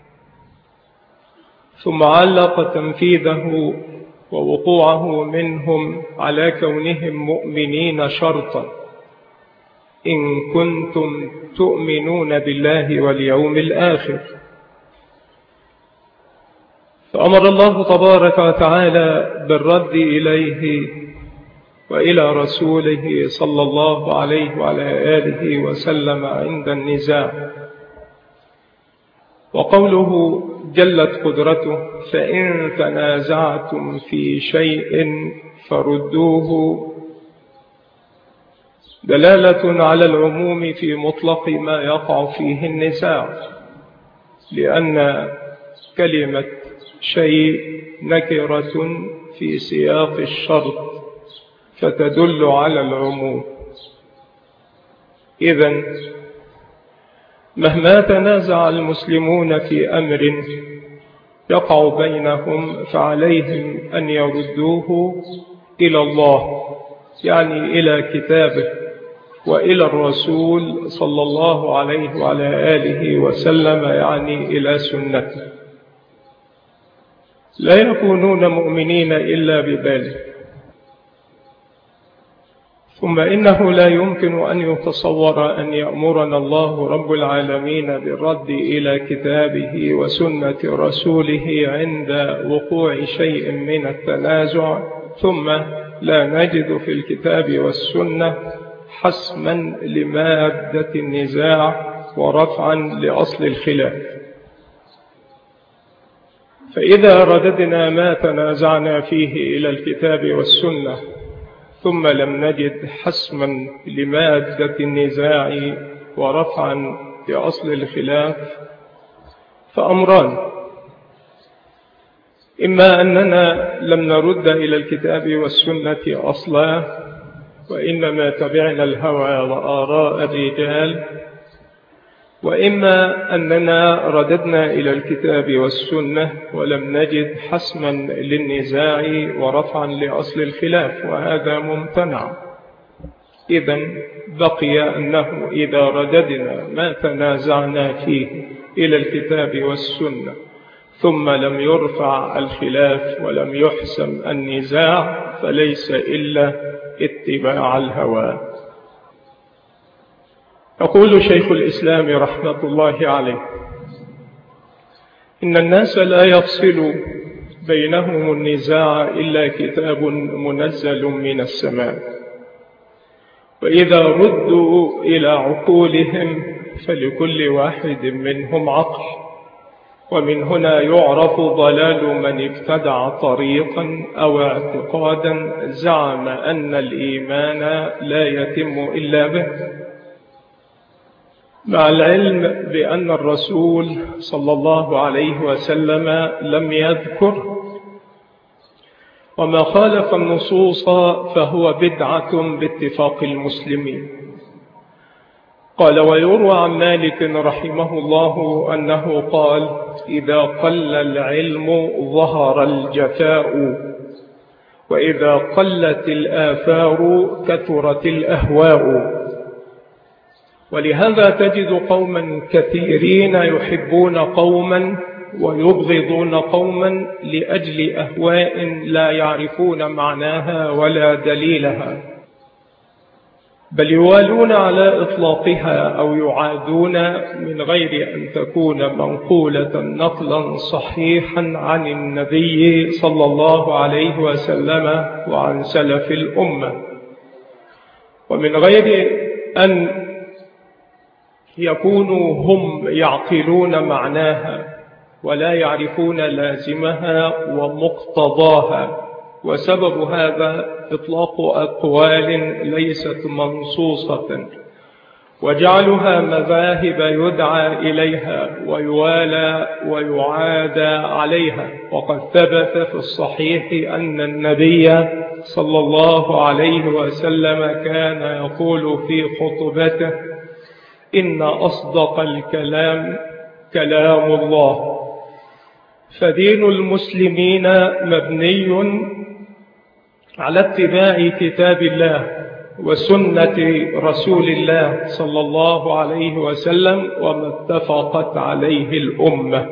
ثم علق تنفيذه ووقوعه منهم على كونهم مؤمنين شرطا: إن كنتم تؤمنون بالله واليوم الآخر. فأمر الله تبارك وتعالى بالرد إليه وإلى رسوله صلى الله عليه وعلى آله وسلم عند النزاع. وقوله جلت قدرته: فإن تنازعتم في شيء فردوه، دلالة على العموم في مطلق ما يقع فيه النزاع، لأن كلمة شيء نكرة في سياق الشرط فتدل على العموم. إذن مهما تنازع المسلمون في أمر يقع بينهم فعليهم أن يردوه إلى الله، يعني إلى كتابه، وإلى الرسول صلى الله عليه وعلى آله وسلم، يعني إلى سنته. لا يكونون مؤمنين إلا بذلك. ثم إنه لا يمكن أن يتصور أن يأمرنا الله رب العالمين بالرد إلى كتابه وسنة رسوله عند وقوع شيء من التنازع، ثم لا نجد في الكتاب والسنة حسما لمادة النزاع ورفعا لأصل الخلاف. فإذا رددنا ما تنازعنا فيه إلى الكتاب والسنة ثم لم نجد حسما لمادة النزاع ورفعا لأصل الخلاف فأمران: إما أننا لم نرد إلى الكتاب والسنة أصلا، وإنما تبعنا الهوى وآراء الرجال، وإما أننا رددنا إلى الكتاب والسنة ولم نجد حسما للنزاع ورفعا لأصل الخلاف، وهذا ممتنع. إذن بقي أنه إذا رددنا ما تنازعنا فيه إلى الكتاب والسنة ثم لم يرفع الخلاف ولم يحسم النزاع فليس إلا اتباع الهوى. يقول شيخ الإسلام رحمة الله عليه: إن الناس لا يفصل بينهم النزاع إلا كتاب منزل من السماء، وإذا ردوا إلى عقولهم فلكل واحد منهم عقل، ومن هنا يعرف ضلال من ابتدع طريقا أو اعتقادا زعم أن الإيمان لا يتم إلا به، مع العلم بأن الرسول صلى الله عليه وسلم لم يذكر، وما خالف النصوص فهو بدعة باتفاق المسلمين. قال: ويروى عن مالك رحمه الله أنه قال: إذا قل العلم ظهر الجفاء، وإذا قلت الآثار كثرت الأهواء. ولهذا تجد قوما كثيرين يحبون قوما ويبغضون قوما لأجل أهواء لا يعرفون معناها ولا دليلها، بل يوالون على إطلاقها أو يعادون من غير أن تكون منقولة نقلا صحيحا عن النبي صلى الله عليه وسلم وعن سلف الأمة، ومن غير أن يكونوا هم يعقلون معناها ولا يعرفون لازمها ومقتضاها. وسبب هذا إطلاق أقوال ليست منصوصة وجعلها مذاهب يدعى إليها ويوالى ويعادى عليها. وقد ثبت في الصحيح أن النبي صلى الله عليه وسلم كان يقول في خطبته: إن أصدق الكلام كلام الله. فدين المسلمين مبني على اتباع كتاب الله وسنة رسول الله صلى الله عليه وسلم وما اتفقت عليه الأمة.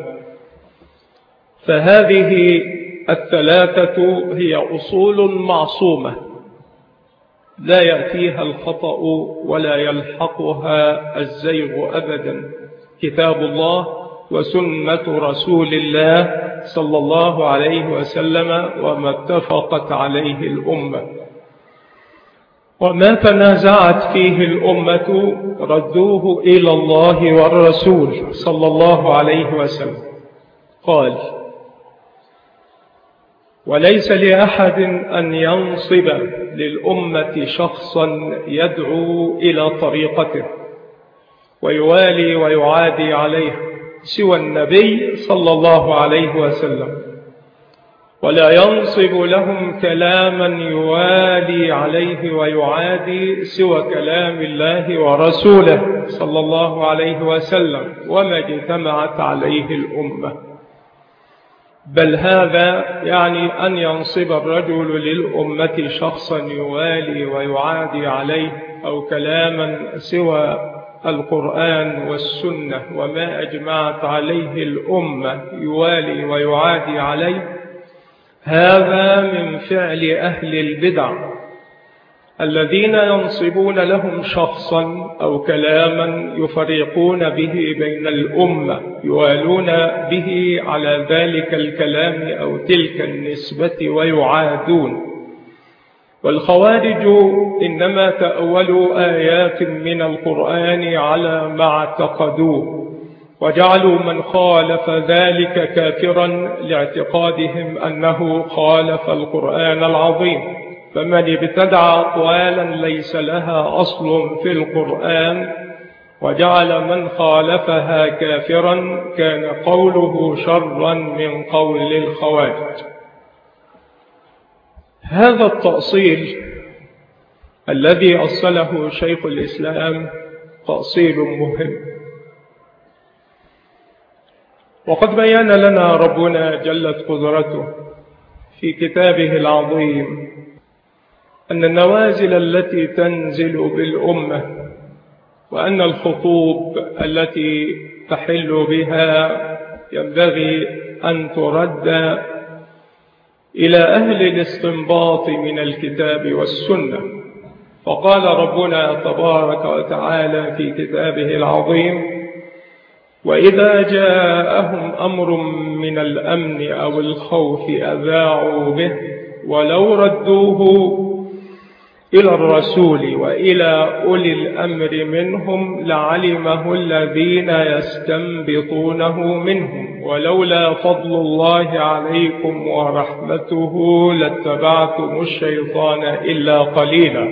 فهذه الثلاثة هي أصول معصومة لا يأتيها الخطأ ولا يلحقها الزيغ أبدا، كتاب الله وسنة رسول الله صلى الله عليه وسلم وما اتفقت عليه الأمة. وما تنازعت فيه الأمة ردوه إلى الله والرسول صلى الله عليه وسلم. قال: وليس لأحد أن ينصب للأمة شخصا يدعو إلى طريقته ويوالي ويعادي عليه سوى النبي صلى الله عليه وسلم، ولا ينصب لهم كلاما يوالي عليه ويعادي سوى كلام الله ورسوله صلى الله عليه وسلم وما اجتمعت عليه الأمة. بل هذا يعني أن ينصب الرجل للأمة شخصا يوالي ويعادي عليه أو كلاما سوى القرآن والسنة وما أجمعت عليه الأمة يوالي ويعادي عليه، هذا من فعل أهل البدع الذين ينصبون لهم شخصا أو كلاما يفرقون به بين الأمة، يوالون به على ذلك الكلام أو تلك النسبة ويعادون. والخوارج إنما تأولوا آيات من القرآن على ما اعتقدوه وجعلوا من خالف ذلك كافرا لاعتقادهم أنه خالف القرآن العظيم. فمن ابتدع أقوالا ليس لها أصل في القرآن وجعل من خالفها كافرا كان قوله شرا من قول الخوارج. هذا التأصيل الذي أصله شيخ الإسلام تأصيل مهم، وقد بيّن لنا ربنا جلت قدرته في كتابه العظيم أن النوازل التي تنزل بالأمة وأن الخطوب التي تحل بها ينبغي أن ترد إلى أهل الاستنباط من الكتاب والسنة. فقال ربنا تبارك وتعالى في كتابه العظيم: وإذا جاءهم أمر من الأمن أو الخوف أذاعوا به ولو ردوه إلى الرسول وإلى أولي الأمر منهم لعلمه الذين يستنبطونه منهم ولولا فضل الله عليكم ورحمته لاتبعتم الشيطان إلا قليلا.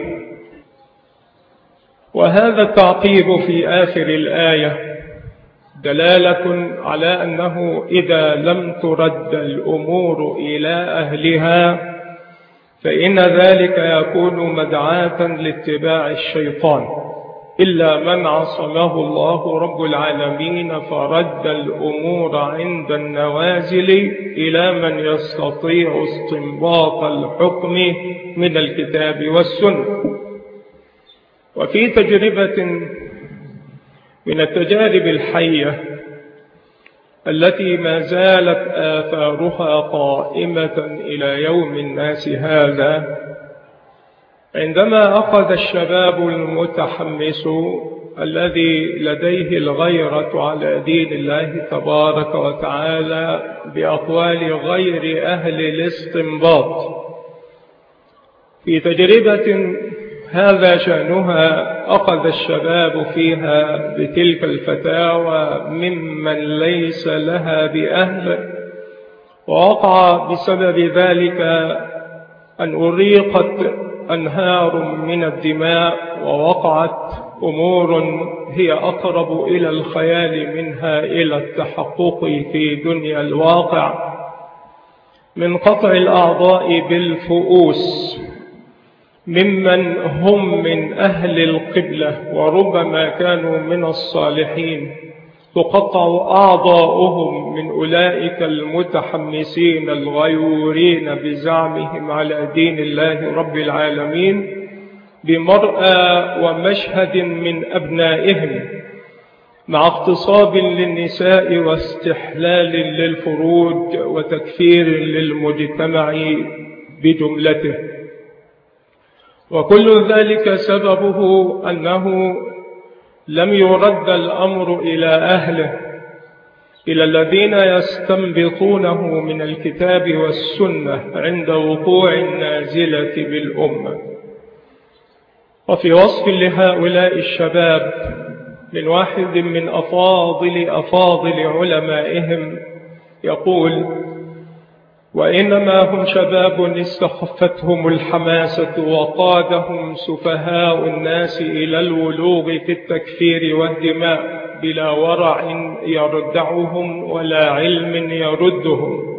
وهذا التعقيب في آخر الآية دلالة على أنه إذا لم ترد الأمور إلى أهلها فإن ذلك يكون مدعاة لاتباع الشيطان، إلا من عصمه الله رب العالمين فرد الأمور عند النوازل إلى من يستطيع استنباط الحكم من الكتاب والسنة. وفي تجربة من التجارب الحية التي ما زالت آثارها قائمة إلى يوم الناس هذا، عندما أخذ الشباب المتحمس الذي لديه الغيرة على دين الله تبارك وتعالى بأقوال غير أهل الاستنباط في تجربة هذا شأنها، أخذ الشباب فيها بتلك الفتاوى ممن ليس لها بأهل، ووقع بسبب ذلك أن أريقت أنهار من الدماء ووقعت أمور هي أقرب إلى الخيال منها إلى التحقق في دنيا الواقع، من قطع الأعضاء بالفؤوس ممن هم من أهل القبلة وربما كانوا من الصالحين، تقطع أعضاؤهم من أولئك المتحمسين الغيورين بزعمهم على دين الله رب العالمين بمرأى ومشهد من أبنائهم، مع اغتصاب للنساء واستحلال للفروج وتكفير للمجتمع بجملته. وكل ذلك سببه أنه لم يرد الأمر إلى أهله، إلى الذين يستنبطونه من الكتاب والسنة عند وقوع النازلة بالأمة. وفي وصف لهؤلاء الشباب من واحد من أفاضل أفاضل علمائهم يقول: وإنما هم شباب استخفتهم الحماسة وقادهم سفهاء الناس إلى الولوغ في التكفير والدماء بلا ورع يردعهم ولا علم يردهم.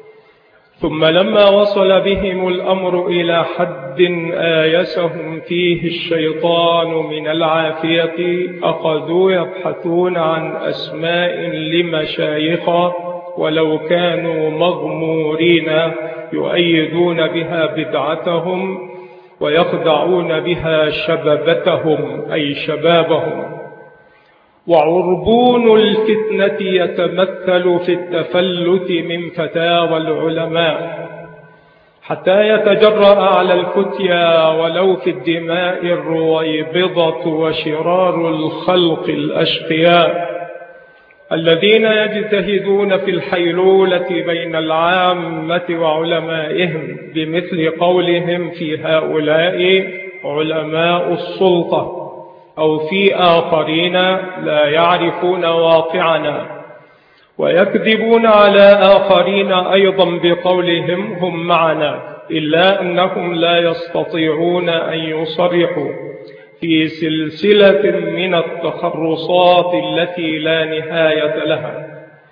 ثم لما وصل بهم الأمر إلى حد آيسهم فيه الشيطان من العافية أخذوا يبحثون عن أسماء لمشايخ ولو كانوا مغمورين يؤيدون بها بدعتهم ويخدعون بها شبابتهم أي شبابهم. وعربون الفتنة يتمثل في التفلت من فتاوى العلماء حتى يتجرأ على الفتيا ولو في الدماء الرويبضة وشرار الخلق الأشقياء الذين يجتهدون في الحيلولة بين العامة وعلمائهم بمثل قولهم في هؤلاء علماء السلطة، أو في آخرين لا يعرفون واقعنا، ويكذبون على آخرين أيضا بقولهم هم معنا، إلا أنهم لا يستطيعون أن يصرحوا في سلسلة من التخرصات التي لا نهاية لها،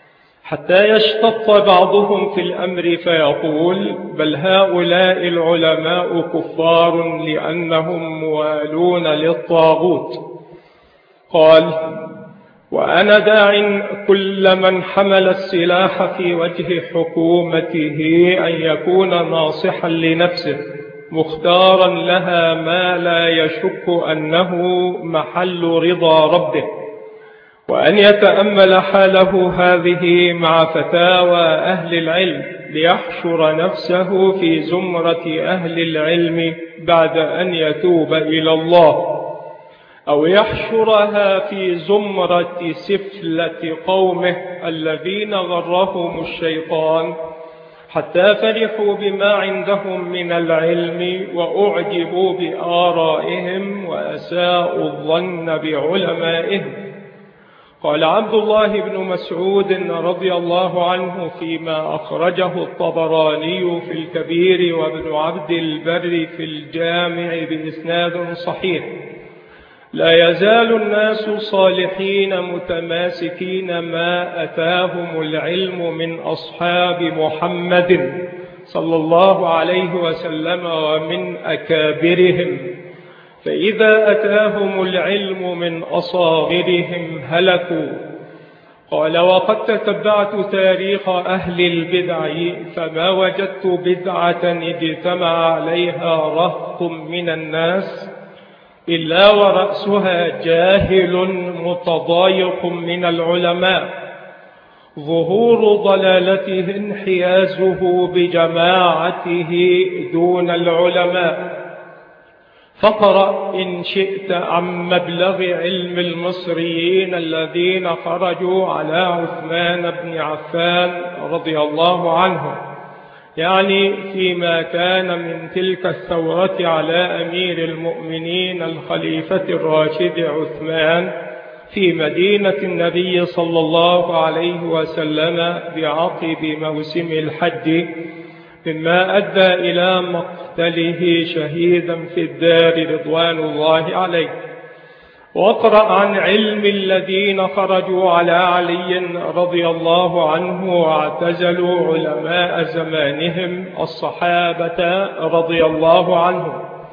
حتى يشتط بعضهم في الأمر فيقول: بل هؤلاء العلماء كفار لأنهم موالون للطاغوت. قال: وأنا داع كل من حمل السلاح في وجه حكومته أن يكون ناصحا لنفسه مختارا لها ما لا يشك أنه محل رضا ربه، وأن يتأمل حاله هذه مع فتاوى أهل العلم ليحشر نفسه في زمرة أهل العلم بعد أن يتوب إلى الله، أو يحشرها في زمرة سفلة قومه الذين غرهم الشيطان حتى فرحوا بما عندهم من العلم وأعجبوا بآرائهم وأساءوا الظن بعلمائهم. قال عبد الله بن مسعود رضي الله عنه فيما أخرجه الطبراني في الكبير وابن عبد البر في الجامع بإسناد صحيح: لا يزال الناس صالحين متماسكين ما أتاهم العلم من أصحاب محمد صلى الله عليه وسلم ومن أكابرهم، فإذا أتاهم العلم من أصاغرهم هلكوا. قال: وقد تتبعت تاريخ أهل البدع فما وجدت بدعة اجتمع عليها رهط من الناس إلا ورأسها جاهل متضايق من العلماء، ظهور ضلالته انحيازه بجماعته دون العلماء. فاقرأ إن شئت عن مبلغ علم المصريين الذين خرجوا على عثمان بن عفان رضي الله عنه، يعني فيما كان من تلك الثورة على أمير المؤمنين الخليفة الراشد عثمان في مدينة النبي صلى الله عليه وسلم بعقب موسم الحج، مما أدى إلى مقتله شهيدا في الدار رضوان الله عليه. واقرأ عن علم الذين خرجوا على علي رضي الله عنه واعتزلوا علماء زمانهم الصحابة رضي الله عنهم،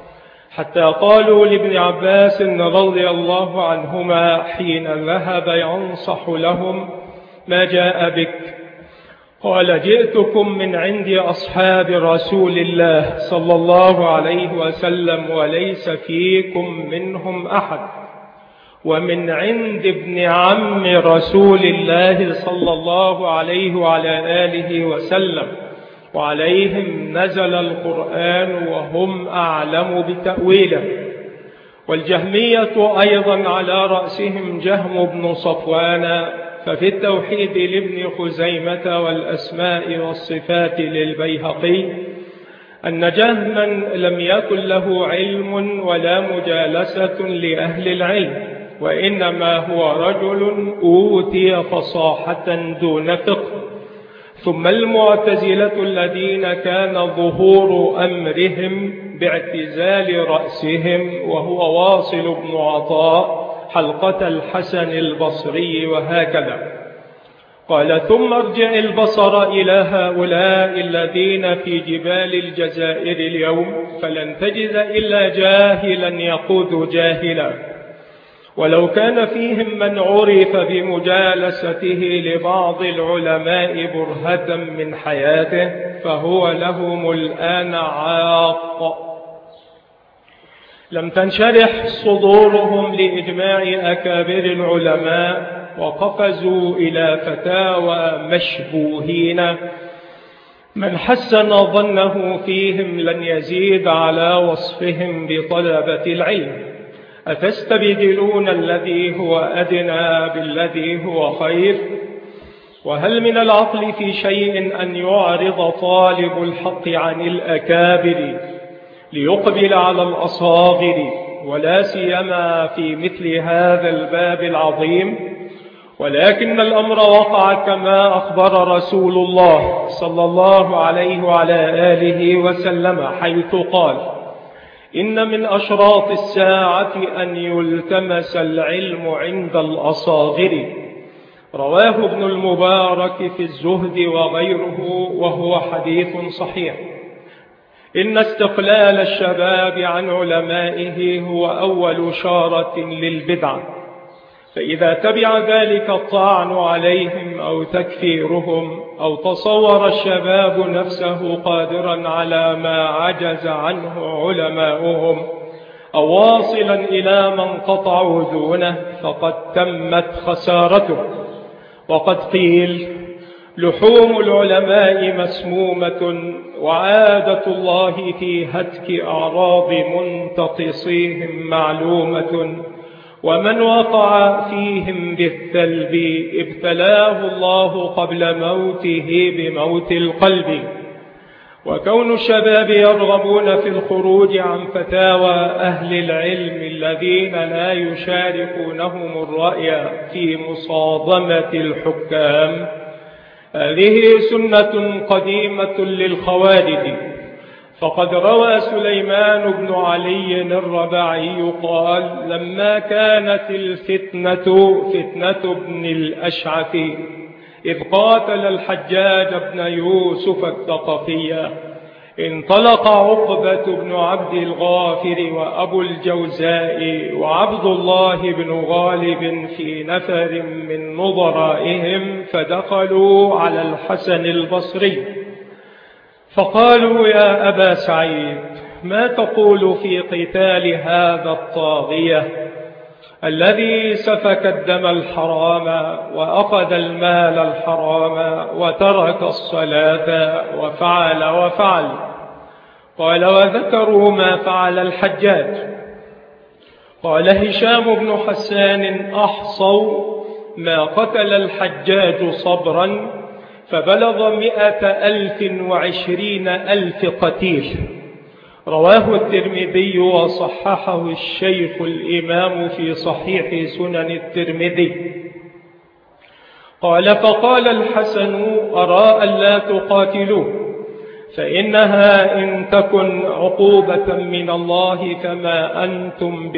حتى قالوا لابن عباس رضي الله عنهما حين ذهب ينصح لهم: ما جاء بك؟ قال: جئتكم من عند أصحاب رسول الله صلى الله عليه وسلم وليس فيكم منهم أحد، ومن عند ابن عم رسول الله صلى الله عليه وعلى آله وسلم، وعليهم نزل القرآن وهم أعلم بتأويله. والجهمية أيضا على رأسهم جهم بن صفوان، ففي التوحيد لابن خزيمة والأسماء والصفات للبيهقي أن جهما لم يكن له علم ولا مجالسة لأهل العلم، وإنما هو رجل أوتي فصاحة دون فقه. ثم المعتزلة الذين كان ظهور أمرهم باعتزال رأسهم وهو واصل بن عطاء حلقة الحسن البصري، وهكذا. قال: ثم ارجع البصر إلى هؤلاء الذين في جبال الجزائر اليوم فلن تجد إلا جاهلا يقود جاهلا، ولو كان فيهم من عرف بمجالسته لبعض العلماء برهة من حياته فهو لهم الآن عاق. لم تنشرح صدورهم لإجماع أكابر العلماء، وقفزوا إلى فتاوى مشبوهين من حسن ظنه فيهم لن يزيد على وصفهم بطلبة العلم. أتستبدلون الذي هو أدنى بالذي هو خير؟ وهل من العقل في شيء أن يعرض طالب الحق عن الأكابر ليقبل على الأصاغر، ولا سيما في مثل هذا الباب العظيم؟ ولكن الأمر وقع كما أخبر رسول الله صلى الله عليه وعلى آله وسلم، حيث قال: إن من أشراط الساعة أن يلتمس العلم عند الأصاغر. رواه ابن المبارك في الزهد وغيره، وهو حديث صحيح. إن استقلال الشباب عن علمائه هو أول شارة للبدعة، فإذا تبع ذلك الطعن عليهم أو تكفيرهم أو تصور الشباب نفسه قادرا على ما عجز عنه علماؤهم أو واصلا إلى من قطعوا دونه فقد تمت خسارته. وقد قيل: لحوم العلماء مسمومة، وعادة الله في هتك أعراض منتقصيهم معلومة، ومن وقع فيهم بالثلب ابتلاه الله قبل موته بموت القلب. وكون الشباب يرغبون في الخروج عن فتاوى أهل العلم الذين لا يشاركونهم الرأي في مصادمة الحكام هذه سنة قديمة للخوارج. فقد روى سليمان بن علي الرباعي قال: لما كانت الفتنة فتنة ابن الأشعث إذ قاتل الحجاج بن يوسف الثقفي، انطلق عقبة بن عبد الغافر وأبو الجوزاء وعبد الله بن غالب في نفر من نظرائهم، فدخلوا على الحسن البصري فقالوا: يا أبا سعيد، ما تقول في قتال هذا الطاغية الذي سفك الدم الحرام وأخذ المال الحرام وترك الصلاة وفعل وفعل؟ قال: وذكروا ما فعل الحجاج. قال هشام بن حسان: أحصوا ما قتل الحجاج صبرا فبلغ مئة ألف وعشرين ألف قتيل. رواه الترمذي وصححه الشيخ الإمام في صحيح سنن الترمذي. قال: فقال الحسن: أرى أن لا تقاتلوه، فإنها إن تكن عقوبة من الله فما أنتم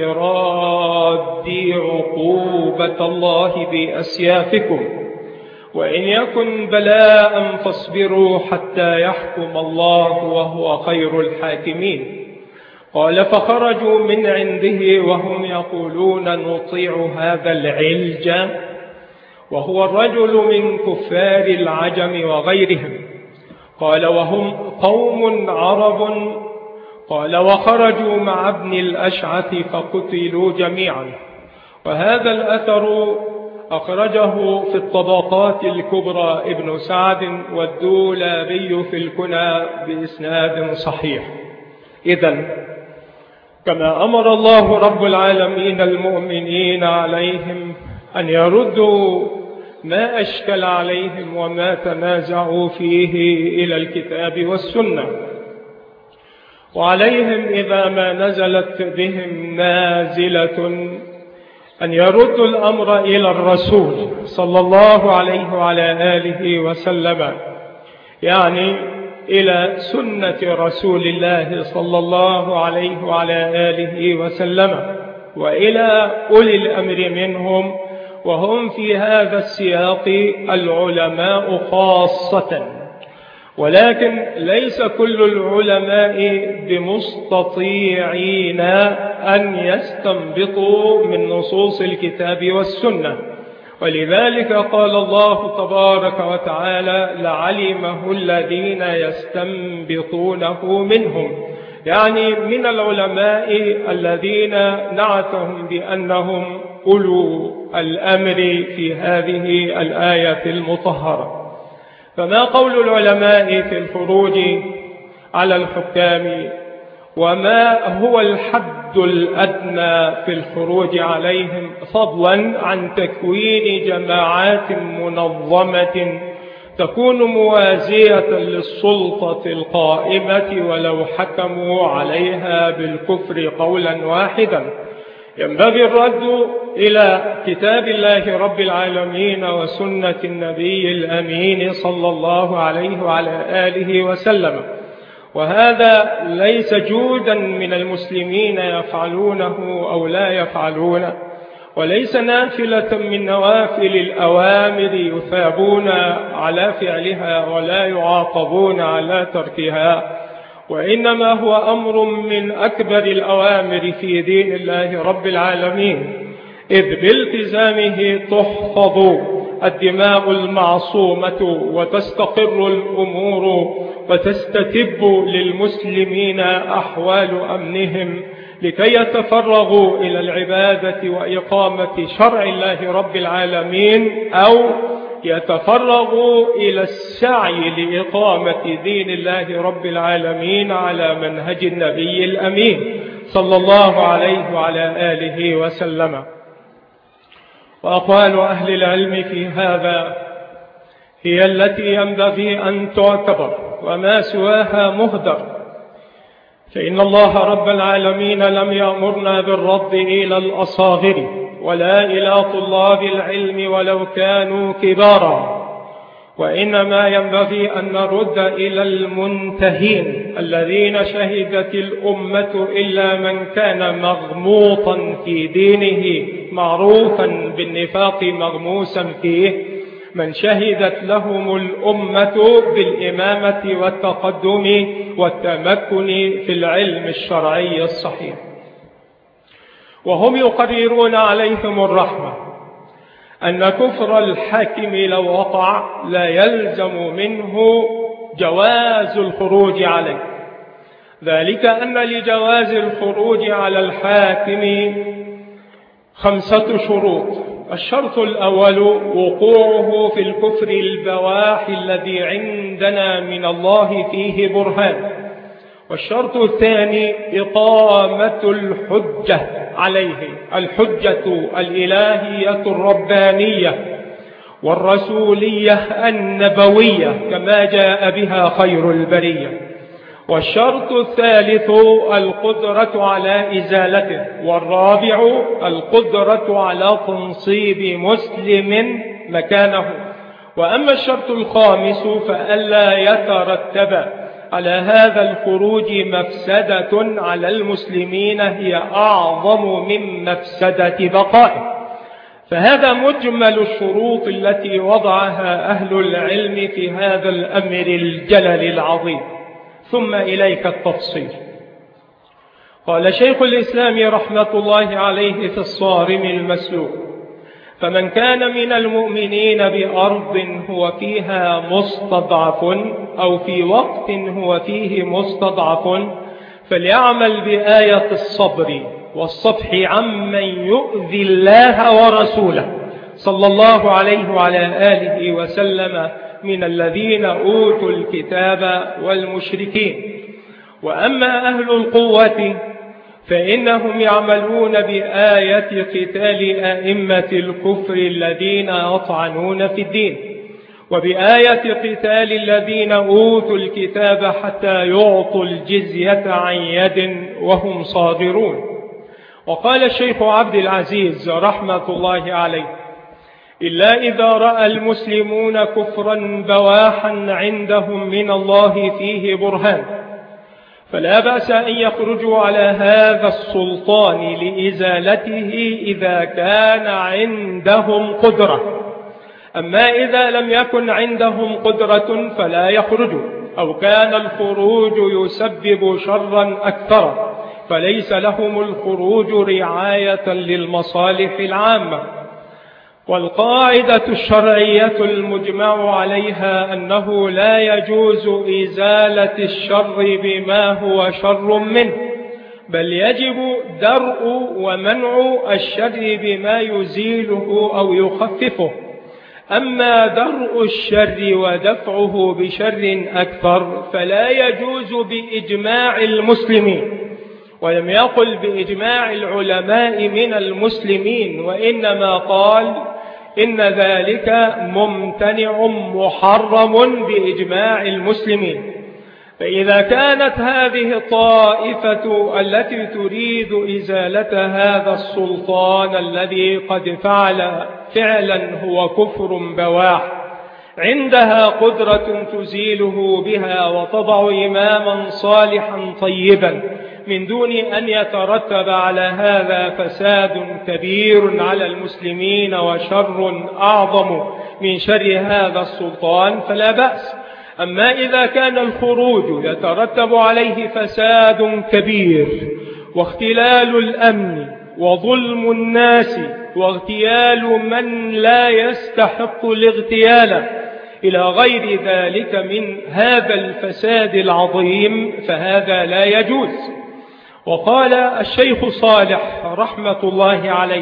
برادي عقوبة الله بأسيافكم، وإن يكن بلاء فاصبروا حتى يحكم الله وهو خير الحاكمين. قال فخرجوا من عنده وهم يقولون نطيع هذا العلج، وهو الرجل من كفار العجم وغيرهم. قال وهم قوم عرب. قال وخرجوا مع ابن الأشعث فقتلوا جميعا. وهذا الأثر أخرجه في الطبقات الكبرى ابن سعد والدولابي في الكنى بإسناد صحيح. إذن كما أمر الله رب العالمين المؤمنين عليهم أن يردوا ما أشكل عليهم وما تنازعوا فيه إلى الكتاب والسنة، وعليهم إذا ما نزلت بهم نازلة أن يردوا الأمر إلى الرسول صلى الله عليه وعلى آله وسلم، يعني إلى سنة رسول الله صلى الله عليه وعلى آله وسلم، وإلى أولي الأمر منهم، وهم في هذا السياق العلماء خاصة. ولكن ليس كل العلماء بمستطيعين أن يستنبطوا من نصوص الكتاب والسنة، ولذلك قال الله تبارك وتعالى لعلمه الذين يستنبطونه منهم، يعني من العلماء الذين نعتهم بأنهم أولو الأمر في هذه الآية المطهرة. فما قول العلماء في الخروج على الحكام، وما هو الحد الأدنى في الخروج عليهم، فضلا عن تكوين جماعات منظمة تكون موازية للسلطة القائمة ولو حكموا عليها بالكفر قولا واحدا؟ ينبغي الرد إلى كتاب الله رب العالمين وسنة النبي الأمين صلى الله عليه وعلى آله وسلم، وهذا ليس جودا من المسلمين يفعلونه أو لا يفعلونه، وليس نافلة من نوافل الأوامر يثابون على فعلها ولا يعاقبون على تركها، وإنما هو أمر من أكبر الأوامر في دين الله رب العالمين، إذ بالتزامه تحفظ الدماء المعصومة وتستقر الأمور وتستتب للمسلمين أحوال أمنهم لكي يتفرغوا إلى العبادة وإقامة شرع الله رب العالمين، أو يتفرغوا إلى السعي لإقامة دين الله رب العالمين على منهج النبي الأمين صلى الله عليه وعلى آله وسلم. وأقوال أهل العلم في هذا هي التي ينبغي أن تعتبر، وما سواها مهدر، فإن الله رب العالمين لم يأمرنا بالرد إلى الأصاغر ولا إلى طلاب العلم ولو كانوا كبارا، وإنما ينبغي أن نرد إلى المنتهين الذين شهدت الأمة إلا من كان مغموطا في دينه معروفا بالنفاق مغموسا فيه، من شهدت لهم الأمة بالإمامة والتقدم والتمكن في العلم الشرعي الصحيح، وهم يقررون عليهم الرحمة أن كفر الحاكم لو وقع لا يلزم منه جواز الخروج عليه، ذلك أن لجواز الخروج على الحاكم خمسة شروط. الشرط الأول وقوعه في الكفر البواح الذي عندنا من الله فيه برهان، والشرط الثاني إقامة الحجة عليه، الحجة الإلهية الربانية والرسولية النبوية كما جاء بها خير البرية. والشرط الثالث القدرة على إزالته، والرابع القدرة على تنصيب مسلم مكانه. وأما الشرط الخامس فألا يترتب على هذا الخروج مفسدة على المسلمين هي أعظم من مفسدة بقائه. فهذا مجمل الشروط التي وضعها أهل العلم في هذا الأمر الجلل العظيم. ثم إليك التفصيل. قال شيخ الإسلام رحمة الله عليه في الصارم المسلول: فمن كان من المؤمنين بأرض هو فيها مستضعف أو في وقت هو فيه مستضعف فليعمل بآية الصبر والصفح عمن يؤذي الله ورسوله صلى الله عليه وعلى آله وسلم من الذين أوتوا الكتاب والمشركين. وأما أهل القوة فإنهم يعملون بآية قتال أئمة الكفر الذين يطعنون في الدين، وبآية قتال الذين أوتوا الكتاب حتى يعطوا الجزية عن يد وهم صاغرون. وقال الشيخ عبد العزيز رحمة الله عليه: إلا إذا رأى المسلمون كفرا بواحا عندهم من الله فيه برهان فلا بأس أن يخرجوا على هذا السلطان لإزالته إذا كان عندهم قدرة. أما إذا لم يكن عندهم قدرة فلا يخرجوا، أو كان الخروج يسبب شرا أكثر فليس لهم الخروج رعاية للمصالح العامة. والقاعدة الشرعية المجمع عليها أنه لا يجوز إزالة الشر بما هو شر منه، بل يجب درء ومنع الشر بما يزيله أو يخففه. أما درء الشر ودفعه بشر أكثر فلا يجوز بإجماع المسلمين، ولم يقل بإجماع العلماء من المسلمين، وإنما قال إن ذلك ممتنع محرم بإجماع المسلمين. فإذا كانت هذه الطائفة التي تريد إزالة هذا السلطان الذي قد فعل فعلا هو كفر بواح عندها قدرة تزيله بها وتضع إماما صالحا طيبا من دون أن يترتب على هذا فساد كبير على المسلمين وشر أعظم من شر هذا السلطان فلا بأس. أما إذا كان الخروج يترتب عليه فساد كبير واختلال الأمن وظلم الناس واغتيال من لا يستحق الاغتيال إلى غير ذلك من هذا الفساد العظيم فهذا لا يجوز. وقال الشيخ صالح رحمة الله عليه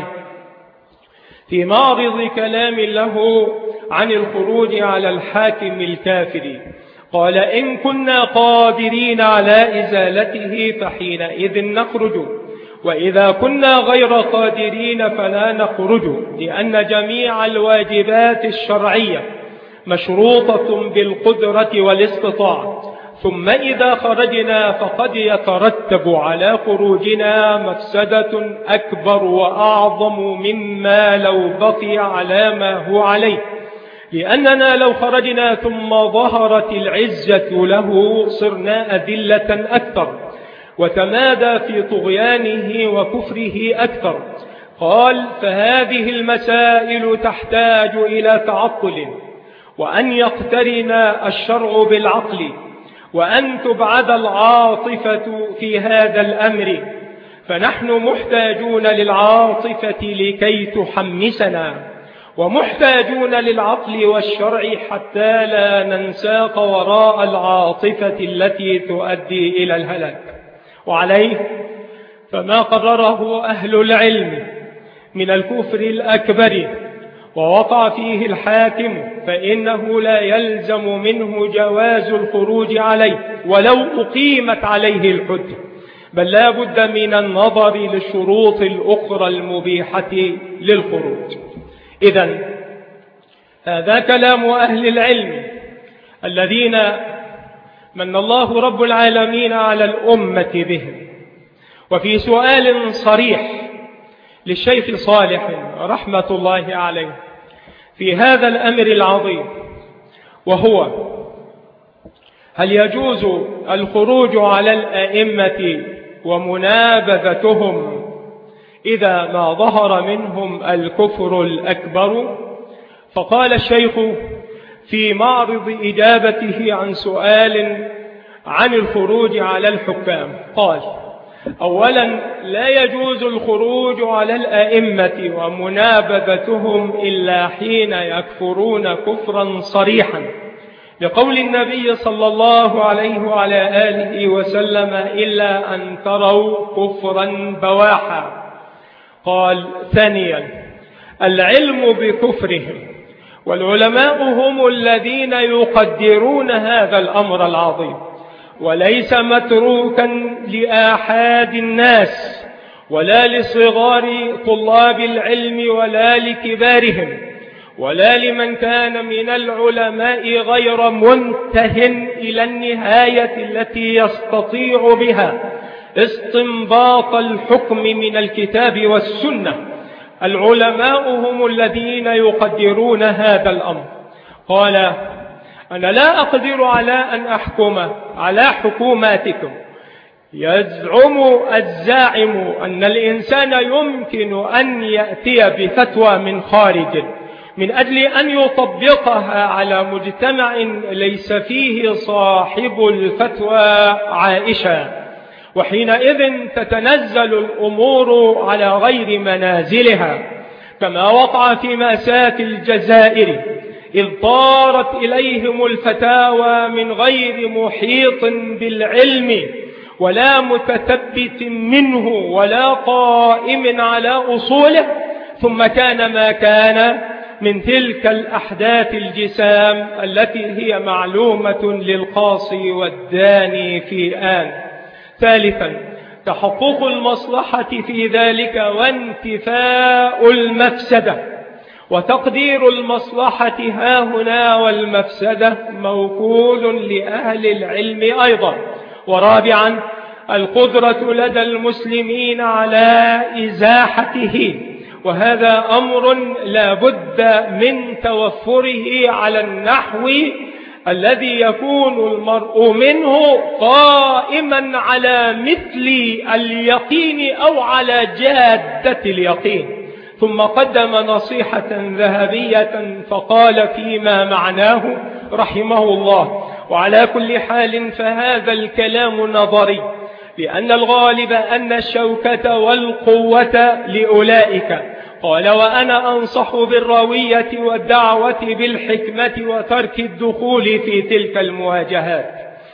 في معرض كلام له عن الخروج على الحاكم الكافر، قال: إن كنا قادرين على إزالته فحينئذ نخرج، وإذا كنا غير قادرين فلا نخرج، لأن جميع الواجبات الشرعية مشروطة بالقدرة والاستطاعة. ثم إذا خرجنا فقد يترتب على خروجنا مفسدة أكبر وأعظم مما لو بقي على ما هو عليه، لأننا لو خرجنا ثم ظهرت العزة له صرنا أذلة أكثر وتمادى في طغيانه وكفره أكثر. قال: فهذه المسائل تحتاج إلى تعقل، وأن يقترن الشرع بالعقل، وأن تبعد العاطفة في هذا الأمر، فنحن محتاجون للعاطفة لكي تحمسنا، ومحتاجون للعقل والشرع حتى لا ننساق وراء العاطفة التي تؤدي إلى الهلاك. وعليه فما قرره أهل العلم من الكفر الأكبر ووقع فيه الحاكم فإنه لا يلزم منه جواز الخروج عليه ولو أقيمت عليه الحجة، بل لا بد من النظر للشروط الأخرى المبيحة للخروج. إذن هذا كلام أهل العلم الذين من الله رب العالمين على الأمة بهم. وفي سؤال صريح للشيخ صالح رحمة الله عليه في هذا الأمر العظيم، وهو: هل يجوز الخروج على الأئمة ومنابذتهم إذا ما ظهر منهم الكفر الأكبر؟ فقال الشيخ في معرض إجابته عن سؤال عن الخروج على الحكام، قال: أولا، لا يجوز الخروج على الأئمة ومنابذتهم إلا حين يكفرون كفرا صريحا، لقول النبي صلى الله عليه وعلى آله وسلم: إلا أن تروا كفرا بواحا. قال: ثانيا، العلم بكفرهم، والعلماء هم الذين يقدرون هذا الأمر العظيم، وليس متروكا لآحاد الناس ولا لصغار طلاب العلم ولا لكبارهم ولا لمن كان من العلماء غير منته إلى النهاية التي يستطيع بها استنباط الحكم من الكتاب والسنة. العلماء هم الذين يقدرون هذا الأمر. قال: أنا لا أقدر على أن أحكم على حكوماتكم. يزعم الزاعم أن الإنسان يمكن أن يأتي بفتوى من خارج من أجل أن يطبقها على مجتمع ليس فيه صاحب الفتوى عائشة، وحينئذ تتنزل الأمور على غير منازلها، كما وقع في مأساة الجزائر إذ طارت إليهم الفتاوى من غير محيط بالعلم ولا متثبت منه ولا قائم على أصوله، ثم كان ما كان من تلك الأحداث الجسام التي هي معلومة للقاصي والداني في آن. ثالثا، تحقق المصلحة في ذلك وانتفاء المفسدة، وتقدير المصلحة هاهنا والمفسدة موكول لأهل العلم أيضا. ورابعا، القدرة لدى المسلمين على إزاحته، وهذا أمر لا بد من توفره على النحو الذي يكون المرء منه قائما على مثل اليقين أو على جادة اليقين. ثم قدم نصيحة ذهبية فقال فيما معناه رحمه الله: وعلى كل حال فهذا الكلام نظري، لأن الغالب أن الشوكة والقوة لأولئك. قال: وأنا أنصح بالروية والدعوة بالحكمة وترك الدخول في تلك المواجهات.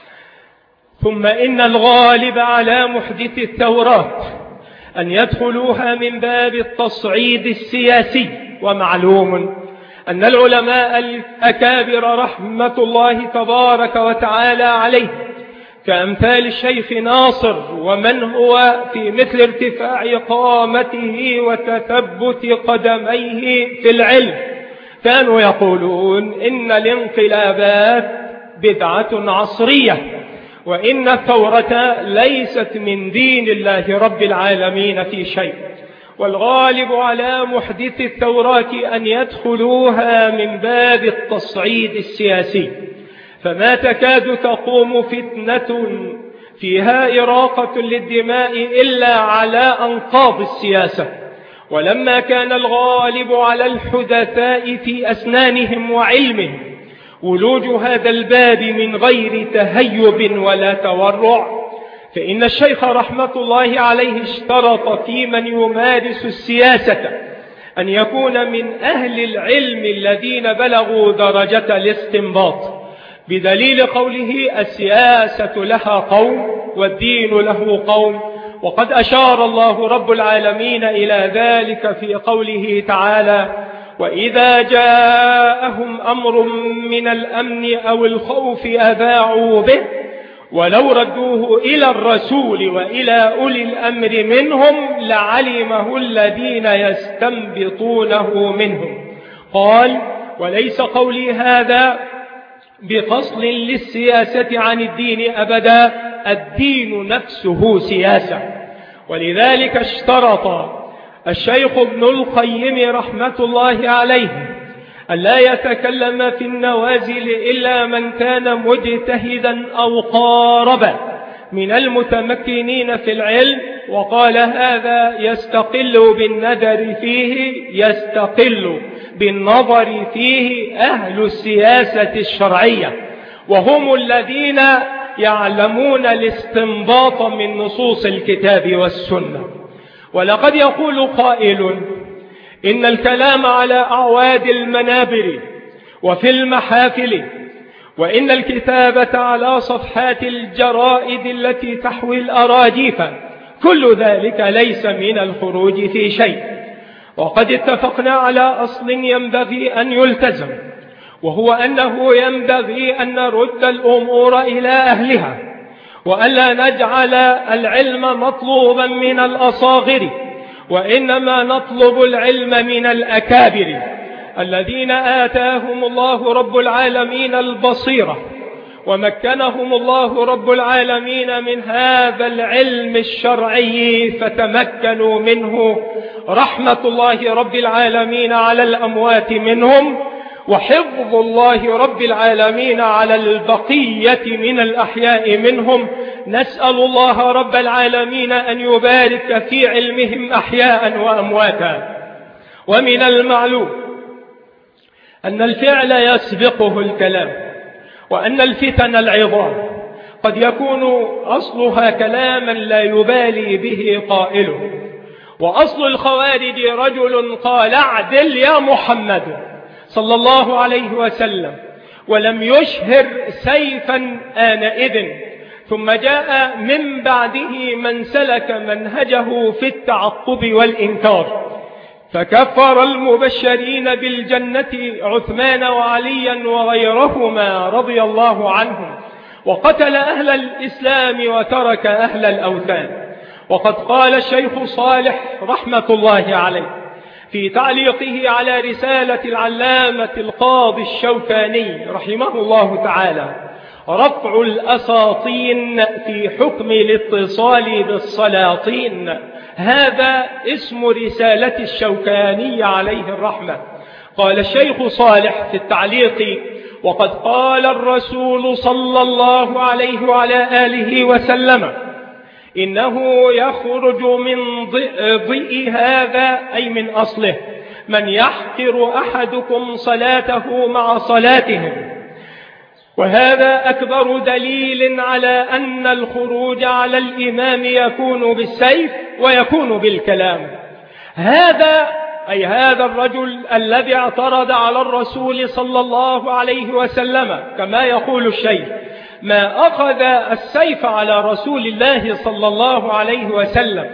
ثم إن الغالب على محدث الثورات أن يدخلوها من باب التصعيد السياسي، ومعلوم أن العلماء الأكابر رحمة الله تبارك وتعالى عليه كأمثال الشيخ ناصر ومن هو في مثل ارتفاع قامته وتثبت قدميه في العلم كانوا يقولون إن الانقلابات بدعة عصرية، وإن الثورة ليست من دين الله رب العالمين في شيء. والغالب على محدث الثورات أن يدخلوها من باب التصعيد السياسي، فما تكاد تقوم فتنة فيها إراقة للدماء إلا على أنقاض السياسة. ولما كان الغالب على الحدثاء في أسنانهم وعلمهم ولوج هذا الباب من غير تهيب ولا تورع، فإن الشيخ رحمة الله عليه اشترط في من يمارس السياسة أن يكون من أهل العلم الذين بلغوا درجة الاستنباط، بدليل قوله: السياسة لها قوم والدين له قوم. وقد أشار الله رب العالمين إلى ذلك في قوله تعالى: وإذا جاءهم أمر من الأمن أو الخوف أذاعوا به ولو ردوه إلى الرسول وإلى أولي الأمر منهم لعلمه الذين يستنبطونه منهم. قال: وليس قولي هذا بفصل للسياسة عن الدين أبدا، الدين نفسه سياسة. ولذلك اشترط الشيخ ابن القيم رحمة الله عليه ألا يتكلم في النوازل إلا من كان مجتهدا أو قارب من المتمكنين في العلم، وقال: هذا يستقل بالنظر فيه يستقل بالنظر فيه أهل السياسة الشرعية، وهم الذين يعلمون الاستنباط من نصوص الكتاب والسنة. ولقد يقول قائل إن الكلام على أعواد المنابر وفي المحافل، وإن الكتابة على صفحات الجرائد التي تحوي الأراجيف، كل ذلك ليس من الخروج في شيء. وقد اتفقنا على أصل ينبغي أن يلتزم، وهو أنه ينبغي أن نرد الأمور إلى أهلها، وألا نجعل العلم مطلوبا من الأصاغر، وإنما نطلب العلم من الأكابر الذين آتاهم الله رب العالمين البصيرة، ومكنهم الله رب العالمين من هذا العلم الشرعي فتمكنوا منه، رحمة الله رب العالمين على الأموات منهم، وحفظ الله رب العالمين على البقية من الأحياء منهم. نسأل الله رب العالمين أن يبارك في علمهم أحياء وأمواتا. ومن المعلوم أن الفعل يسبقه الكلام، وأن الفتن العظام قد يكون أصلها كلاما لا يبالي به قائله. وأصل الخوارج رجل قال اعدل يا محمد صلى الله عليه وسلم، ولم يشهر سيفا آنئذ، ثم جاء من بعده من سلك منهجه في التعقب والإنكار، فكفر المبشرين بالجنة عثمان وعليا وغيرهما رضي الله عنهم، وقتل أهل الإسلام وترك أهل الأوثان. وقد قال الشيخ صالح رحمة الله عليه في تعليقه على رسالة العلامة القاضي الشوكاني رحمه الله تعالى: رفع الأساطين في حكم الاتصال بالسلاطين. هذا اسم رسالة الشوكاني عليه الرحمة. قال الشيخ صالح في التعليق: وقد قال الرسول صلى الله عليه وعلى آله وسلم: إنه يخرج من ضئ هذا، أي من أصله، من يحقر أحدكم صلاته مع صلاتهم. وهذا أكبر دليل على أن الخروج على الإمام يكون بالسيف ويكون بالكلام. هذا أي هذا الرجل الذي اعترض على الرسول صلى الله عليه وسلم، كما يقول الشيخ، ما أخذ السيف على رسول الله صلى الله عليه وسلم،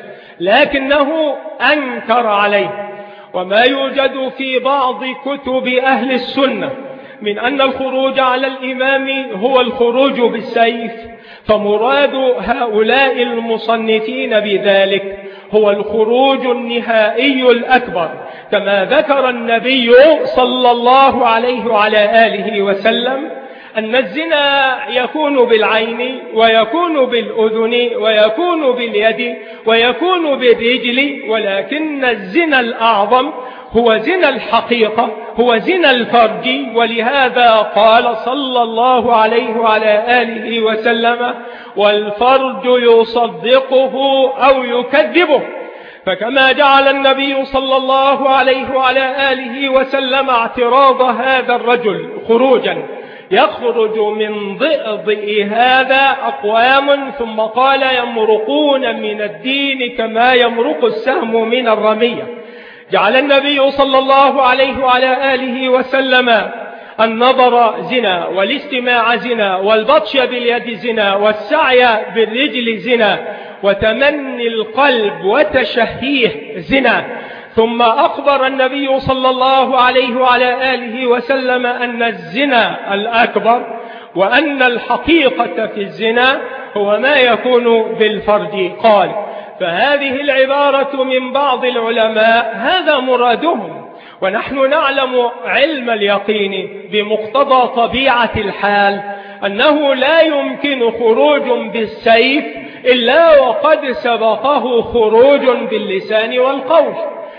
لكنه أنكر عليه. وما يوجد في بعض كتب أهل السنة من أن الخروج على الإمام هو الخروج بالسيف، فمراد هؤلاء المصنفين بذلك هو الخروج النهائي الأكبر، كما ذكر النبي صلى الله عليه وعلى آله وسلم أن الزنا يكون بالعين، ويكون بالأذن، ويكون باليد، ويكون بالرجل، ولكن الزنا الأعظم هو زنا الحقيقة، هو زنا الفرج. ولهذا قال صلى الله عليه وعلى آله وسلم: والفرج يصدقه أو يكذبه. فكما جعل النبي صلى الله عليه وعلى آله وسلم اعتراض هذا الرجل خروجا يخرج من ضئضئ هذا أقوام، ثم قال: يمرقون من الدين كما يمرق السهم من الرمية، جعل النبي صلى الله عليه وعلى آله وسلم النظر زنا، والاستماع زنا، والبطش باليد زنا، والسعي بالرجل زنا، وتمني القلب وتشهيه زنا. ثم أخبر النبي صلى الله عليه وعلى آله وسلم أن الزنا الأكبر وأن الحقيقة في الزنا هو ما يكون بالفرج. قال: فهذه العبارة من بعض العلماء هذا مرادهم، ونحن نعلم علم اليقين بمقتضى طبيعة الحال أنه لا يمكن خروج بالسيف إلا وقد سبقه خروج باللسان والقول.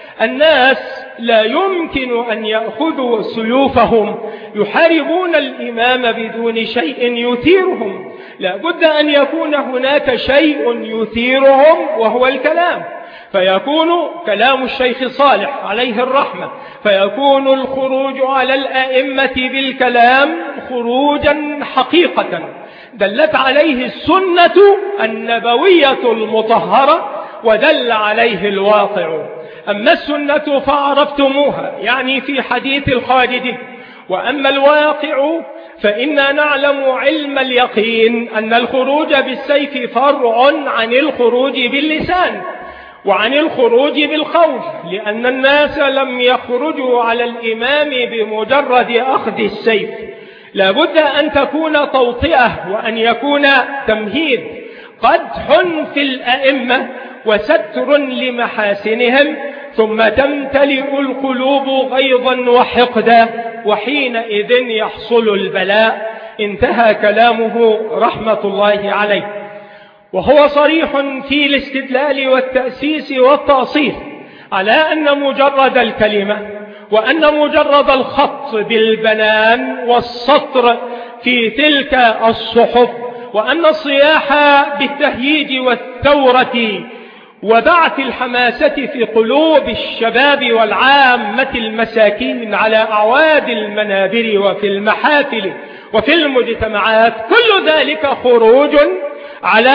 الناس لا يمكن أن يأخذوا سيوفهم يحاربون الإمام بدون شيء يثيرهم، لا بد أن يكون هناك شيء يثيرهم وهو الكلام، فيكون كلام الشيخ صالح عليه الرحمة، فيكون الخروج على الأئمة بالكلام خروجا حقيقة، دلت عليه السنة النبوية المطهرة ودل عليه الواقع. أما السنة فعرفتموها، يعني في حديث الخالد، وأما الواقع فإنا نعلم علم اليقين أن الخروج بالسيف فرع عن الخروج باللسان وعن الخروج بالخوف، لأن الناس لم يخرجوا على الإمام بمجرد أخذ السيف، لا بد أن تكون توطئة وأن يكون تمهيد، قدح في الأئمة وستر لمحاسنهم، ثم تمتلئ القلوب غيظا وحقدا، وحينئذ يحصل البلاء. انتهى كلامه رحمة الله عليه. وهو صريح في الاستدلال والتأسيس والتأصيل على أن مجرد الكلمة وأن مجرد الخط بالبنان والسطر في تلك الصحف وأن الصياح بالتهييج والثورة وبعث الحماسة في قلوب الشباب والعامة المساكين على أعواد المنابر وفي المحافل وفي المجتمعات، كل ذلك خروج على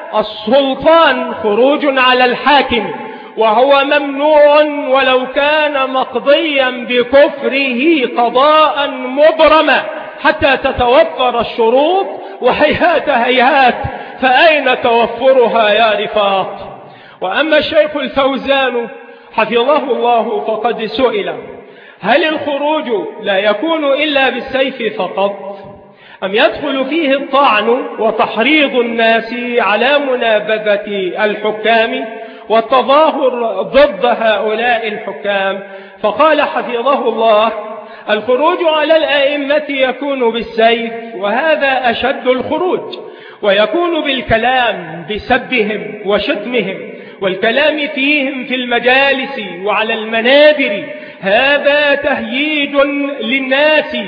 السلطان، خروج على الحاكم، وهو ممنوع ولو كان مقضيا بكفره قضاء مبرما حتى تتوفر الشروط، وهيهات هيهات فأين توفرها يا رفاق. وأما الشيخ الفوزان حفظه الله فقد سئل: هل الخروج لا يكون إلا بالسيف فقط، أم يدخل فيه الطعن وتحريض الناس على منابذة الحكام والتظاهر ضد هؤلاء الحكام؟ فقال حفظه الله: الخروج على الأئمة يكون بالسيف، وهذا أشد الخروج، ويكون بالكلام بسبهم وشتمهم والكلام فيهم في المجالس وعلى المنابر، هذا تهييج للناس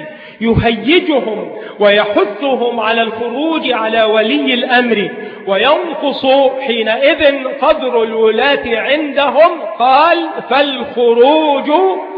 يهيجهم ويحثهم على الخروج على ولي الأمر، وينقص حينئذ قدر الولاة عندهم. قال: فالخروج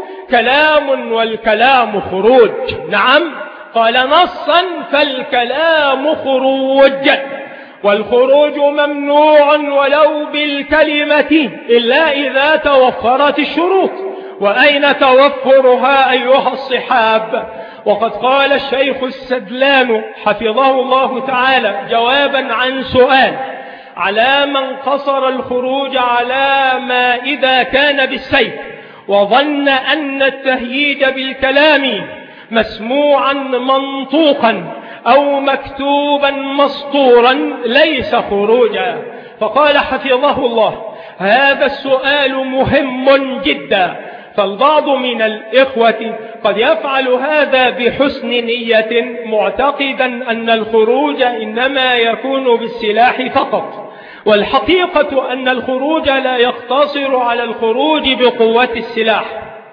كلام والكلام خروج. نعم، قال نصا: فالكلام خروج، والخروج ممنوع ولو بالكلمة إلا إذا توفرت الشروط. وأين توفرها أيها الصحاب؟ وقد قال الشيخ السدلان حفظه الله تعالى جوابا عن سؤال على من قصر الخروج على ما إذا كان بالسيف وظن أن التهييج بالكلام مسموعا منطوقا أو مكتوبا مسطورا ليس خروجا. فقال حفظه الله: هذا السؤال مهم جدا، فالبعض من الإخوة قد يفعل هذا بحسن نية معتقدا أن الخروج إنما يكون بالسلاح فقط، والحقيقة أن الخروج لا يقتصر على الخروج بقوة السلاح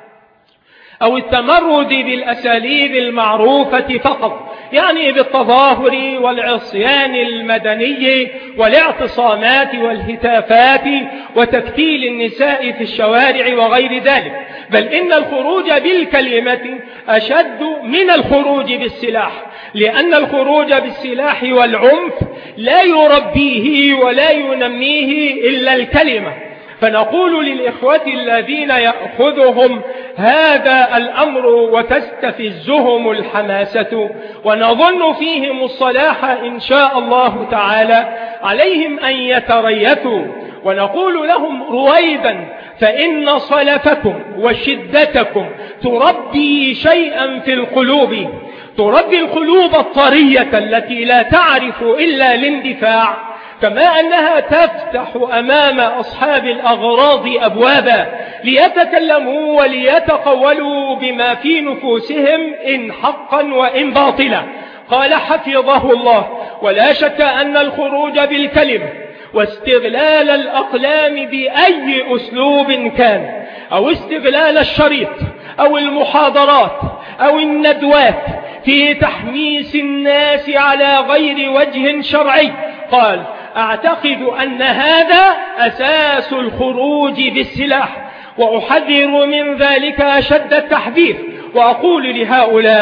أو التمرد بالأساليب المعروفة فقط، يعني بالتظاهر والعصيان المدني والاعتصامات والهتافات وتكتيل النساء في الشوارع وغير ذلك، بل إن الخروج بالكلمة أشد من الخروج بالسلاح، لأن الخروج بالسلاح والعنف لا يربيه ولا ينميه إلا الكلمة. فنقول للإخوة الذين يأخذهم هذا الأمر وتستفزهم الحماسة ونظن فيهم الصلاح إن شاء الله تعالى، عليهم أن يتريثوا، ونقول لهم رويدا: فإن صلفكم وشدتكم تربي شيئا في القلوب، تربي القلوب الطرية التي لا تعرف إلا الاندفاع، كما أنها تفتح أمام أصحاب الأغراض أبوابا ليتكلموا وليتقولوا بما في نفوسهم إن حقا وإن باطلا. قال حفظه الله: ولا شك أن الخروج بالكلمة واستغلال الأقلام بأي أسلوب كان، أو استغلال الشريط أو المحاضرات أو الندوات في تحميس الناس على غير وجه شرعي، قال: أعتقد أن هذا أساس الخروج بالسلاح، وأحذر من ذلك أشد التحذير، وأقول لهؤلاء: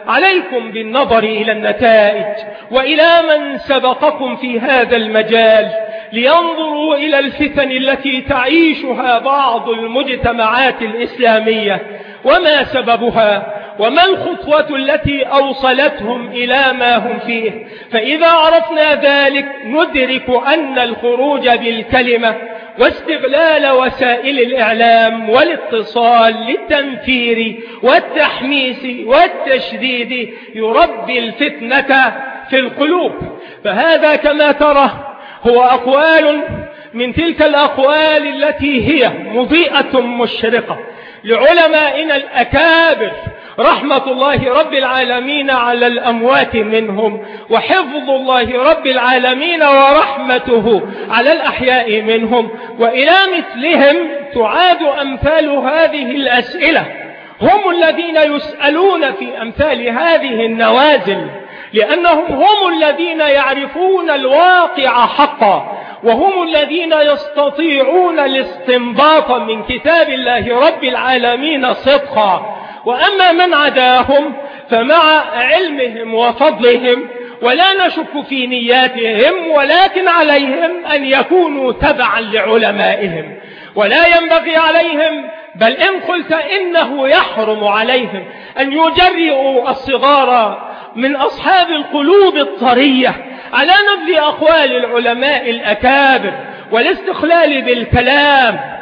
عليكم بالنظر إلى النتائج وإلى من سبقكم في هذا المجال لينظروا إلى الفتن التي تعيشها بعض المجتمعات الإسلامية وما سببها وما الخطوة التي أوصلتهم إلى ما هم فيه. فإذا عرفنا ذلك ندرك أن الخروج بالكلمة واستغلال وسائل الإعلام والاتصال للتنفير والتحميس والتشديد يربي الفتنة في القلوب. فهذا كما ترى هو أقوال من تلك الأقوال التي هي مضيئة مشرقة لعلمائنا الأكابر رحمة الله رب العالمين على الأموات منهم، وحفظ الله رب العالمين ورحمته على الأحياء منهم. وإلى مثلهم تعاد أمثال هذه الأسئلة، هم الذين يسألون في أمثال هذه النوازل، لأنهم هم الذين يعرفون الواقع حقا، وهم الذين يستطيعون الاستنباط من كتاب الله رب العالمين صدقا. وأما من عداهم فمع علمهم وفضلهم ولا نشك في نياتهم، ولكن عليهم أن يكونوا تبعا لعلمائهم، ولا ينبغي عليهم بل إن قلت إنه يحرم عليهم أن يجرئوا الصغار من أصحاب القلوب الطرية على نبذ أقوال العلماء الأكابر والاستخلال بالكلام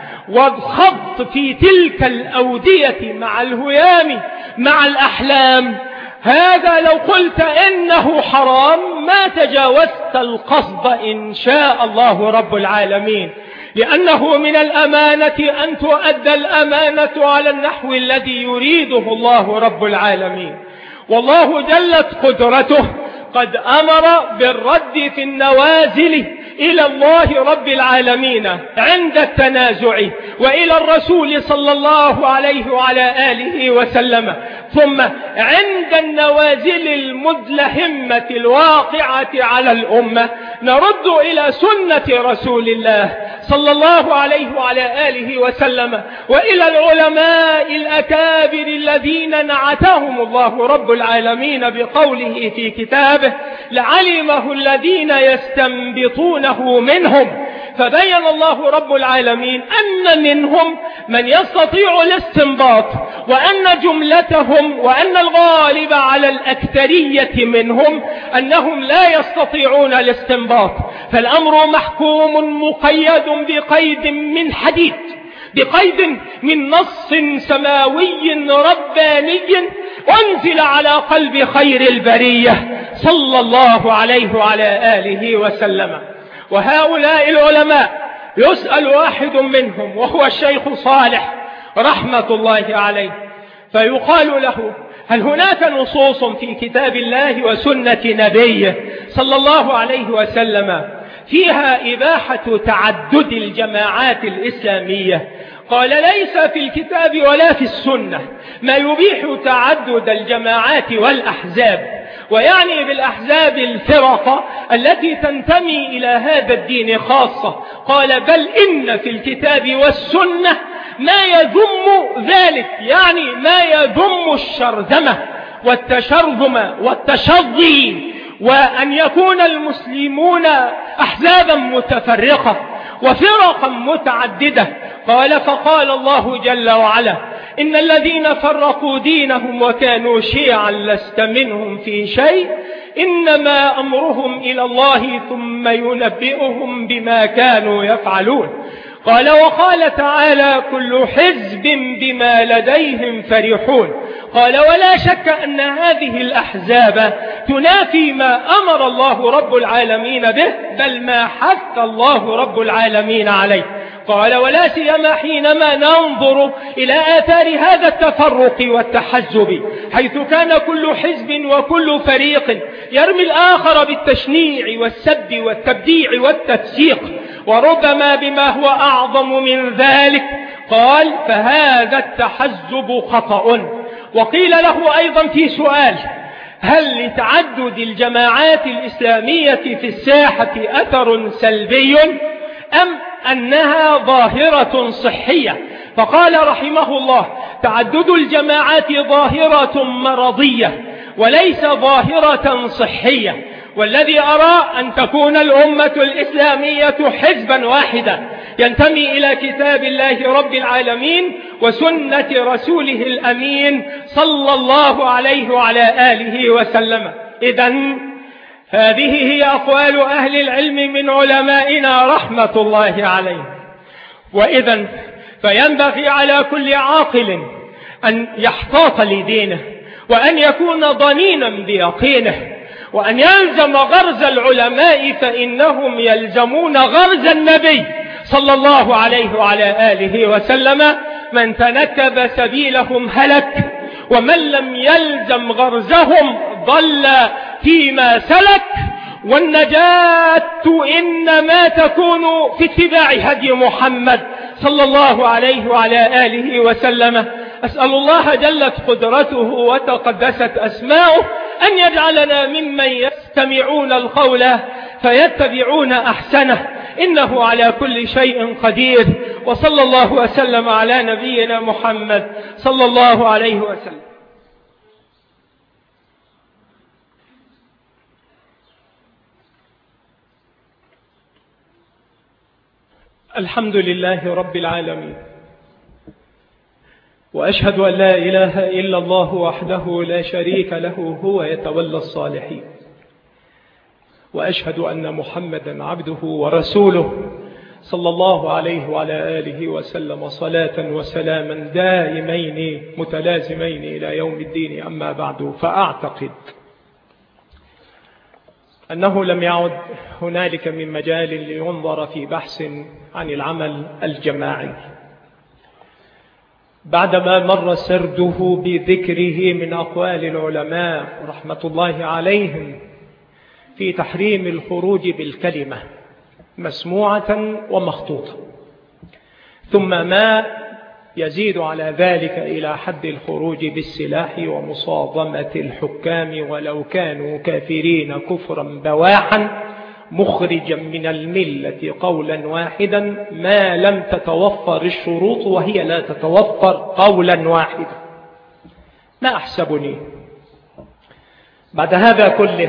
والخط في تلك الأودية مع الهيام مع الأحلام. هذا لو قلت إنه حرام ما تجاوزت القصد إن شاء الله رب العالمين، لأنه من الأمانة أن تؤدى الأمانة على النحو الذي يريده الله رب العالمين. والله جلت قدرته قد أمر بالرد في النوازل إلى الله رب العالمين عند التنازع، وإلى الرسول صلى الله عليه وعلى آله وسلم، ثم عند النوازل المدلهمة الواقعة على الأمة نرد إلى سنة رسول الله صلى الله عليه وعلى آله وسلم، وإلى العلماء الأكابر الذين نعتهم الله رب العالمين بقوله في كتابه لعلمه الذين يستنبطونه منهم. فبين الله رب العالمين أن منهم من يستطيع الاستنباط، وأن جملتهم وأن الغالب على الأكثرية منهم أنهم لا يستطيعون الاستنباط. فالأمر محكوم مقيد بقيد من حديد، بقيد من نص سماوي رباني أنزل على قلب خير البرية صلى الله عليه وعلى آله وسلم. وهؤلاء العلماء يسأل واحد منهم وهو الشيخ صالح رحمة الله عليه، فيقال له هل هناك نصوص في كتاب الله وسنة نبيه صلى الله عليه وسلم فيها إباحة تعدد الجماعات الإسلامية؟ قال ليس في الكتاب ولا في السنة ما يبيح تعدد الجماعات والأحزاب، ويعني بالأحزاب الفرقة التي تنتمي إلى هذا الدين خاصة. قال بل إن في الكتاب والسنة ما يذم ذلك، يعني ما يذم الشرذمة والتشرذم والتشظي، وأن يكون المسلمون أحزابا متفرقة وفرقا متعددة. قال فقال الله جل وعلا إن الذين فرقوا دينهم وكانوا شيعا لست منهم في شيء إنما أمرهم إلى الله ثم ينبئهم بما كانوا يفعلون. قال وقال تعالى كل حزب بما لديهم فرحون. قال ولا شك أن هذه الأحزاب تنافي ما أمر الله رب العالمين به، بل ما حث الله رب العالمين عليه. قال ولا سيما حينما ننظر إلى آثار هذا التفرق والتحزب، حيث كان كل حزب وكل فريق يرمي الآخر بالتشنيع والسب والتبديع والتفسيق، وربما بما هو أعظم من ذلك. قال فهذا التحزب خطأ. وقيل له أيضا في سؤال هل لتعدد الجماعات الإسلامية في الساحة أثر سلبي أم أنها ظاهرة صحية؟ فقال رحمه الله تعدد الجماعات ظاهرة مرضية وليس ظاهرة صحية. والذي أرى أن تكون الأمة الإسلامية حزبا واحدا ينتمي إلى كتاب الله رب العالمين وسنة رسوله الأمين صلى الله عليه وعلى آله وسلم. إذن هذه هي أقوال أهل العلم من علمائنا رحمة الله عليهم. وإذن فينبغي على كل عاقل أن يحتاط لدينه وأن يكون ضنينا بيقينه وأن يلزم غرز العلماء فإنهم يلزمون غرز النبي صلى الله عليه وعلى آله وسلم. من تنكب سبيلهم هلك ومن لم يلزم غرزهم ضل فيما سلك. والنجاة إنما تكون في اتباع هدي محمد صلى الله عليه وعلى آله وسلم. أسأل الله جلت قدرته وتقدست أسماؤه أن يجعلنا ممن يستمعون القول فيتبعون أحسنه، إنه على كل شيء قدير. وصلى الله وسلم على نبينا محمد صلى الله عليه وسلم. الحمد لله رب العالمين، وأشهد أن لا إله إلا الله وحده لا شريك له هو يتولى الصالحين، وأشهد أن محمدا عبده ورسوله صلى الله عليه وعلى آله وسلم صلاة وسلاما دائمين متلازمين إلى يوم الدين. أما بعد، فأعتقد أنه لم يعد هنالك من مجال لينظر في بحث عن العمل الجماعي بعدما مر سرده بذكره من أقوال العلماء رحمة الله عليهم في تحريم الخروج بالكلمة مسموعة ومخطوطة، ثم ما يزيد على ذلك إلى حد الخروج بالسلاح ومصادمة الحكام ولو كانوا كافرين كفرا بواحا مخرجا من الملة قولا واحدا ما لم تتوفر الشروط، وهي لا تتوفر قولا واحدا. ما أحسبني بعد هذا كله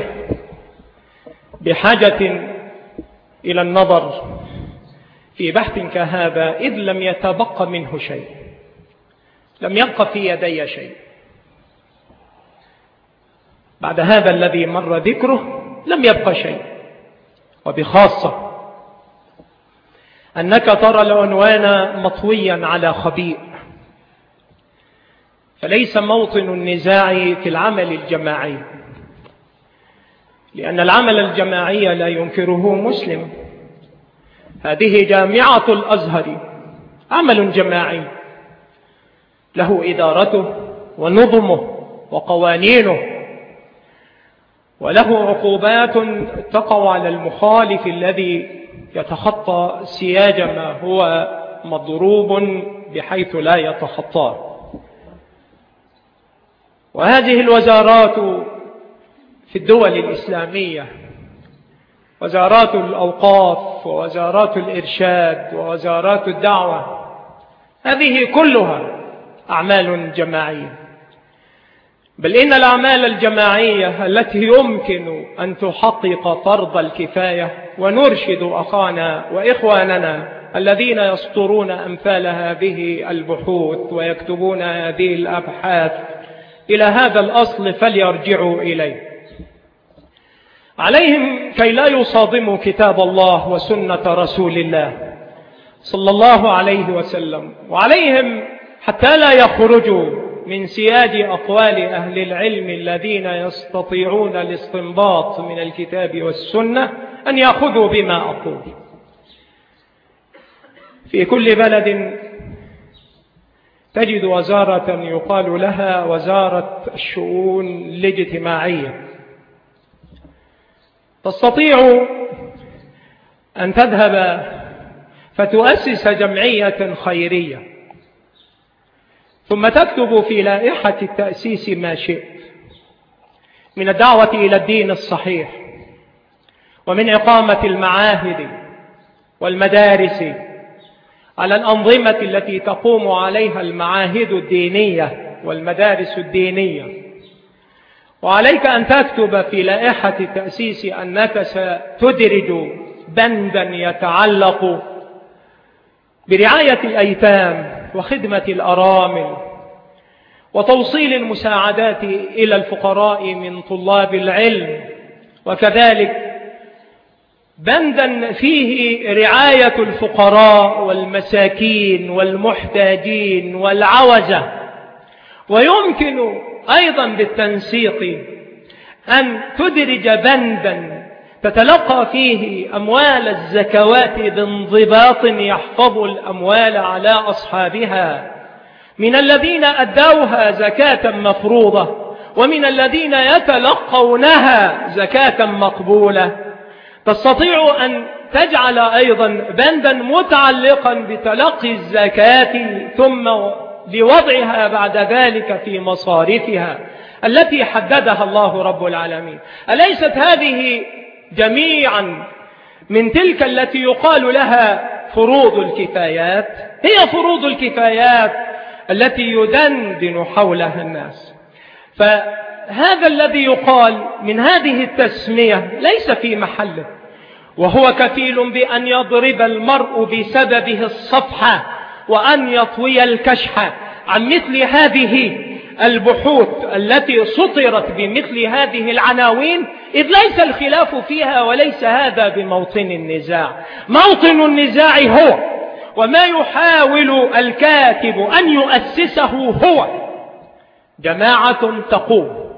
بحاجة إلى النظر في بحث كهذا، إذ لم يتبقى منه شيء، لم يبقى في يدي شيء. بعد هذا الذي مر ذكره لم يبقى شيء، وبخاصة أنك ترى العنوان مطويا على خبيء، فليس موطن النزاع في العمل الجماعي، لأن العمل الجماعي لا ينكره مسلم. هذه جامعة الأزهر عمل جماعي له إدارته ونظمه وقوانينه، وله عقوبات تقع على المخالف الذي يتخطى سياج ما هو مضروب بحيث لا يتخطاه. وهذه الوزارات في الدول الإسلامية، وزارات الأوقاف ووزارات الإرشاد ووزارات الدعوة، هذه كلها أعمال جماعية، بل إن الأعمال الجماعية التي يمكن أن تحقق فرض الكفاية ونرشد أخانا وإخواننا الذين يسطرون أمثال هذه البحوث ويكتبون هذه الأبحاث إلى هذا الأصل فليرجعوا إليه. عليهم كي لا يصادموا كتاب الله وسنة رسول الله صلى الله عليه وسلم، وعليهم حتى لا يخرجوا من سياج أقوال أهل العلم الذين يستطيعون الاستنباط من الكتاب والسنة أن يأخذوا بما أقول. في كل بلد تجد وزارة يقال لها وزارة الشؤون الاجتماعية، تستطيع أن تذهب فتؤسس جمعية خيرية، ثم تكتب في لائحة التأسيس ما شئت من الدعوة إلى الدين الصحيح، ومن إقامة المعاهد والمدارس على الأنظمة التي تقوم عليها المعاهد الدينية والمدارس الدينية، وعليك أن تكتب في لائحة التأسيس أنك ستدرج بندا يتعلق برعاية الأيتام وخدمة الأرامل وتوصيل المساعدات إلى الفقراء من طلاب العلم، وكذلك بندا فيه رعاية الفقراء والمساكين والمحتاجين والعوزة. ويمكن أيضا بالتنسيق أن تدرج بندا تتلقى فيه أموال الزكوات بانضباط يحفظ الأموال على أصحابها، من الذين أدوها زكاة مفروضة ومن الذين يتلقونها زكاة مقبولة. تستطيع أن تجعل أيضا بندا متعلقا بتلقي الزكاة ثم لوضعها بعد ذلك في مصارفها التي حددها الله رب العالمين. أليست هذه جميعا من تلك التي يقال لها فروض الكفايات؟ هي فروض الكفايات التي يدندن حولها الناس. فهذا الذي يقال من هذه التسمية ليس في محله، وهو كفيل بأن يضرب المرء بسببه الصفحة وأن يطوي الكشح عن مثل هذه البحوث التي سطرت بمثل هذه العناوين، إذ ليس الخلاف فيها وليس هذا بموطن النزاع. موطن النزاع هو وما يحاول الكاتب أن يؤسسه هو جماعة تقوم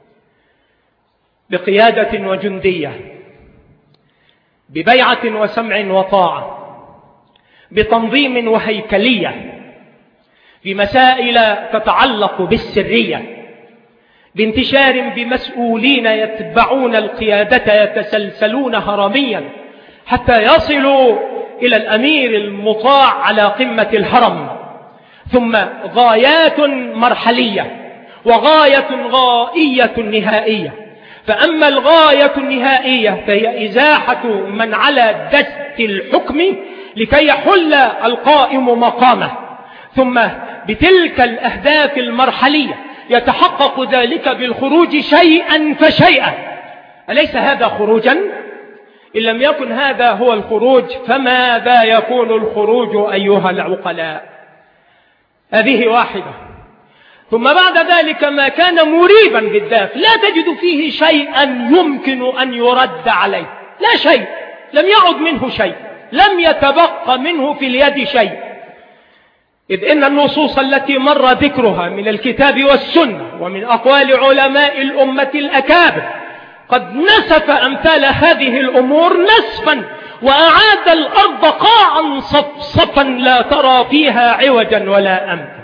بقيادة وجندية، ببيعة وسمع وطاعة، بتنظيم وهيكلية، بمسائل تتعلق بالسرية، بانتشار بمسؤولين يتبعون القيادة يتسلسلون هرميا حتى يصلوا إلى الأمير المطاع على قمة الهرم، ثم غايات مرحلية وغاية غائية نهائية. فأما الغاية النهائية فهي إزاحة من على دست الحكم لكي يحل القائم مقامه، ثم بتلك الأهداف المرحلية يتحقق ذلك بالخروج شيئا فشيئا. أليس هذا خروجا؟ إن لم يكن هذا هو الخروج فماذا يكون الخروج أيها العقلاء؟ هذه واحدة. ثم بعد ذلك ما كان مريبا بالذات لا تجد فيه شيئا يمكن أن يرد عليه، لا شيء، لم يعد منه شيء، لم يتبقى منه في اليد شيء، إذ إن النصوص التي مر ذكرها من الكتاب والسنة ومن أقوال علماء الأمة الأكابر قد نسف أمثال هذه الأمور نسفا وأعاد الأرض قاعا صفصفا لا ترى فيها عوجا ولا أمتا.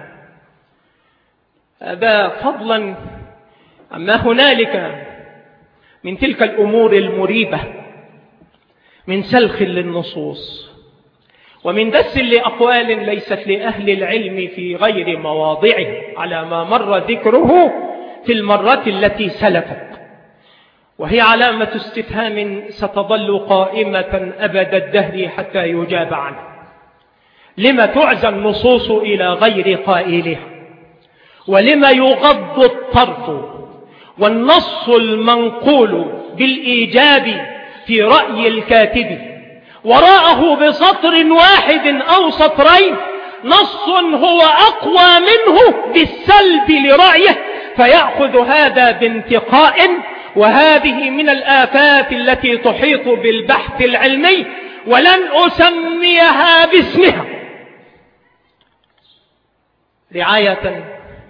هذا فضلا عما هنالك من تلك الأمور المريبة من سلخ للنصوص ومن دس لأقوال ليست لأهل العلم في غير مواضعه على ما مر ذكره في المرة التي سلفت، وهي علامة استفهام ستظل قائمة أبد الدهر حتى يجاب عنه. لما تعزى النصوص إلى غير قائلها؟ ولما يغض الطرف والنص المنقول بالإيجاب في رأي الكاتب وراءه بسطر واحد أو سطرين نص هو أقوى منه بالسلب لرأيه فيأخذ هذا بانتقاء؟ وهذه من الآفات التي تحيط بالبحث العلمي ولن أسميها باسمها. رعاية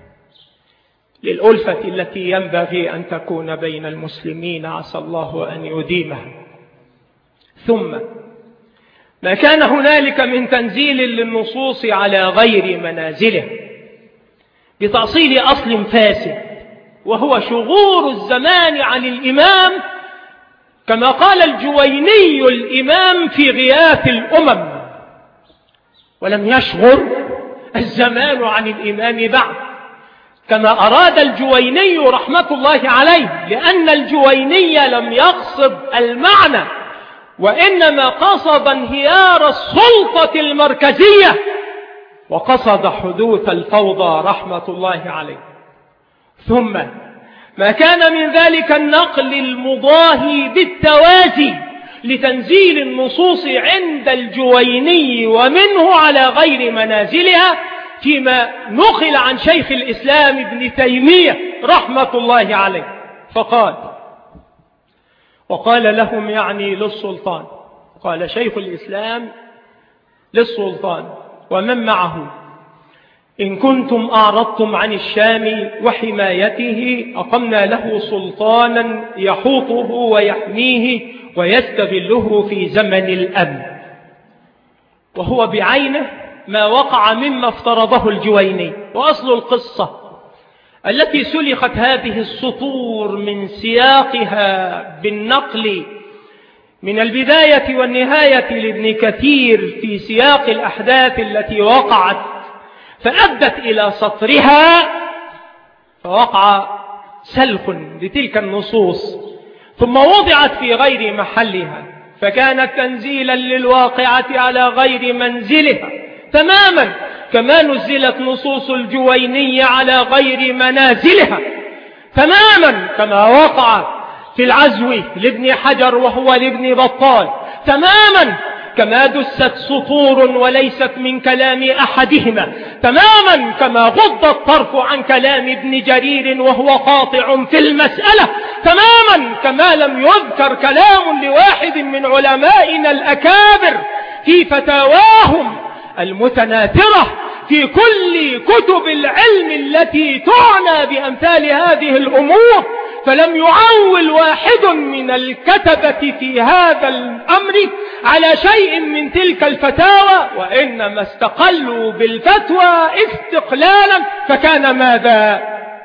للألفة التي ينبغي أن تكون بين المسلمين عسى الله أن يديمها. ثم ما كان هنالك من تنزيل للنصوص على غير منازله بتأصيل أصل فاسد وهو شغور الزمان عن الإمام، كما قال الجويني الإمام في غياث الأمم: ولم يشغر الزمان عن الإمام بعد، كما أراد الجويني رحمة الله عليه، لأن الجويني لم يقصد المعنى وإنما قصد انهيار السلطة المركزية وقصد حدوث الفوضى رحمة الله عليه. ثم ما كان من ذلك النقل المضاهي بالتوازي لتنزيل النصوص عند الجويني ومنه على غير منازلها، فيما نقل عن شيخ الإسلام ابن تيمية رحمة الله عليه. فقال وقال لهم يعني للسلطان، قال شيخ الإسلام للسلطان ومن معه: إن كنتم أعرضتم عن الشام وحمايته أقمنا له سلطانا يحوطه ويحميه ويستغله في زمن الأمن. وهو بعينه ما وقع مما افترضه الجويني. وأصل القصة التي سلخت هذه السطور من سياقها بالنقل من البداية والنهاية لابن كثير في سياق الأحداث التي وقعت فأدت إلى سطرها، فوقع سلخ لتلك النصوص ثم وضعت في غير محلها، فكانت تنزيلا للواقعة على غير منزلها تماما، كما نزلت نصوص الجويني على غير منازلها تماما، كما وقع في العزو لابن حجر وهو لابن بطال تماما، كما دست سطور وليست من كلام أحدهما تماما، كما غض الطرف عن كلام ابن جرير وهو قاطع في المسألة تماما، كما لم يذكر كلام لواحد من علمائنا الأكابر في فتاواهم المتناثرة في كل كتب العلم التي تعنى بأمثال هذه الأمور، فلم يعول واحد من الكتبة في هذا الأمر على شيء من تلك الفتاوى، وإنما استقلوا بالفتوى استقلالا. فكان ماذا؟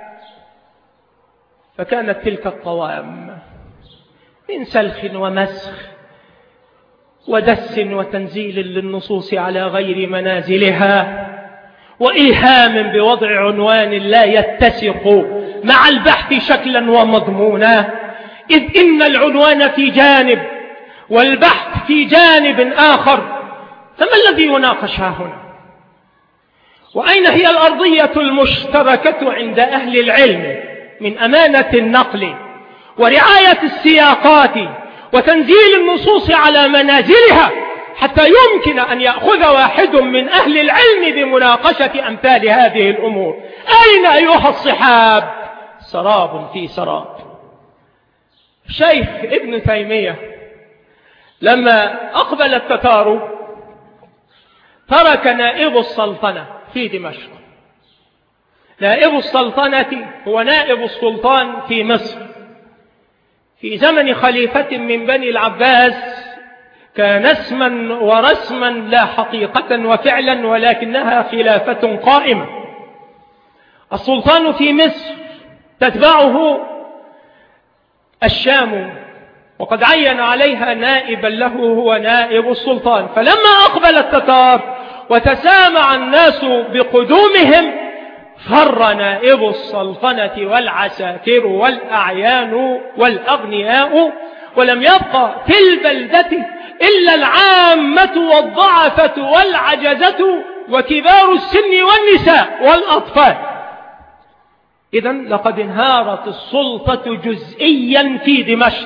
فكانت تلك الطوام من سلخ ومسخ ودس وتنزيل للنصوص على غير منازلها، وإيهام بوضع عنوان لا يتسق مع البحث شكلا ومضمونا، إذ إن العنوان في جانب والبحث في جانب آخر. فما الذي يناقش هنا؟ وأين هي الأرضية المشتركة عند أهل العلم من أمانة النقل ورعاية السياقات وتنزيل النصوص على منازلها، حتى يمكن أن يأخذ واحد من أهل العلم بمناقشة أمثال هذه الأمور؟ أين أيها الصحاب؟ سراب في سراب. شيخ ابن تيمية لما أقبل التتار ترك نائب السلطنة في دمشق. نائب السلطنة هو نائب السلطان في مصر في زمن خليفة من بني العباس، كان اسما ورسما لا حقيقة وفعلا، ولكنها خلافة قائمة. السلطان في مصر تتبعه الشام، وقد عين عليها نائبا له هو نائب السلطان. فلما أقبل التتار وتسامع الناس بقدومهم فر نائب السلطنة والعساكر والأعيان والأغنياء، ولم يبقى في البلدة إلا العامة والضعفة والعجزة وكبار السن والنساء والأطفال. إذن لقد انهارت السلطة جزئيا في دمشق.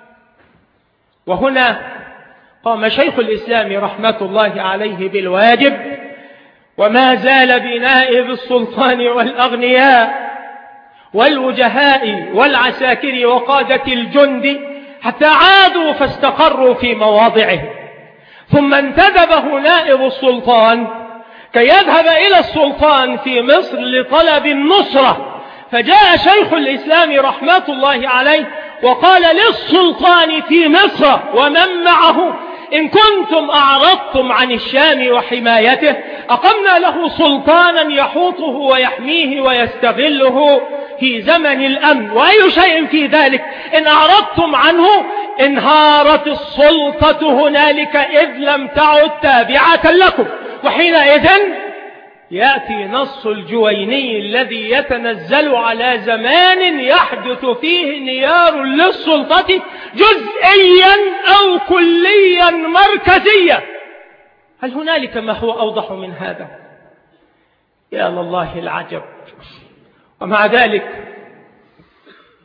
وهنا قام شيخ الإسلام رحمة الله عليه بالواجب، وما زال بنائب السلطان والأغنياء والوجهاء والعساكر وقادة الجند حتى عادوا فاستقروا في مواضعهم. ثم انتدبه نائب السلطان كي يذهب إلى السلطان في مصر لطلب النصرة، فجاء شيخ الإسلام رحمة الله عليه وقال للسلطان في مصر ومن معه: إن كنتم أعرضتم عن الشام وحمايته أقمنا له سلطانا يحوطه ويحميه ويستغله في زمن الأمن، وأي شيء في ذلك إن أعرضتم عنه انهارت السلطة هنالك إذ لم تعد تابعة لكم. وحينئذ يأتي نص الجويني الذي يتنزل على زمان يحدث فيه انهيار للسلطة جزئيا أو كليا مركزيا. هل هنالك ما هو أوضح من هذا؟ يا لله العجب. ومع ذلك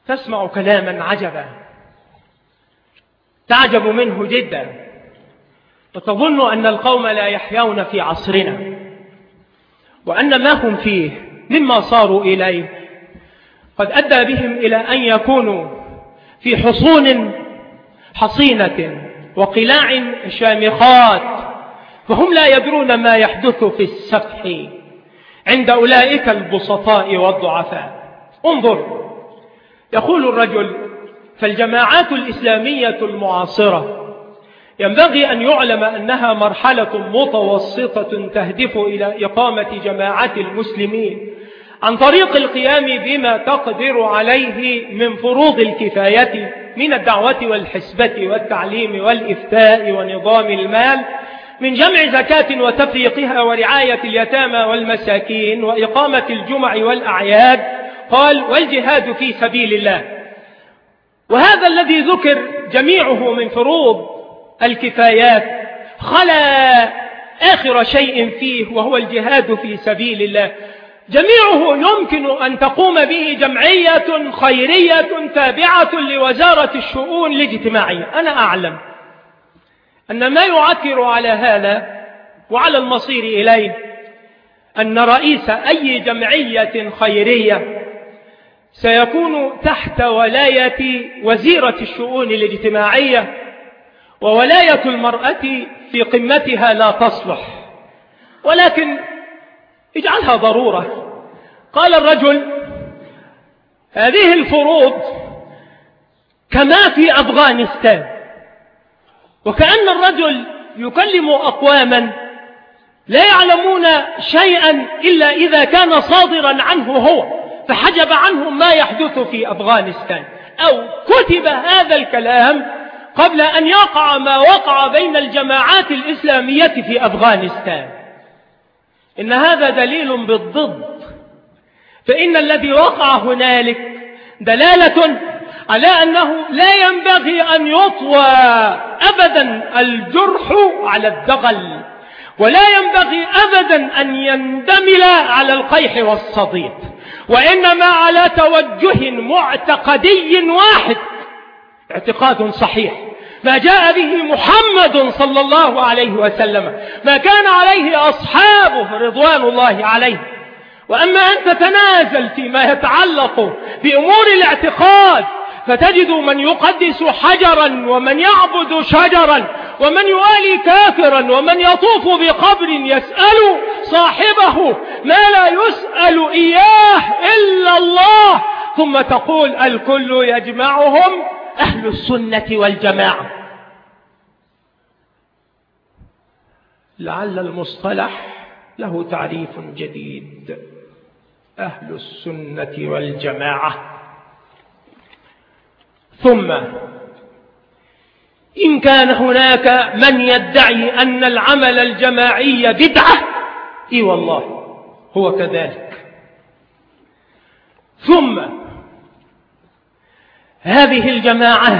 تسمع كلاما عجبا تعجب منه جدا، وتظن أن القوم لا يحيون في عصرنا، وأن ما هم فيه مما صاروا إليه قد أدى بهم إلى أن يكونوا في حصون حصينة وقلاع شامخات، فهم لا يدرون ما يحدث في السفح عند أولئك البسطاء والضعفاء. انظر، يقول الرجل: فالجماعات الإسلامية المعاصرة ينبغي أن يعلم أنها مرحلة متوسطة تهدف إلى إقامة جماعة المسلمين عن طريق القيام بما تقدر عليه من فروض الكفاية من الدعوة والحسبة والتعليم والإفتاء ونظام المال، من جمع زكاة وتفريقها ورعاية اليتامى والمساكين وإقامة الجمع والأعياد. قال: والجهاد في سبيل الله. وهذا الذي ذكر جميعه من فروض الكفايات خلا آخر شيء فيه، وهو الجهاد في سبيل الله. جميعه يمكن أن تقوم به جمعية خيرية تابعة لوزارة الشؤون الاجتماعية. أنا أعلم أن ما يعكر على هذا وعلى المصير إليه أن رئيس أي جمعية خيرية سيكون تحت ولاية وزيرة الشؤون الاجتماعية، وولاية المرأة في قمتها لا تصلح، ولكن اجعلها ضرورة. قال الرجل: هذه الفروض كما في أفغانستان. وكأن الرجل يكلم أقواما لا يعلمون شيئا إلا إذا كان صادرا عنه هو، فحجب عنهم ما يحدث في أفغانستان، أو كتب هذا الكلام قبل أن يقع ما وقع بين الجماعات الإسلامية في أفغانستان. إن هذا دليل بالضد، فإن الذي وقع هنالك دلالة على أنه لا ينبغي أن يطوى أبدا الجرح على الدغل، ولا ينبغي أبدا أن يندمل على القيح والصديد، وإنما على توجه معتقدي واحد، اعتقاد صحيح ما جاء به محمد صلى الله عليه وسلم، ما كان عليه أصحابه رضوان الله عليه. وأما أن تتنازل فيما يتعلق بأمور الاعتقاد فتجد من يقدس حجرا ومن يعبد شجرا ومن يوالي كافرا ومن يطوف بقبر يسأل صاحبه ما لا يسأل إياه إلا الله، ثم تقول الكل يجمعهم أهل السنة والجماعة. لعل المصطلح له تعريف جديد: أهل السنة والجماعة. ثم إن كان هناك من يدعي أن العمل الجماعي بدعة، إي والله هو كذلك. ثم هذه الجماعات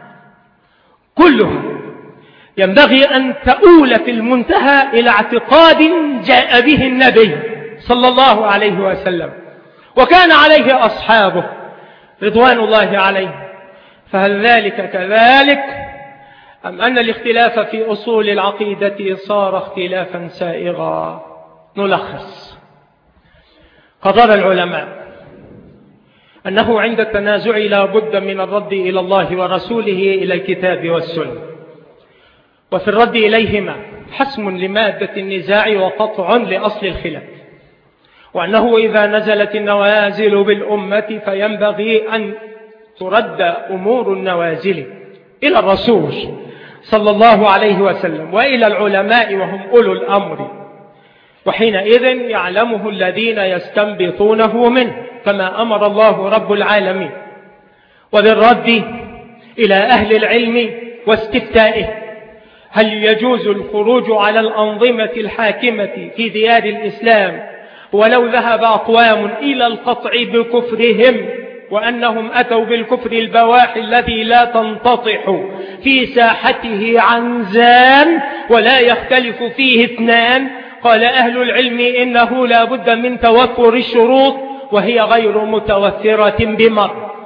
كلها ينبغي أن تؤول في المنتهى إلى اعتقاد جاء به النبي صلى الله عليه وسلم وكان عليه أصحابه رضوان الله عليه. فهل ذلك كذلك، أم أن الاختلاف في أصول العقيدة صار اختلافا سائغا؟ نلخص: قرر العلماء أنه عند التنازع لا بد من الرد إلى الله ورسوله إلى الكتاب والسنة، وفي الرد إليهما حسم لمادة النزاع وقطع لأصل الخلاف، وأنه إذا نزلت النوازل بالأمة فينبغي أن ترد أمور النوازل إلى الرسول صلى الله عليه وسلم وإلى العلماء وهم أولو الأمر، وحينئذ يعلمه الذين يستنبطونه منه كما أمر الله رب العالمين. وبالرد إلى أهل العلم واستفتائه: هل يجوز الخروج على الأنظمة الحاكمة في ديار الإسلام ولو ذهب أقوام إلى القطع بكفرهم وأنهم أتوا بالكفر البواح الذي لا تنتطح في ساحته عنزان ولا يختلف فيه اثنان؟ قال أهل العلم إنه لا بد من توفر الشروط وهي غير متوفرة بمر،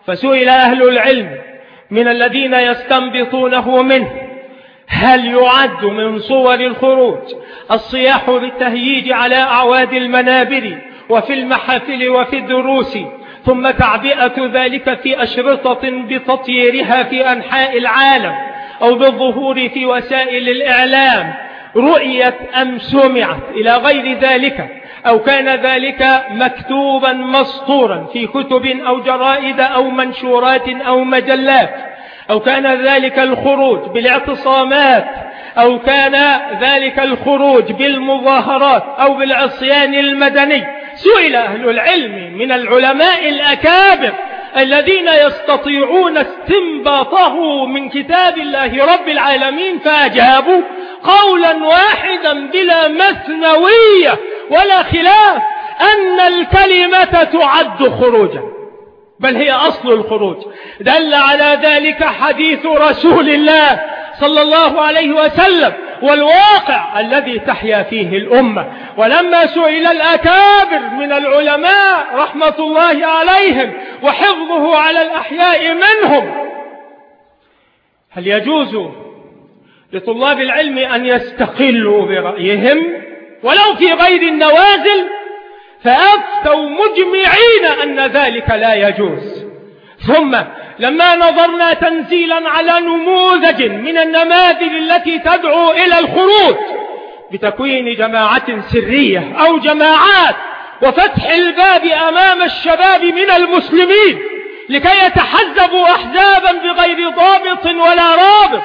فسئل أهل العلم من الذين يستنبطونه منه: هل يعد من صور الخروج الصياح بالتهييج على أعواد المنابر وفي المحافل وفي الدروس، ثم تعبئة ذلك في أشرطة بتطييرها في أنحاء العالم، أو بالظهور في وسائل الإعلام، رؤيت أم سمعت إلى غير ذلك، أو كان ذلك مكتوبا مسطورا في كتب أو جرائد أو منشورات أو مجلات، أو كان ذلك الخروج بالاعتصامات، أو كان ذلك الخروج بالمظاهرات أو بالعصيان المدني. سئل أهل العلم من العلماء الأكابر الذين يستطيعون استنباطه من كتاب الله رب العالمين، فأجابوا قولا واحدا بلا مثنوية ولا خلاف: أن الكلمة تعد خروجا، بل هي أصل الخروج. دل على ذلك حديث رسول الله صلى الله عليه وسلم والواقع الذي تحيا فيه الأمة. ولما سئل الأكابر من العلماء رحمة الله عليهم وحفظه على الأحياء منهم: هل يجوز لطلاب العلم أن يستقلوا برأيهم ولو في غير النوازل؟ فأفتوا مجمعين أن ذلك لا يجوز. ثم لما نظرنا تنزيلا على نموذج من النماذج التي تدعو إلى الخروج بتكوين جماعة سرية أو جماعات وفتح الباب أمام الشباب من المسلمين لكي يتحزبوا أحزابا بغير ضابط ولا رابط،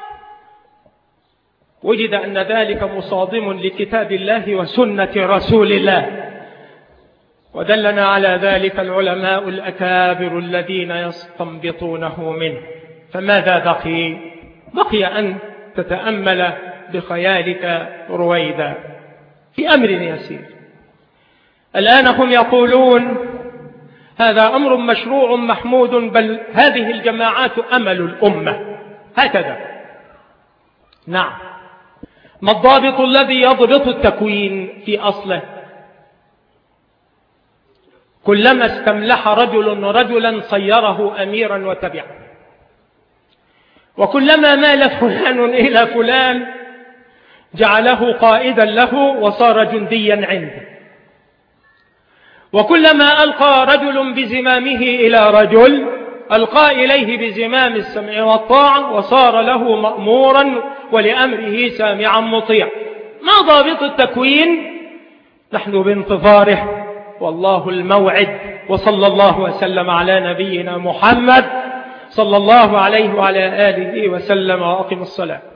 وجد أن ذلك مصادم لكتاب الله وسنة رسول الله، ودلنا على ذلك العلماء الأكابر الذين يستنبطونه منه. فماذا بقي؟ بقي أن تتأمل بخيالك رويدا في أمر يسير. الآن هم يقولون هذا أمر مشروع محمود، بل هذه الجماعات أمل الأمة، هكذا. نعم، ما الضابط الذي يضبط التكوين في أصله؟ كلما استملح رجل رجلا صيره أميرا وتبعه، وكلما مال فلان إلى فلان جعله قائدا له وصار جنديا عنده، وكلما ألقى رجل بزمامه إلى رجل ألقى إليه بزمام السمع والطاعة وصار له مأمورا ولأمره سامعا مطيع. ما ضابط التكوين؟ نحن بانتظاره، والله الموعد. وصلى الله وسلم على نبينا محمد صلى الله عليه وعلى آله وسلم، وأقم الصلاة.